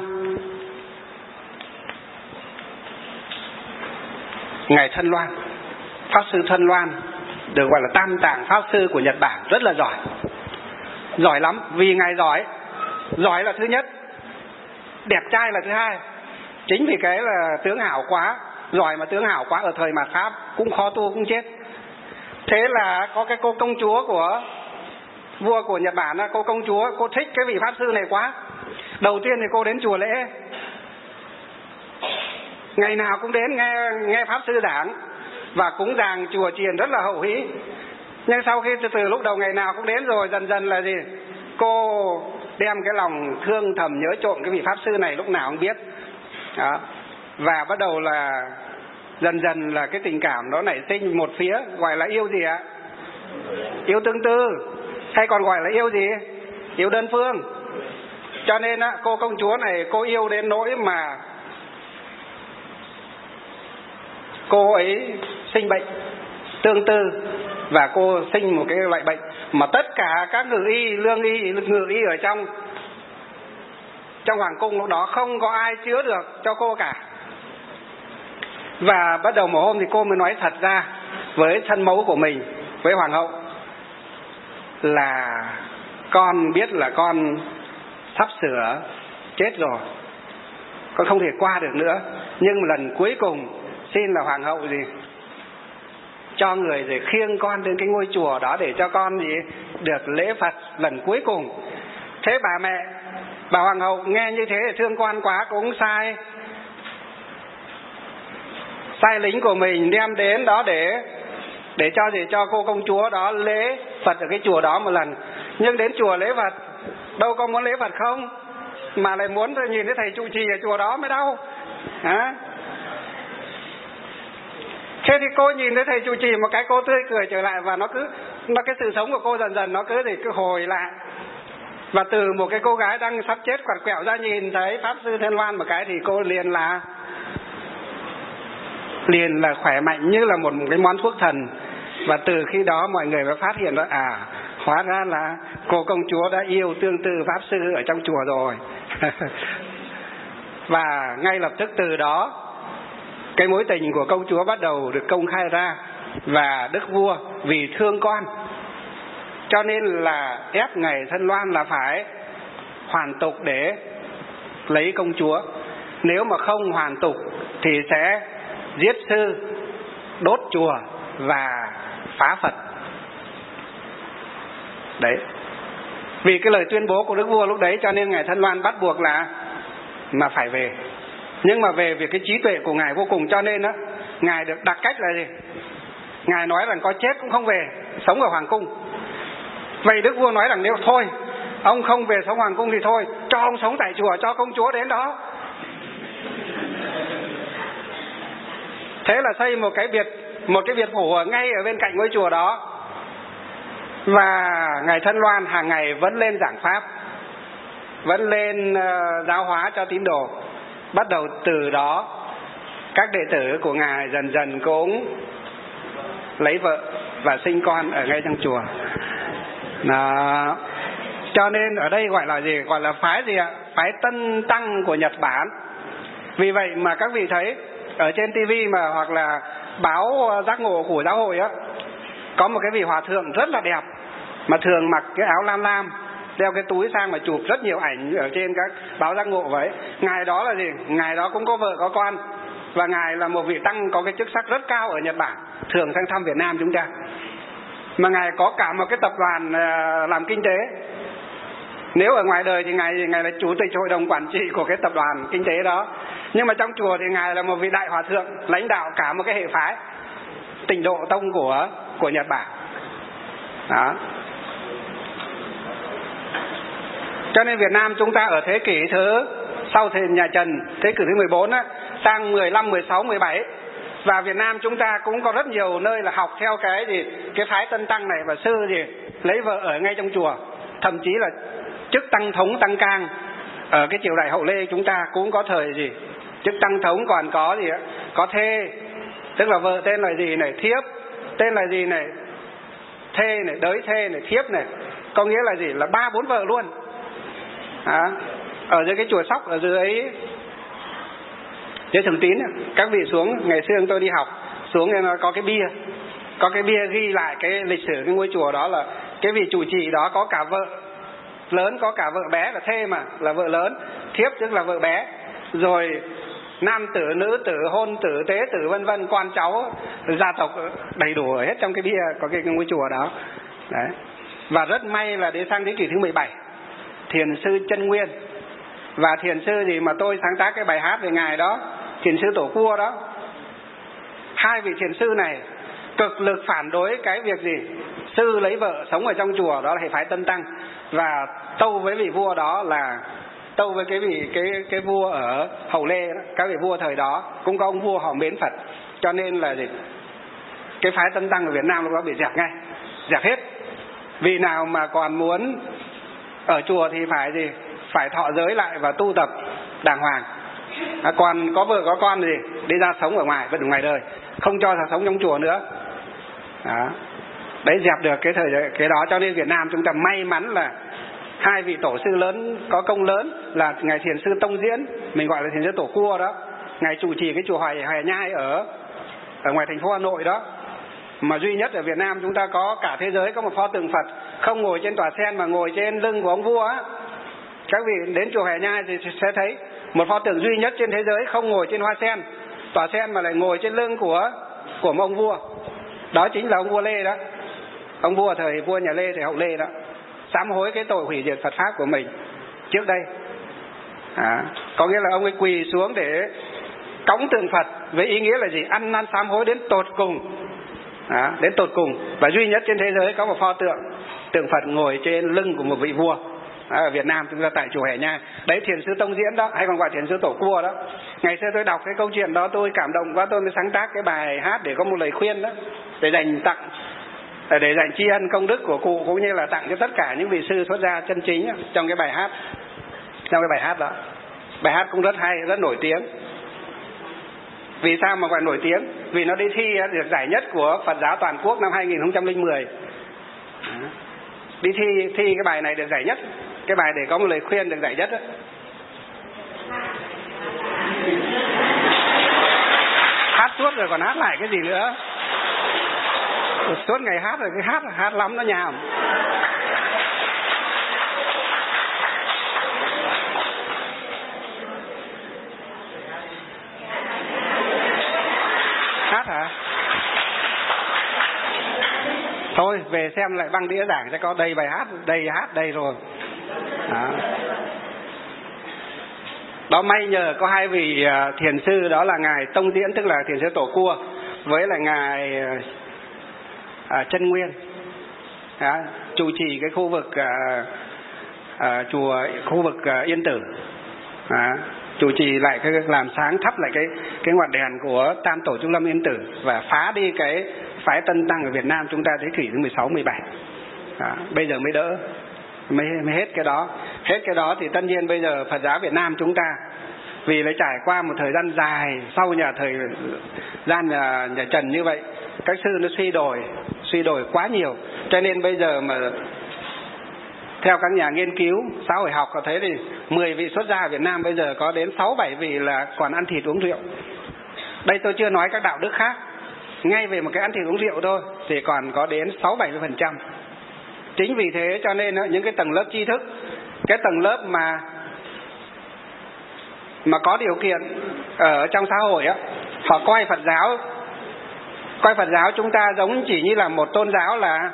Ngài Thân Loan, Pháp Sư Thân Loan, được gọi là Tam Tạng Pháp Sư của Nhật Bản, rất là giỏi. Giỏi lắm, vì Ngài giỏi. Giỏi là thứ nhất, đẹp trai là thứ hai. Chính vì cái là tướng hảo quá. Giỏi mà tướng hảo quá ở thời Mạt Pháp cũng khó tu, cũng chết. Thế là có cái cô công chúa của vua của Nhật Bản, cô công chúa, cô thích cái vị Pháp Sư này quá. Đầu tiên thì cô đến chùa lễ, ngày nào cũng đến nghe, nghe Pháp Sư giảng, và cúng dường chùa chiền rất là hậu hỷ. Nhưng sau khi từ, từ lúc đầu ngày nào cũng đến rồi, dần dần là gì? cô đem cái lòng thương thầm nhớ trộm cái vị pháp sư này lúc nào không biết đó. Và bắt đầu là dần dần là cái tình cảm đó nảy sinh một phía, gọi là yêu gì ạ? Yêu tương tư, hay còn gọi là yêu gì? Yêu đơn phương. Cho nên á, cô công chúa này cô yêu đến nỗi mà cô ấy sinh bệnh tương tư, và cô sinh một cái loại bệnh mà tất cả các ngự y, lương y, ngự y ở trong trong hoàng cung lúc đó không có ai chữa được cho cô cả. Và bắt đầu một hôm thì cô mới nói thật ra với thân mẫu của mình, với hoàng hậu, là con biết là con sắp sửa chết rồi, con không thể qua được nữa, nhưng lần cuối cùng xin là hoàng hậu gì cho người để khiêng con đến cái ngôi chùa đó để cho con gì được lễ Phật lần cuối cùng. Thế bà mẹ, bà hoàng hậu nghe như thế thì thương con quá, cũng sai sai lính của mình đem đến đó để để cho gì cho cô công chúa đó lễ Phật ở cái chùa đó một lần. Nhưng đến chùa lễ Phật đâu có muốn lễ Phật không, mà lại muốn nhìn thấy thầy trụ trì ở chùa đó mới đau hả? Thế thì cô nhìn thấy thầy trụ trì một cái cô tươi cười trở lại, và nó cứ nó cái sự sống của cô dần dần nó cứ thì cứ hồi lại. Và từ một cái cô gái đang sắp chết quặt quẹo ra nhìn thấy pháp sư Thiên Loan một cái thì cô liền là liền là khỏe mạnh như là một, một cái món thuốc thần. Và từ khi đó mọi người mới phát hiện đó, à hóa ra là cô công chúa đã yêu tương tư pháp sư ở trong chùa rồi. Và ngay lập tức từ đó cái mối tình của công chúa bắt đầu được công khai ra. Và đức vua vì thương con cho nên là ép ngài Thân Loan là phải hoàn tục để lấy công chúa. Nếu mà không hoàn tục thì sẽ giết sư, đốt chùa và phá Phật. Đấy. Vì cái lời tuyên bố của đức vua lúc đấy cho nên ngài Thân Loan bắt buộc là mà phải về. Nhưng mà về vì cái trí tuệ của ngài vô cùng, cho nên á ngài được đặt cách là gì? Ngài nói rằng có chết cũng không về, sống ở hoàng cung. Vậy đức vua nói rằng nếu thôi ông không về sống hoàng cung thì thôi, cho ông sống tại chùa, cho công chúa đến đó. Thế là xây một cái biệt một cái biệt phủ ở ngay ở bên cạnh ngôi chùa đó. Và ngài Thân Loan hàng ngày vẫn lên giảng pháp, vẫn lên uh, giáo hóa cho tín đồ. Bắt đầu từ đó các đệ tử của ngài dần dần cũng lấy vợ và sinh con ở ngay trong chùa. Đó. Cho nên ở đây gọi là gì? Gọi là phái gì ạ? Phái Tân Tăng của Nhật Bản. Vì vậy mà các vị thấy ở trên tivi mà hoặc là báo giác ngộ của giáo hội á, có một cái vị hòa thượng rất là đẹp, mà thường mặc cái áo lam lam, đeo cái túi sang mà chụp rất nhiều ảnh ở trên các báo giác ngộ vậy. Ngài đó là gì? Ngài đó cũng có vợ có con, và ngài là một vị tăng có cái chức sắc rất cao ở Nhật Bản, thường sang thăm Việt Nam chúng ta. Mà ngài có cả một cái tập đoàn làm kinh tế. Nếu ở ngoài đời thì ngài ngài là chủ tịch hội đồng quản trị của cái tập đoàn kinh tế đó, nhưng mà trong chùa thì ngài là một vị đại hòa thượng lãnh đạo cả một cái hệ phái Tịnh Độ Tông của của Nhật Bản. Đó. Cho nên Việt Nam chúng ta ở thế kỷ thứ sau thời nhà Trần, thế kỷ thứ mười bốn á, sang mười lăm, mười sáu, mười bảy, và Việt Nam chúng ta cũng có rất nhiều nơi là học theo cái gì cái phái Tân Tăng này, và sư gì lấy vợ ở ngay trong chùa. Thậm chí là chức tăng thống tăng cang ở cái triều đại Hậu Lê chúng ta cũng có thời gì chức tăng thống còn có gì á, có thê, tức là vợ tên là gì này, thiếp tên là gì này, thê này, đới thê này, thiếp này, có nghĩa là gì là ba bốn vợ luôn. À, ở dưới cái chùa Sóc ở dưới dưới Thường Tín, các vị xuống ngày xưa tôi đi học xuống nó có cái bia, có cái bia ghi lại cái lịch sử cái ngôi chùa đó là cái vị trụ trì đó có cả vợ lớn, có cả vợ bé, là thê mà là vợ lớn, thiếp tức là vợ bé, rồi nam tử, nữ tử, hôn tử, tế tử, vân vân, con cháu, gia tộc đầy đủ hết trong cái bia có cái ngôi chùa đó. Đấy. Và rất may là đến sang thế kỷ thứ mười bảy, thiền sư Chân Nguyên và thiền sư gì mà tôi sáng tác cái bài hát về ngài đó, thiền sư Tổ Cua đó, hai vị thiền sư này cực lực phản đối cái việc gì sư lấy vợ sống ở trong chùa, đó là hệ phái Tân Tăng, và tâu với vị vua đó là tâu với cái vị cái cái vua ở Hậu Lê đó, các vị vua thời đó cũng có ông vua họ mến Phật, cho nên là gì? Cái phái Tân Tăng ở Việt Nam lúc đó bị dẹp ngay, dẹp hết. Vì nào mà còn muốn ở chùa thì phải gì? Phải thọ giới lại và tu tập đàng hoàng. À, còn có vợ có con gì đi ra sống ở ngoài, vẫn ở ngoài đời, không cho ra sống trong chùa nữa. Đó. Đấy, dẹp được cái thời cái đó. Cho nên Việt Nam chúng ta may mắn là hai vị tổ sư lớn có công lớn là ngài Thiền sư Tông Diễn, mình gọi là Thiền sư Tổ Cua đó, ngài chủ trì cái chùa Hoài Hoài Nhai ở ở ngoài thành phố Hà Nội đó, mà duy nhất ở Việt Nam chúng ta có cả thế giới có một pho tượng Phật không ngồi trên tòa sen mà ngồi trên lưng của ông vua á. Các vị đến chùa Hoài Nhai thì sẽ thấy một pho tượng duy nhất trên thế giới không ngồi trên hoa sen, tòa sen, mà lại ngồi trên lưng của của một ông vua. Đó chính là ông vua Lê đó, ông vua thời vua nhà Lê, thời Hậu Lê đó, sám hối cái tội hủy diệt Phật pháp của mình trước đây. À, có nghĩa là ông ấy quỳ xuống để cõng tượng Phật với ý nghĩa là gì? Ăn năn sám hối đến tột cùng. À, đến tột cùng. Và duy nhất trên thế giới có một pho tượng tượng Phật ngồi trên lưng của một vị vua. À, ở Việt Nam chúng ta tại chùa Hoài Nhai. Đấy, Thiền sư Tông Diễn đó, hay còn gọi Thiền sư Tổ Cua đó. Ngày xưa tôi đọc cái câu chuyện đó tôi cảm động quá, tôi mới sáng tác cái bài hát để có một lời khuyên đó, để dành tặng, để dành tri ân công đức của cụ, cũng như là tặng cho tất cả những vị sư xuất gia chân chính đó, trong cái bài hát, trong cái bài hát đó. Bài hát cũng rất hay, rất nổi tiếng. Vì sao mà gọi nổi tiếng? Vì nó đi thi được giải nhất của Phật giáo toàn quốc năm hai nghìn không trăm lẻ mười. Đi thi thi cái bài này được giải nhất, cái bài để có một lời khuyên được giải nhất đó. Hát suốt rồi còn hát lại cái gì nữa? Suốt ngày hát rồi, cái hát hát lắm nó nhàm. Hát hả? Thôi về xem lại băng đĩa giảng sẽ có đầy bài hát, đầy hát đầy rồi. Đó. Đó, may nhờ có hai vị thiền sư, đó là ngài Tông Diễn tức là Thiền sư Tổ Cua, với là ngài à, Chân Nguyên, đó, chủ trì cái khu vực à, à, chùa khu vực à, Yên Tử, đó, chủ trì lại cái làm sáng thắp lại cái cái ngọn đèn của Tam Tổ Trung Lâm Yên Tử và phá đi cái phái Tân Tăng ở Việt Nam chúng ta thế kỷ thứ mười sáu mười bảy. Đó, bây giờ mới đỡ, mới, mới hết cái đó. Hết cái đó thì tất nhiên bây giờ Phật giáo Việt Nam chúng ta vì lại trải qua một thời gian dài sau nhà thời gian nhà, nhà Trần như vậy, các sư nó suy đổi suy đổi quá nhiều, cho nên bây giờ mà theo các nhà nghiên cứu xã hội học có thấy thì mười vị xuất gia ở Việt Nam bây giờ có đến sáu bảy vị là còn ăn thịt uống rượu. Đây tôi chưa nói các đạo đức khác, ngay về một cái ăn thịt uống rượu thôi thì còn có đến sáu bảy mươi phần trăm. Chính vì thế cho nên những cái tầng lớp tri thức, cái tầng lớp mà mà có điều kiện ở trong xã hội á, họ coi Phật giáo coi Phật giáo chúng ta giống chỉ như là một tôn giáo, là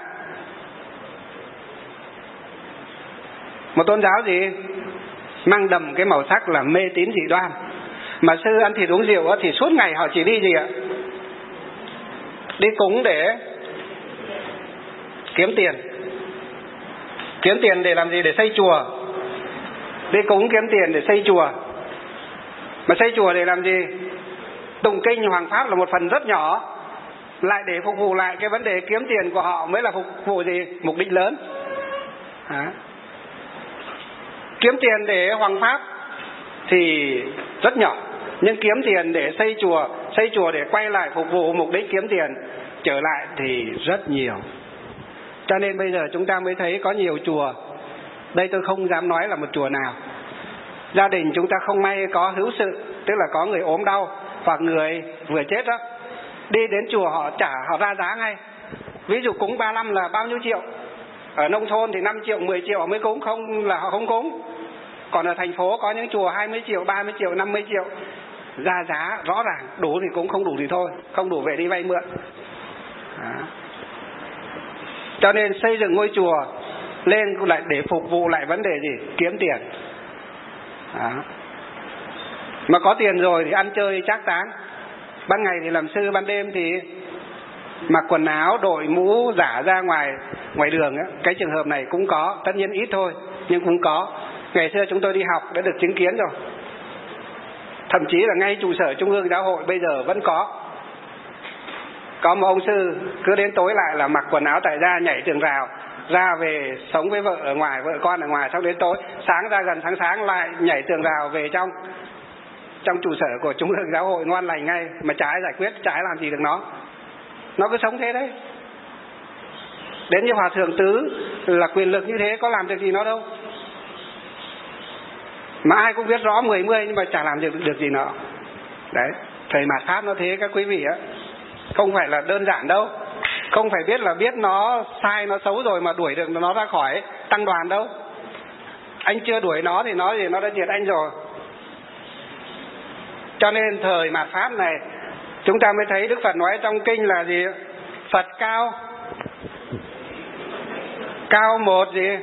một tôn giáo gì mang đậm cái màu sắc là mê tín dị đoan. Mà sư ăn thịt uống rượu á, thì suốt ngày họ chỉ đi gì ạ? Đi cúng để kiếm tiền. Kiếm tiền để làm gì? Để xây chùa. Đi cúng kiếm tiền để xây chùa. Mà xây chùa để làm gì? Tụng kinh Hoàng Pháp là một phần rất nhỏ, lại để phục vụ lại cái vấn đề kiếm tiền của họ mới là phục vụ gì? Mục đích lớn. À. Kiếm tiền để Hoàng Pháp thì rất nhỏ, nhưng kiếm tiền để xây chùa, xây chùa để quay lại phục vụ mục đích kiếm tiền trở lại thì rất nhiều. Cho nên bây giờ chúng ta mới thấy có nhiều chùa, đây tôi không dám nói là một chùa nào, gia đình chúng ta không may có hữu sự, tức là có người ốm đau hoặc người vừa chết đó, đi đến chùa họ trả, họ ra giá ngay. Ví dụ cúng ba mươi lăm là bao nhiêu triệu, ở nông thôn thì năm triệu, mười triệu mới cúng, không là họ không cúng. Còn ở thành phố có những chùa hai mươi triệu, ba mươi triệu, năm mươi triệu, ra giá rõ ràng, đủ thì cũng không đủ thì thôi, không đủ về đi vay mượn. Đó. Cho nên xây dựng ngôi chùa lên lại để phục vụ lại vấn đề gì? Kiếm tiền. Đó. Mà có tiền rồi thì ăn chơi trác táng, ban ngày thì làm sư, ban đêm thì mặc quần áo đội mũ giả ra ngoài ngoài đường á, cái trường hợp này cũng có, tất nhiên ít thôi nhưng cũng có. Ngày xưa chúng tôi đi học đã được chứng kiến rồi, thậm chí là ngay trụ sở Trung ương Giáo hội bây giờ vẫn có. Có một ông sư cứ đến tối lại là mặc quần áo tại gia, nhảy tường rào ra về sống với vợ ở ngoài, vợ con ở ngoài, xong đến tối sáng ra gần sáng sáng lại nhảy tường rào về trong trong trụ sở của Trung ương Giáo hội, ngoan lành ngay, mà trái giải quyết, trái làm gì được nó. Nó cứ sống thế đấy. Đến như Hòa Thượng Tứ là quyền lực như thế, có làm được gì nó đâu. Mà ai cũng biết rõ mười mươi nhưng mà chả làm được, được gì nó. Đấy, thời mạt Pháp nó thế các quý vị á. Không phải là đơn giản đâu. Không phải biết là biết nó sai, nó xấu rồi mà đuổi được nó ra khỏi tăng đoàn đâu. Anh chưa đuổi nó thì nó thì nó đã diệt anh rồi. Cho nên thời mạt Pháp này chúng ta mới thấy Đức Phật nói trong kinh là gì? Phật cao Cao một gì?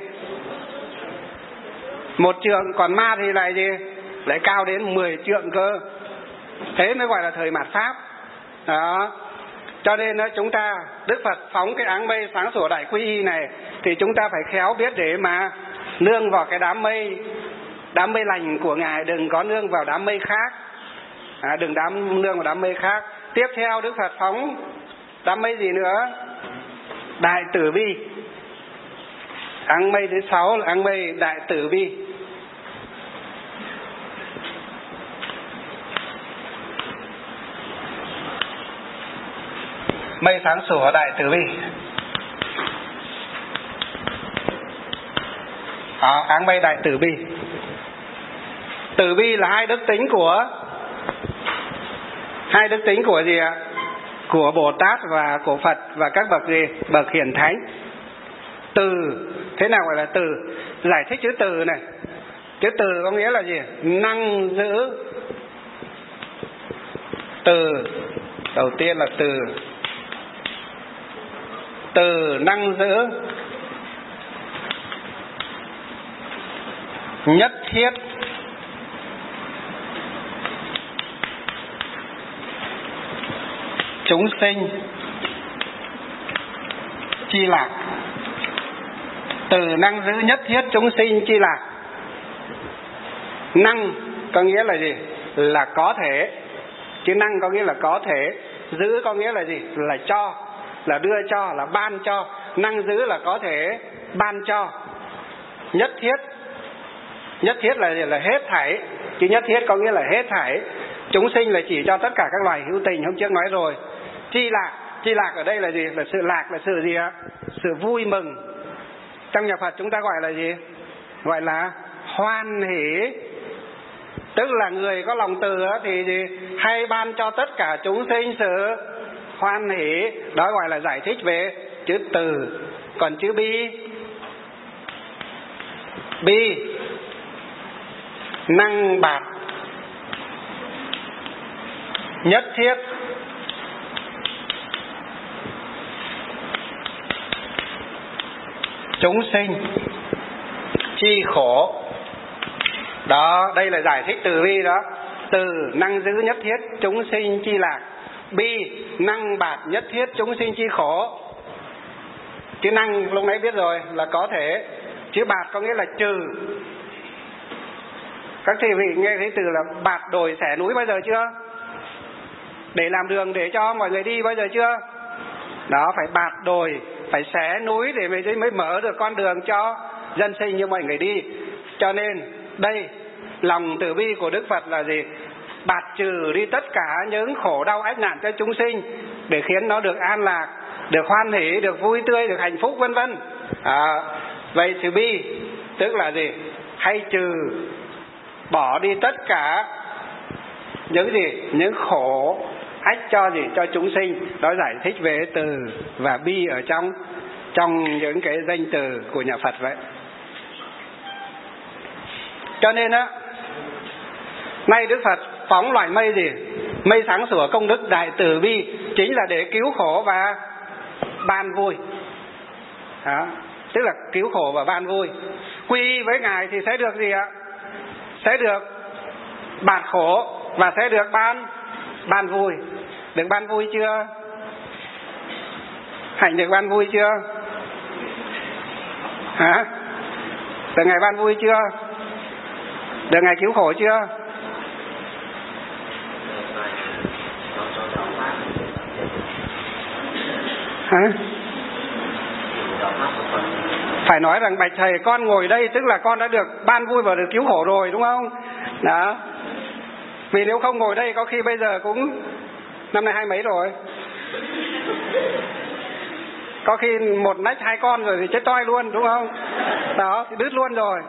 Một trượng, còn ma thì lại gì? Lại cao đến mười trượng cơ. Thế mới gọi là thời mạt Pháp. Đó. Cho nên đó, chúng ta, Đức Phật phóng cái áng mây sáng sủa đại quy y này thì chúng ta phải khéo biết để mà nương vào cái đám mây, đám mây lành của Ngài, đừng có nương vào đám mây khác. À, đừng đám nương vào đám mây khác. Tiếp theo Đức Phật phóng đám mây gì nữa? Đại Từ Bi. Áng mây thứ sáu là áng mây Đại Từ Bi. Mây sáng sủa Đại Từ Bi. Đó, áng mây Đại Từ Bi. Từ bi là hai đức tính của hai đức tính của gì ạ? Của Bồ Tát và của Phật và các bậc gì? Bậc hiển thánh. Từ, thế nào gọi là từ? Giải thích chữ từ này. Chữ từ có nghĩa là gì? Năng giữ. Từ, đầu tiên là từ. Từ năng giữ, nhất thiết, chúng sinh, chi lạc. Từ năng giữ nhất thiết chúng sinh chi lạc. Năng có nghĩa là gì? Là có thể. Chữ năng có nghĩa là có thể. Giữ có nghĩa là gì? Là cho, là đưa cho, là ban cho. Năng giữ là có thể ban cho. Nhất thiết, nhất thiết là là hết thảy. Chứ nhất thiết có nghĩa là hết thảy. Chúng sinh là chỉ cho tất cả các loài hữu tình, hôm trước nói rồi. Chi lạc, chi lạc ở đây là gì? Là sự lạc, là sự gì ạ? Sự vui mừng. Trong nhà Phật chúng ta gọi là gì? Gọi là hoan hỷ. Tức là người có lòng từ thì gì? Hay ban cho tất cả chúng sinh sự hoan hỷ. Đó gọi là giải thích về chữ từ. Còn chữ bi, bi năng bạt, nhất thiết, chúng sinh, chi khổ. Đó, đây là giải thích từ bi đó. Từ năng giữ nhất thiết chúng sinh chi lạc. Bi năng bạt nhất thiết chúng sinh chi khổ. Chữ năng lúc nãy biết rồi là có thể. Chữ bạt có nghĩa là trừ. Các thầy vị nghe thấy từ là bạt đồi xẻ núi bao giờ chưa? Để làm đường để cho mọi người đi bao giờ chưa? Đó, phải bạt đồi, phải xẻ núi để mới, mới mở được con đường cho dân sinh như mọi người đi. Cho nên đây, lòng từ bi của Đức Phật là gì? Bạt trừ đi tất cả những khổ đau ách nạn cho chúng sinh, để khiến nó được an lạc, được hoan hỷ, được vui tươi, được hạnh phúc vân vân. À, vậy từ bi tức là gì? Hay trừ, bỏ đi tất cả những gì? Những khổ ách cho gì? Cho chúng sinh. Đó giải thích về từ và bi ở trong trong những cái danh từ của nhà Phật vậy. Cho nên á, nay Đức Phật phóng loại mây gì? Mây sáng sủa công đức đại từ bi, chính là để cứu khổ và ban vui. Đó, tức là cứu khổ và ban vui. Quy y với Ngài thì sẽ được gì ạ? Sẽ được bạt khổ và sẽ được ban ban vui. Được ban vui chưa? Hạnh được ban vui chưa? Hả? Được ngày ban vui chưa? Được ngày cứu khổ chưa? Hả? Phải nói rằng bạch thầy, con ngồi đây tức là con đã được ban vui và được cứu khổ rồi, đúng không? Đó. Vì nếu không ngồi đây có khi bây giờ cũng năm nay hai mấy rồi, có khi một nách hai con rồi thì chết toi luôn, đúng không? Đó, thì đứt luôn rồi.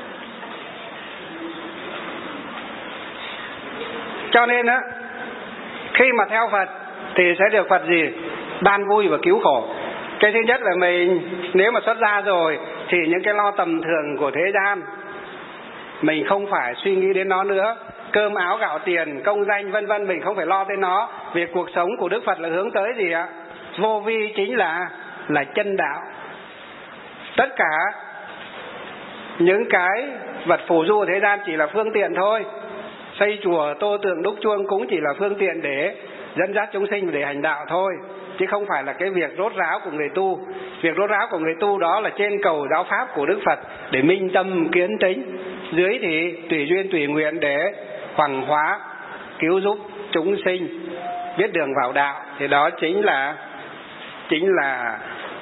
Cho nên á, khi mà theo Phật thì sẽ được Phật gì? Ban vui và cứu khổ. Cái thứ nhất là mình nếu mà xuất gia rồi thì những cái lo tầm thường của thế gian mình không phải suy nghĩ đến nó nữa. Cơm áo gạo tiền, công danh vân vân mình không phải lo đến nó. Việc cuộc sống của Đức Phật là hướng tới gì ạ? Vô vi chính là là chân đạo. Tất cả những cái vật phù du của thế gian chỉ là phương tiện thôi. Xây chùa, tô tượng, đúc chuông cũng chỉ là phương tiện để dẫn dắt chúng sinh để hành đạo thôi, chứ không phải là cái việc rốt ráo của người tu. Việc rốt ráo của người tu đó là trên cầu giáo pháp của Đức Phật để minh tâm kiến tính, dưới thì tùy duyên tùy nguyện để hoằng hóa cứu giúp chúng sinh biết đường vào đạo. Thì đó chính là chính là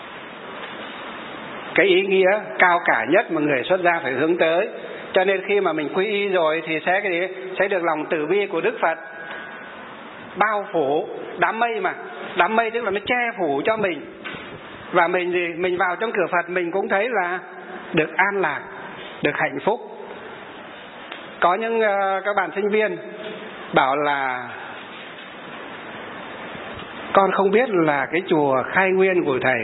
cái ý nghĩa cao cả nhất mà người xuất gia phải hướng tới. Cho nên khi mà mình quy y rồi thì sẽ cái gì? Sẽ được lòng từ bi của Đức Phật bao phủ. Đám mây mà, đám mây tức là nó che phủ cho mình. Và mình gì? Mình vào trong cửa Phật mình cũng thấy là được an lạc, được hạnh phúc. Có những uh, các bạn sinh viên bảo là con không biết là cái chùa Khai Nguyên của thầy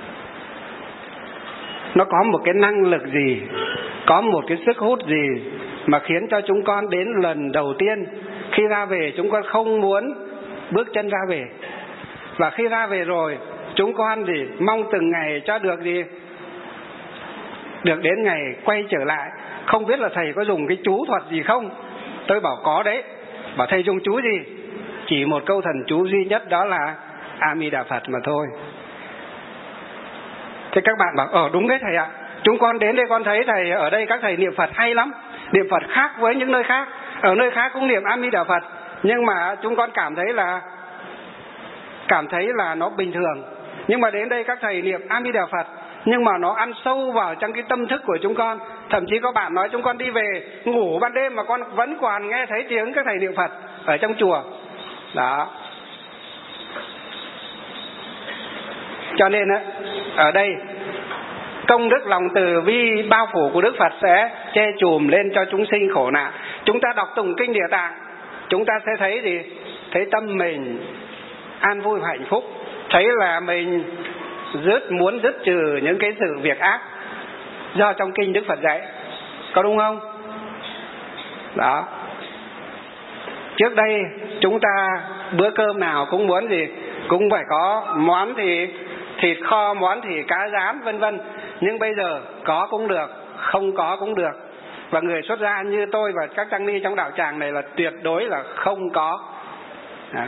nó có một cái năng lực gì, có một cái sức hút gì mà khiến cho chúng con đến lần đầu tiên khi ra về chúng con không muốn bước chân ra về. Và khi ra về rồi chúng con thì mong từng ngày cho được gì? Được đến ngày quay trở lại. Không biết là thầy có dùng cái chú thuật gì không? Tôi bảo có đấy. Bảo thầy dùng chú gì? Chỉ một câu thần chú duy nhất, đó là A Di Đà Phật mà thôi. Thế các bạn bảo ờ đúng đấy thầy ạ. Chúng con đến đây con thấy thầy ở đây các thầy niệm Phật hay lắm. Niệm Phật khác với những nơi khác. Ở nơi khác cũng niệm A Di Đà Phật, nhưng mà chúng con cảm thấy là cảm thấy là nó bình thường. Nhưng mà đến đây các thầy niệm A Di Đà Phật, nhưng mà nó ăn sâu vào trong cái tâm thức của chúng con. Thậm chí có bạn nói chúng con đi về ngủ ban đêm mà con vẫn còn nghe thấy tiếng các thầy niệm Phật ở trong chùa. Đó. Cho nên á, ở đây công đức lòng từ bi bao phủ của Đức Phật sẽ che chùm lên cho chúng sinh khổ nạn. Chúng ta đọc tụng kinh Địa Tạng, chúng ta sẽ thấy gì? Thấy tâm mình an vui và hạnh phúc. Thấy là mình dứt muốn dứt trừ những cái sự việc ác do trong kinh Đức Phật dạy. Có đúng không? Đó. Trước đây chúng ta bữa cơm nào cũng muốn gì? Cũng phải có món thì thịt kho, món thì cá rán vân vân. Nhưng bây giờ có cũng được, không có cũng được. Và người xuất gia như tôi và các tăng ni trong đạo tràng này là tuyệt đối là không có. Đó.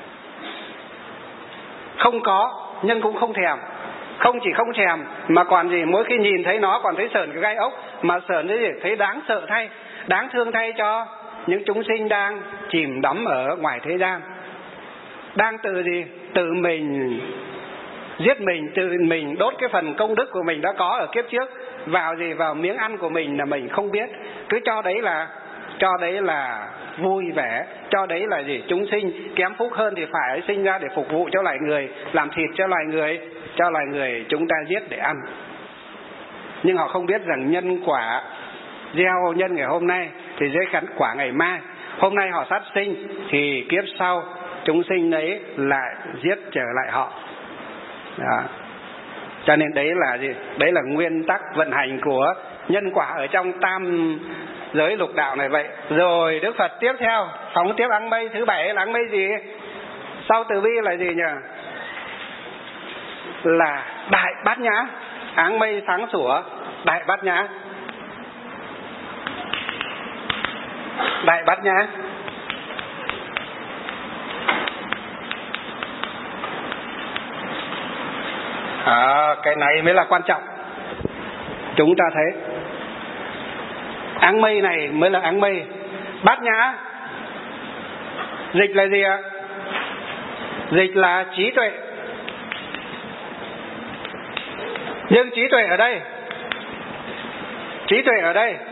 Không có nhưng cũng không thèm. Không chỉ không thèm mà còn gì, mỗi khi nhìn thấy nó còn thấy sởn cái gai ốc. Mà sởn cái gì? Thấy đáng sợ thay, đáng thương thay cho những chúng sinh đang chìm đắm ở ngoài thế gian. Đang từ gì? Tự mình giết mình, tự mình đốt cái phần công đức của mình đã có ở kiếp trước vào gì? Vào miếng ăn của mình là mình không biết. Cứ cho đấy là cho đấy là vui vẻ, cho đấy là gì? Chúng sinh kém phúc hơn thì phải sinh ra để phục vụ cho loài người, làm thịt cho loài người, cho loài người chúng ta giết để ăn. Nhưng họ không biết rằng nhân quả gieo nhân ngày hôm nay thì sẽ gặt quả ngày mai. Hôm nay họ sát sinh thì kiếp sau chúng sinh đấy lại giết trở lại họ. Đó. Cho nên đấy là gì? Đấy là nguyên tắc vận hành của nhân quả ở trong tam giới lục đạo này vậy. Rồi Đức Phật tiếp theo phóng tiếp áng mây. Thứ bảy là áng mây gì? Sau từ bi là gì nhỉ? Là đại bát nhã. Áng mây sáng sủa, đại bát nhã. Đại bát nhã. À, cái này mới là quan trọng. Chúng ta thấy áng mây này mới là áng mây. Bát nhã dịch là gì ạ? Dịch là trí tuệ. Nhưng trí tuệ ở đây, trí tuệ ở đây,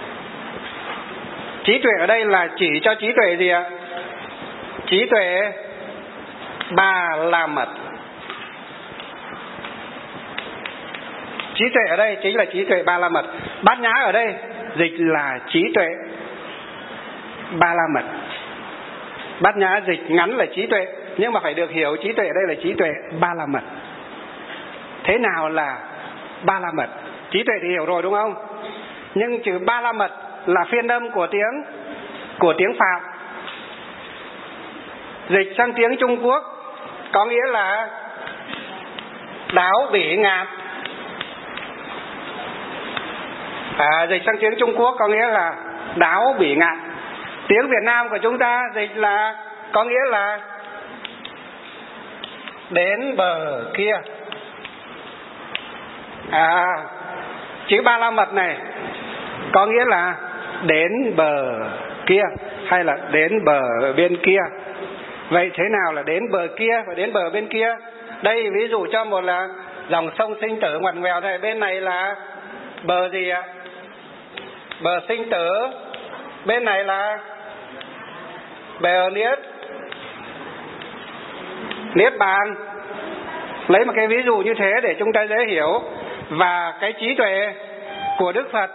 trí tuệ ở đây là chỉ cho trí tuệ gì ạ? Trí tuệ ba la mật. Trí tuệ ở đây chính là trí tuệ ba la mật. Bát nhã ở đây dịch là trí tuệ ba la mật. Bát nhã dịch ngắn là trí tuệ, nhưng mà phải được hiểu trí tuệ ở đây là trí tuệ ba la mật. Thế nào là ba la mật? Trí tuệ thì hiểu rồi đúng không? Nhưng chữ ba la mật là phiên âm của tiếng của tiếng Phạm. Dịch sang tiếng Trung Quốc có nghĩa là đáo bỉ ngạn. À, dịch sang tiếng Trung Quốc có nghĩa là đáo bỉ ngạn. Tiếng Việt Nam của chúng ta dịch là có nghĩa là đến bờ kia. À, chữ ba la mật này có nghĩa là đến bờ kia hay là đến bờ bên kia. Vậy thế nào là đến bờ kia và đến bờ bên kia? Đây ví dụ cho một là dòng sông sinh tử ngoằn ngoèo này, bên này là bờ gì ạ? Bờ sinh tử. Bên này là bờ niết niết bàn. Lấy một cái ví dụ như thế để chúng ta dễ hiểu. Và cái trí tuệ của Đức Phật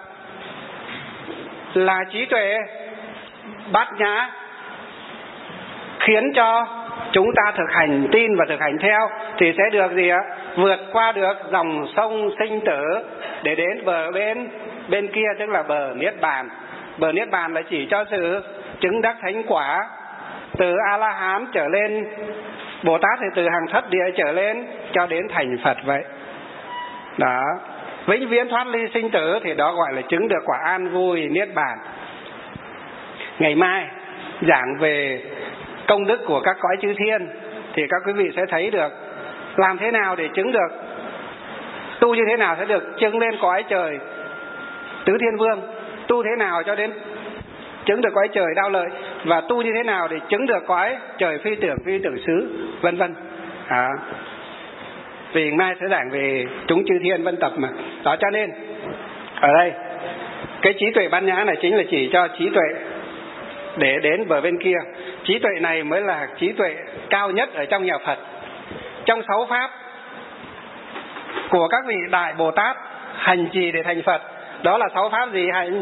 là trí tuệ bát nhã, khiến cho chúng ta thực hành tin và thực hành theo thì sẽ được gì ạ? Vượt qua được dòng sông sinh tử để đến bờ bên bên kia, tức là bờ niết bàn. Bờ niết bàn là chỉ cho sự chứng đắc thánh quả, từ A La Hán trở lên, Bồ Tát thì từ hàng thất địa trở lên cho đến thành Phật vậy. Đó, vĩnh viễn thoát ly sinh tử thì đó gọi là chứng được quả an vui niết bàn. Ngày mai giảng về công đức của các cõi chư thiên thì các quý vị sẽ thấy được làm thế nào để chứng được, tu như thế nào sẽ được chứng lên cõi trời tứ thiên vương, tu thế nào cho đến chứng được cõi trời đao lợi, và tu như thế nào để chứng được cõi trời phi tưởng phi tưởng xứ, vân vân. À, vì mai sẽ giảng về chúng chư thiên vân tập mà. Đó, cho nên ở đây cái trí tuệ bát nhã này chính là chỉ cho trí tuệ để đến bờ bên kia. Trí tuệ này mới là trí tuệ cao nhất ở trong nhà Phật. Trong sáu pháp của các vị đại Bồ Tát hành trì để thành Phật, đó là sáu pháp gì hành?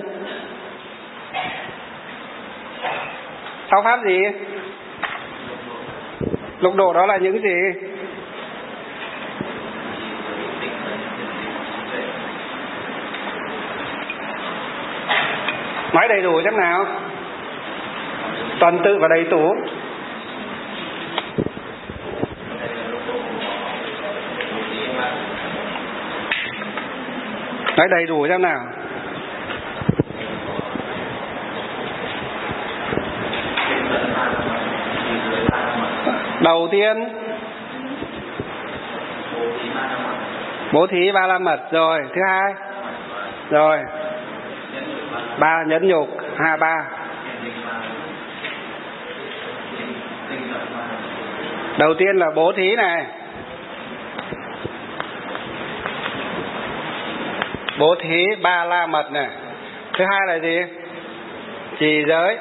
Sáu pháp gì? Lục độ đó là những gì? Nói đầy đủ xem nào. Tuần tự và đầy đủ. Nói đầy đủ xem nào. Đầu tiên bố thí ba la mật rồi. Thứ hai rồi ba nhẫn nhục hai ba. Đầu tiên là bố thí này, bố thí ba la mật này. Thứ hai là gì? Trì giới,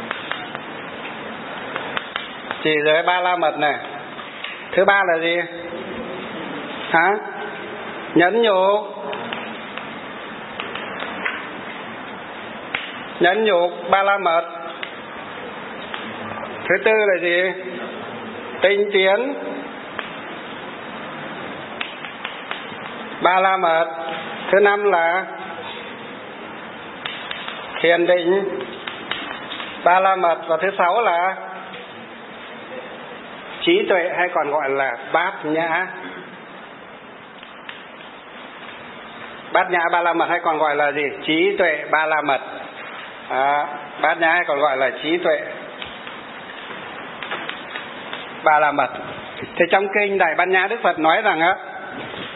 trì giới ba la mật này. Thứ ba là gì? Hả? Nhẫn nhục, nhẫn nhục ba la mật. Thứ tư là gì? Tinh tiến ba la mật. Thứ năm là thiền định ba la mật. Và thứ sáu là trí tuệ hay còn gọi là bát nhã. Bát nhã ba la mật hay còn gọi là gì? Trí tuệ ba la mật. À, bát nhã hay còn gọi là trí tuệ ba la mật. Thì trong kinh Đại Bát Nhã Đức Phật nói rằng á,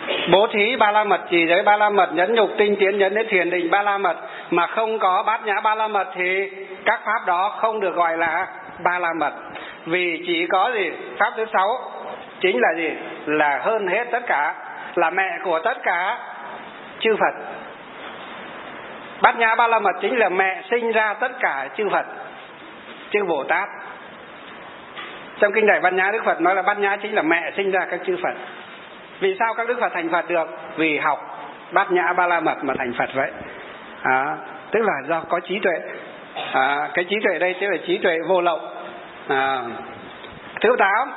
bố thí ba la mật, trì giới ba la mật, nhẫn nhục, tinh tiến, nhẫn đến thiền định ba la mật, mà không có bát nhã ba la mật thì các pháp đó không được gọi là ba la mật. Vì chỉ có gì? Pháp thứ sáu chính là gì? Là hơn hết tất cả, là mẹ của tất cả chư Phật. Bát nhã ba la mật chính là mẹ sinh ra tất cả chư Phật, chư Bồ Tát. Trong kinh Đại Bát Nhã, Đức Phật nói là bát nhã chính là mẹ sinh ra các chư Phật. Vì sao các Đức Phật thành Phật được? Vì học bát nhã ba la mật mà thành Phật vậy. À, tức là do có trí tuệ. À, cái trí tuệ đây tức là trí tuệ vô lậu. À, thứ tám,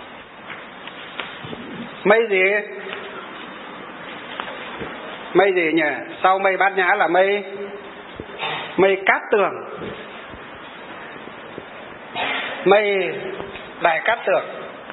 mây gì? Mây gì nhỉ? Sau mây bát nhã là mây mây cát tường. Mây Đại Cát Tường.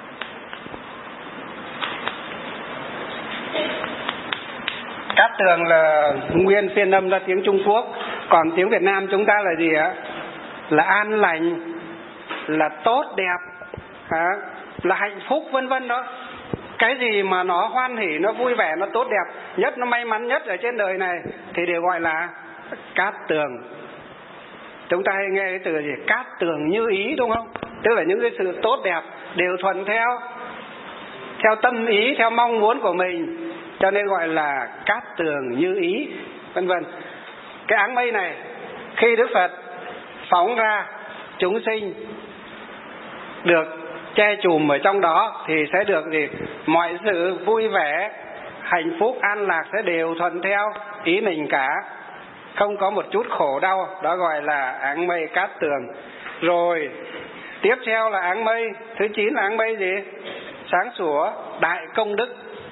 Cát tường là nguyên phiên âm ra tiếng Trung Quốc, còn tiếng Việt Nam chúng ta là gì ạ? Là an lành, là tốt đẹp, à, là hạnh phúc vân vân đó. Cái gì mà nó hoan hỉ, nó vui vẻ, nó tốt đẹp nhất, nó may mắn nhất ở trên đời này thì đều gọi là cát tường. Chúng ta hay nghe cái từ gì? Cát tường như ý, đúng không? Tức là những cái sự tốt đẹp đều thuận theo theo tâm ý, theo mong muốn của mình, cho nên gọi là cát tường như ý, vân vân. Cái áng mây này khi Đức Phật phóng ra, chúng sinh được che chùm ở trong đó thì sẽ được gì? Mọi sự vui vẻ, hạnh phúc, an lạc sẽ đều thuận theo ý mình cả, không có một chút khổ đau. Đó gọi là áng mây cát tường. Rồi tiếp theo là áng mây thứ chín là áng mây gì? Sáng sủa đại công đức.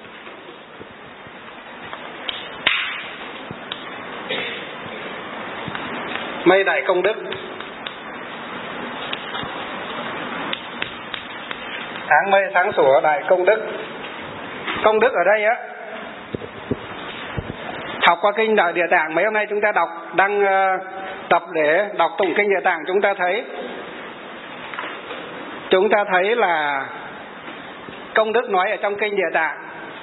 Mây đại công đức. Áng mây sáng sủa đại công đức. Công đức ở đây á, học qua kinh Đại Địa Tạng, mấy hôm nay chúng ta đọc, đang uh, tập để đọc tụng kinh Địa Tạng, chúng ta thấy chúng ta thấy là công đức nói ở trong kinh Địa Tạng.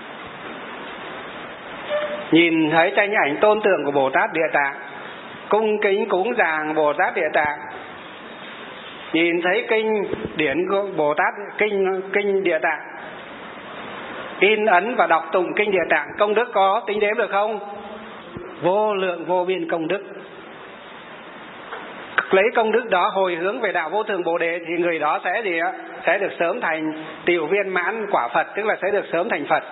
Nhìn thấy tranh ảnh tôn tượng của Bồ Tát Địa Tạng, cung kính cúng dường Bồ Tát Địa Tạng, nhìn thấy kinh điển của Bồ Tát, kinh kinh Địa Tạng, in ấn và đọc tụng kinh Địa Tạng, công đức có tính đếm được không? Vô lượng vô biên công đức. Lấy công đức đó hồi hướng về đạo vô thượng Bồ Đề thì người đó sẽ gì ạ? Sẽ được sớm thành tiểu viên mãn quả Phật, tức là sẽ được sớm thành Phật.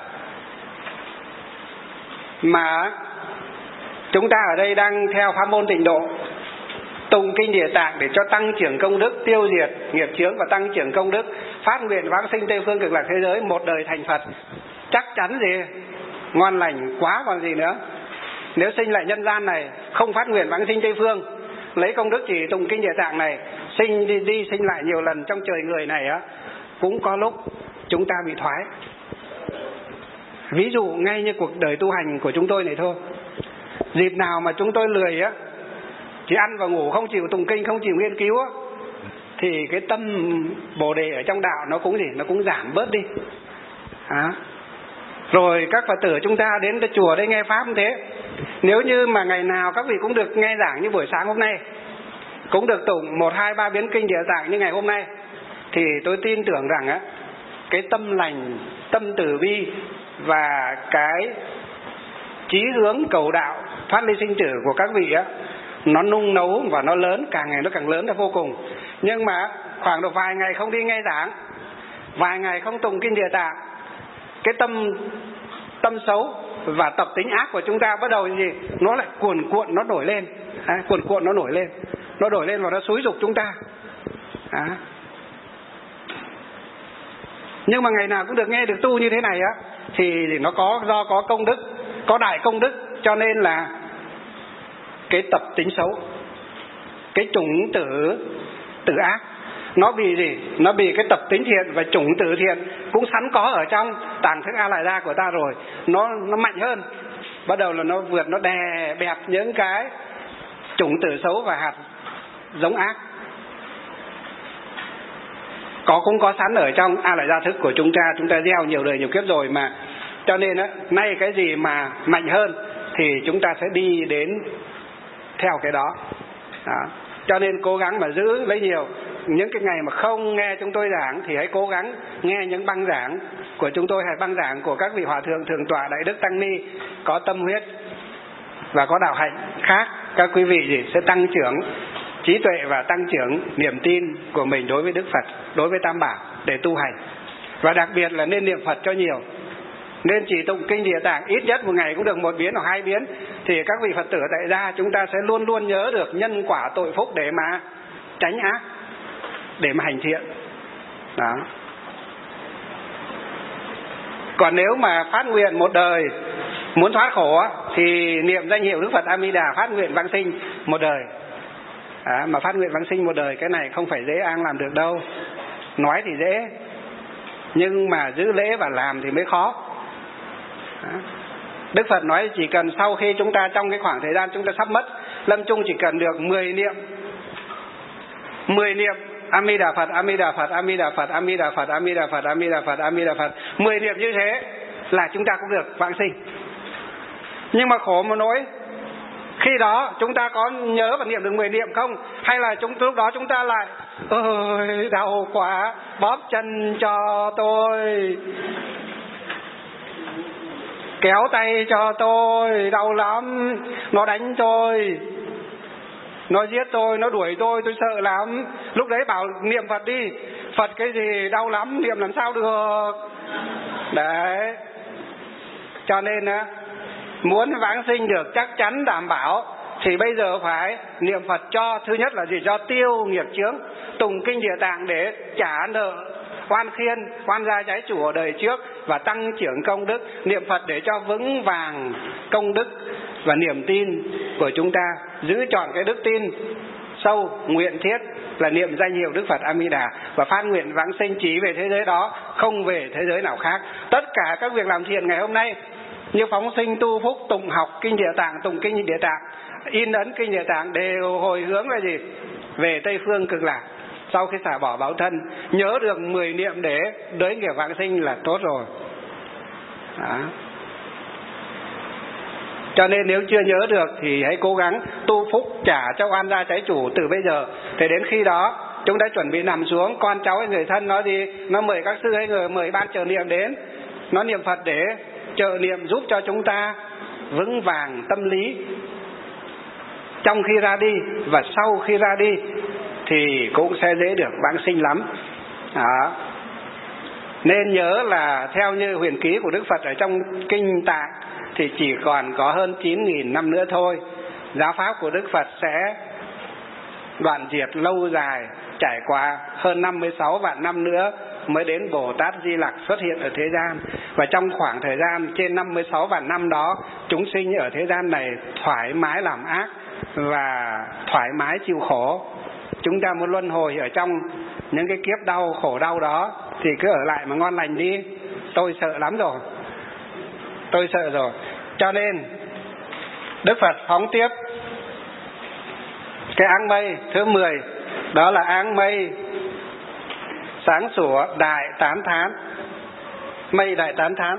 Mà chúng ta ở đây đang theo pháp môn Tịnh Độ, tụng kinh Địa Tạng để cho tăng trưởng công đức, tiêu diệt nghiệp chướng và tăng trưởng công đức, phát nguyện vãng sinh Tây phương cực lạc thế giới, một đời thành Phật. Chắc chắn gì? Ngon lành quá còn gì nữa. Nếu sinh lại nhân gian này không phát nguyện vãng sinh Tây phương, lấy công đức chỉ tụng kinh Địa Tạng này, sinh đi, đi sinh lại nhiều lần trong trời người này á, cũng có lúc chúng ta bị thoái. Ví dụ ngay như cuộc đời tu hành của chúng tôi này thôi, dịp nào mà chúng tôi lười á, chỉ ăn và ngủ, không chịu tụng kinh, không chịu nghiên cứu á, thì cái tâm Bồ Đề ở trong đạo nó cũng gì, nó cũng giảm bớt đi. À. Rồi các Phật tử chúng ta đến chùa đây nghe pháp như thế, nếu như mà ngày nào các vị cũng được nghe giảng như buổi sáng hôm nay, cũng được tụng một hai ba biến kinh Địa Tạng như ngày hôm nay, thì tôi tin tưởng rằng á, cái tâm lành, tâm từ bi và cái chí hướng cầu đạo thoát ly sinh tử của các vị á, nó nung nấu và nó lớn, càng ngày nó càng lớn ra vô cùng. Nhưng mà khoảng độ vài ngày không đi nghe giảng, vài ngày không tụng kinh Địa Tạng, cái tâm tâm xấu và tập tính ác của chúng ta bắt đầu gì? Nó lại cuồn cuộn, nó nổi lên, à, cuồn cuộn nó nổi lên, nó nổi lên và nó xúi giục chúng ta. À. Nhưng mà ngày nào cũng được nghe được tu như thế này á, thì nó có do có công đức, có đại công đức, cho nên là cái tập tính xấu, cái chủng tử tử ác, nó bị gì? Nó bị cái tập tính thiện và chủng tử thiện cũng sẵn có ở trong tàng thức A Lại Gia của ta rồi, nó nó mạnh hơn, bắt đầu là nó vượt, nó đè bẹp những cái chủng tử xấu và hạt giống ác có cũng có sẵn ở trong A Lại Gia thức của chúng ta. Chúng ta gieo nhiều đời nhiều kiếp rồi mà, Cho nên á, nay cái gì mà mạnh hơn thì chúng ta sẽ đi đến theo cái đó. Đó. Cho nên cố gắng mà giữ lấy nhiều. Những cái ngày mà không nghe chúng tôi giảng thì hãy cố gắng nghe những băng giảng của chúng tôi hay băng giảng của các vị hòa thượng thượng tọa Đại Đức Tăng Ni có tâm huyết và có đạo hạnh khác. Các quý vị gì sẽ tăng trưởng trí tuệ và tăng trưởng niềm tin của mình đối với Đức Phật, đối với Tam Bảo để tu hành. Và đặc biệt là nên niệm Phật cho nhiều. Nên chỉ tụng kinh Địa Tạng ít nhất một ngày cũng được một biến hoặc hai biến. Thì các vị Phật tử tại gia chúng ta sẽ luôn luôn nhớ được nhân quả tội phúc để mà tránh ác, để mà hành thiện. Đó. Còn nếu mà phát nguyện một đời muốn thoát khổ thì niệm danh hiệu Đức Phật A Di Đà, phát nguyện vãng sinh một đời. À, mà phát nguyện vãng sinh một đời cái này không phải dễ an làm được đâu. Nói thì dễ, nhưng mà giữ lễ và làm thì mới khó. Đó. Đức Phật nói chỉ cần sau khi chúng ta trong cái khoảng thời gian chúng ta sắp mất lâm chung chỉ cần được mười niệm, mười niệm A Di Đà Phật, A Di Đà Phật, A Di Đà Phật, A Di Đà Phật, A Di Đà Phật, A Di Đà Phật, A Di Đà Phật, mười niệm như thế là chúng ta cũng được vãng sinh. Nhưng mà khổ một nỗi, khi đó chúng ta có nhớ và niệm được mười niệm không? Hay là chúng lúc đó chúng ta lại ơi đau quá, bóp chân cho tôi, kéo tay cho tôi, đau lắm, nó đánh tôi, nó giết tôi, nó đuổi tôi, tôi sợ lắm. Lúc đấy bảo niệm Phật đi. Phật cái gì đau lắm, niệm làm sao được. Đấy. Cho nên á, muốn vãng sinh được chắc chắn đảm bảo thì bây giờ phải niệm Phật cho, thứ nhất là gì? Cho tiêu nghiệp chướng, tụng kinh Địa Tạng để trả nợ oan khiên, oan gia trái chủ ở đời trước và tăng trưởng công đức, niệm Phật để cho vững vàng công đức và niềm tin của chúng ta, giữ chọn cái đức tin sâu, nguyện thiết là niệm danh hiệu Đức Phật A Di Đà và phát nguyện vãng sinh chỉ về thế giới đó, không về thế giới nào khác. Tất cả các việc làm thiện ngày hôm nay như phóng sinh, tu phúc, tụng học kinh Địa Tạng, tụng kinh Địa Tạng, in ấn kinh Địa Tạng đều hồi hướng là gì? Về Tây Phương Cực Lạc. Sau khi xả bỏ báo thân, nhớ được mười niệm để đới nghiệp vãng sinh là tốt rồi. Đó. Cho nên nếu chưa nhớ được thì hãy cố gắng tu phúc trả cho oan gia trái chủ từ bây giờ. Thế đến khi đó chúng ta chuẩn bị nằm xuống, con cháu hay người thân nó đi, nó mời các sư hay người mời ban trợ niệm đến, nó niệm Phật để trợ niệm giúp cho chúng ta vững vàng tâm lý trong khi ra đi và sau khi ra đi thì cũng sẽ dễ được vãng sinh lắm. Đó. Nên nhớ là theo như huyền ký của Đức Phật ở trong kinh Tạng thì chỉ còn có hơn chín nghìn năm nữa thôi, giáo pháp của Đức Phật sẽ đoạn diệt lâu dài, trải qua hơn năm mươi sáu vạn năm nữa mới đến Bồ Tát Di Lặc xuất hiện ở thế gian. Và trong khoảng thời gian trên năm mươi sáu vạn năm đó, chúng sinh ở thế gian này thoải mái làm ác và thoải mái chịu khổ. Chúng ta muốn luân hồi ở trong những cái kiếp đau, khổ đau đó thì cứ ở lại mà ngon lành đi. Tôi sợ lắm rồi, tôi sợ rồi. Cho nên Đức Phật phóng tiếp cái áng mây thứ mười, đó là áng mây sáng sủa đại tán thán. Mây đại tán thán.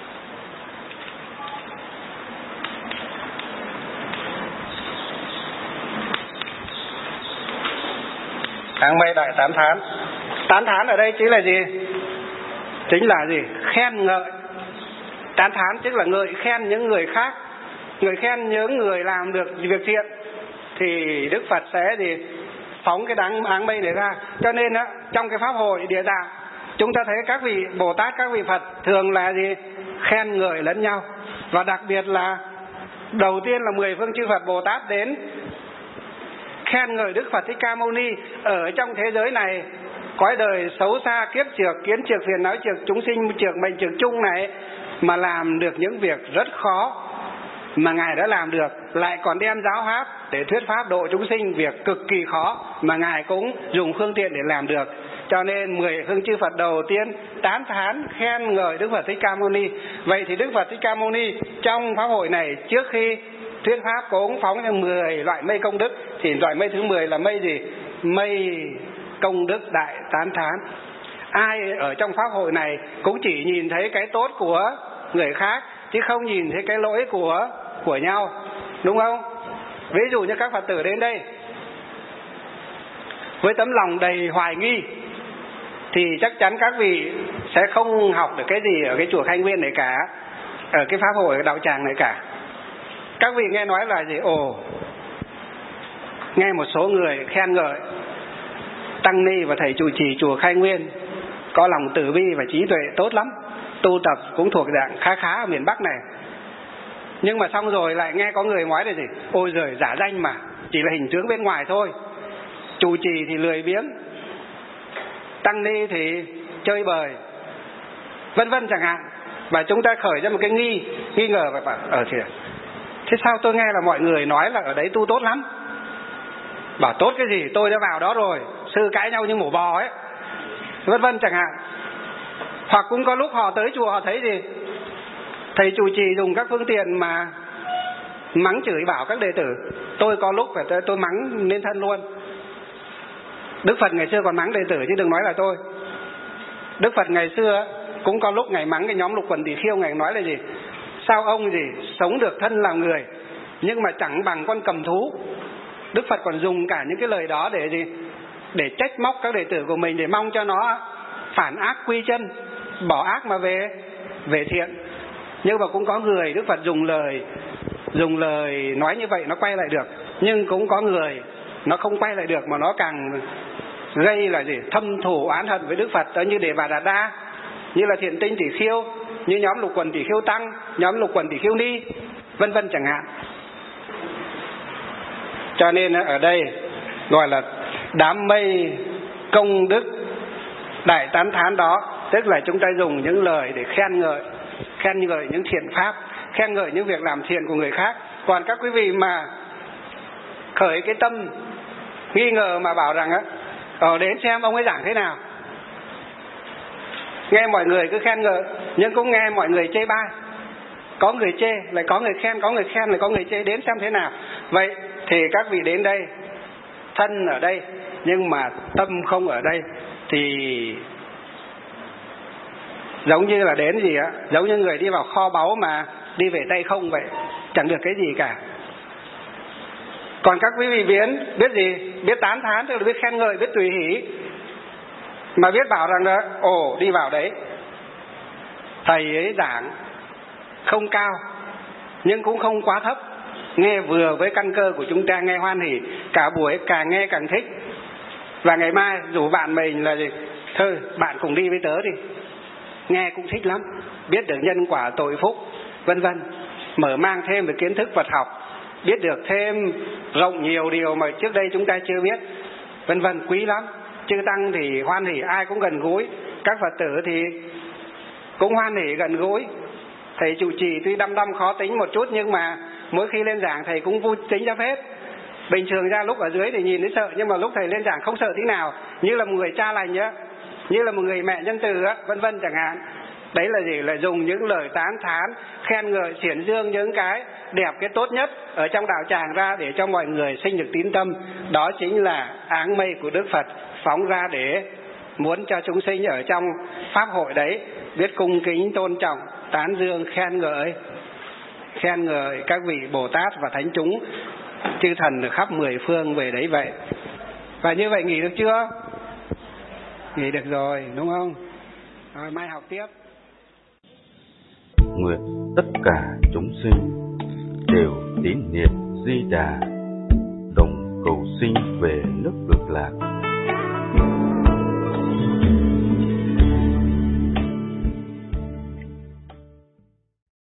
Áng mây đại tán thán. Tán thán ở đây chính là gì? Chính là gì? Khen ngợi. Tán thán tức là ngợi khen những người khác, người khen những người làm được việc thiện thì Đức Phật sẽ gì? Phóng cái đám áng mây này ra. Cho nên á, trong cái pháp hội Địa Tạng chúng ta thấy các vị Bồ Tát, các vị Phật thường là gì? Khen ngợi lẫn nhau. Và đặc biệt là đầu tiên là mười phương chư Phật Bồ Tát đến khen ngợi Đức Phật Thích Ca Mâu Ni. Ở trong thế giới này, cõi đời xấu xa, kiếp trược, kiến trược, phiền não trược, chúng sinh trược, mệnh trược chung này mà làm được những việc rất khó mà Ngài đã làm được, lại còn đem giáo pháp để thuyết pháp độ chúng sinh, việc cực kỳ khó mà Ngài cũng dùng phương tiện để làm được. Cho nên mười phương chư Phật đầu tiên tán thán khen ngợi Đức Phật Thích Ca Mâu Ni. Vậy thì Đức Phật Thích Ca Mâu Ni trong pháp hội này, trước khi thuyết pháp cũng phóng ra mười loại mây công đức. Thì loại mây thứ mười là mây gì? Mây công đức đại tán thán. Ai ở trong pháp hội này cũng chỉ nhìn thấy cái tốt của người khác, chứ không nhìn thấy cái lỗi của của nhau, đúng không? Ví dụ như các Phật tử đến đây với tấm lòng đầy hoài nghi thì chắc chắn các vị sẽ không học được cái gì ở cái chùa Khai Nguyên này cả, ở cái pháp hội, ở đạo tràng này cả. Các vị nghe nói là gì? Ồ, nghe một số người khen ngợi tăng ni và thầy trụ trì chùa Khai Nguyên có lòng từ bi và trí tuệ tốt lắm, tu tập cũng thuộc dạng khá khá ở miền Bắc này. Nhưng mà xong rồi lại nghe có người nói là gì? Ôi giời, giả danh mà, chỉ là hình tướng bên ngoài thôi. Trụ trì thì lười biếng, tăng ni thì chơi bời, vân vân chẳng hạn. Và chúng ta khởi ra một cái nghi nghi ngờ và bảo ở kìa, thế sao tôi nghe là mọi người nói là ở đấy tu tốt lắm? Bảo tốt cái gì, tôi đã vào đó rồi, sư cãi nhau như mổ bò ấy, vân vân chẳng hạn. Hoặc cũng có lúc họ tới chùa họ thấy gì? Thầy trụ trì dùng các phương tiện mà mắng chửi bảo các đệ tử. Tôi có lúc phải tôi, tôi mắng lên thân luôn. Đức Phật ngày xưa còn mắng đệ tử chứ đừng nói là tôi. Đức Phật ngày xưa cũng có lúc ngày mắng cái nhóm Lục Quần Tỳ Khưu, ngày nói là gì? Sao ông gì sống được thân làm người nhưng mà chẳng bằng con cầm thú. Đức Phật còn dùng cả những cái lời đó để gì? Để trách móc các đệ tử của mình, để mong cho nó phản ác quy chân, bỏ ác mà về về thiện. Nhưng mà cũng có người Đức Phật dùng lời dùng lời nói như vậy nó quay lại được, nhưng cũng có người nó không quay lại được mà nó càng gây là gì? Thâm thù oán hận với Đức Phật, tới như Đề Bà Đạt Đa, như là Thiện Tinh Tỷ Khiêu, như nhóm Lục Quần Tỷ Khiêu Tăng, nhóm Lục Quần Tỷ Khiêu Ni, vân vân chẳng hạn. Cho nên ở đây gọi là đám mây công đức đại tán thán đó, tức là chúng ta dùng những lời để khen ngợi, khen ngợi những thiện pháp, khen ngợi những việc làm thiện của người khác. Còn các quý vị mà khởi cái tâm nghi ngờ mà bảo rằng á, ờ đến xem ông ấy giảng thế nào, nghe mọi người cứ khen ngợi nhưng cũng nghe mọi người chê bai, có người chê lại có người khen, có người khen lại có người chê, đến xem thế nào. Vậy thì các vị đến đây, thân ở đây nhưng mà tâm không ở đây, thì giống như là đến gì á, giống như người đi vào kho báu mà đi về tay không vậy, chẳng được cái gì cả. Còn các quý vị biến biết gì? Biết tán thán, tức là biết khen ngợi, biết tùy hỷ, mà biết bảo rằng đó, ồ đi vào đấy thầy ấy giảng không cao nhưng cũng không quá thấp, nghe vừa với căn cơ của chúng ta, nghe hoan hỉ cả buổi, càng nghe càng thích. Và ngày mai rủ bạn mình là gì? Thôi bạn cùng đi với tớ đi, nghe cũng thích lắm, biết được nhân quả tội phúc, vân vân, mở mang thêm về kiến thức Phật học, biết được thêm rộng nhiều điều mà trước đây chúng ta chưa biết, vân vân, quý lắm. Chư tăng thì hoan hỉ, ai cũng gần gũi, các Phật tử thì cũng hoan hỉ gần gũi. Thầy trụ trì tuy đăm đăm khó tính một chút nhưng mà mỗi khi lên giảng thầy cũng vui tính ra phết. Bình thường ra lúc ở dưới thì nhìn thấy sợ, nhưng mà lúc thầy lên giảng không sợ tí nào, như là một người cha lành á, như là một người mẹ nhân từ á, vân vân chẳng hạn. Đấy là gì? Là dùng những lời tán thán, khen ngợi, xiển dương những cái đẹp, cái tốt nhất ở trong đạo tràng ra để cho mọi người sinh được tín tâm. Đó chính là áng mây của Đức Phật phóng ra để muốn cho chúng sinh ở trong pháp hội đấy biết cung kính tôn trọng, tán dương, khen ngợi, khen ngợi các vị Bồ Tát và thánh chúng chư thần ở khắp mười phương về đấy vậy. Và như vậy nghỉ được chưa? Nghỉ được rồi, đúng không? Rồi mai học tiếp. Nguyện tất cả chúng sinh đều tín niệm Di Đà, đồng cầu sinh về nước Cực Lạc.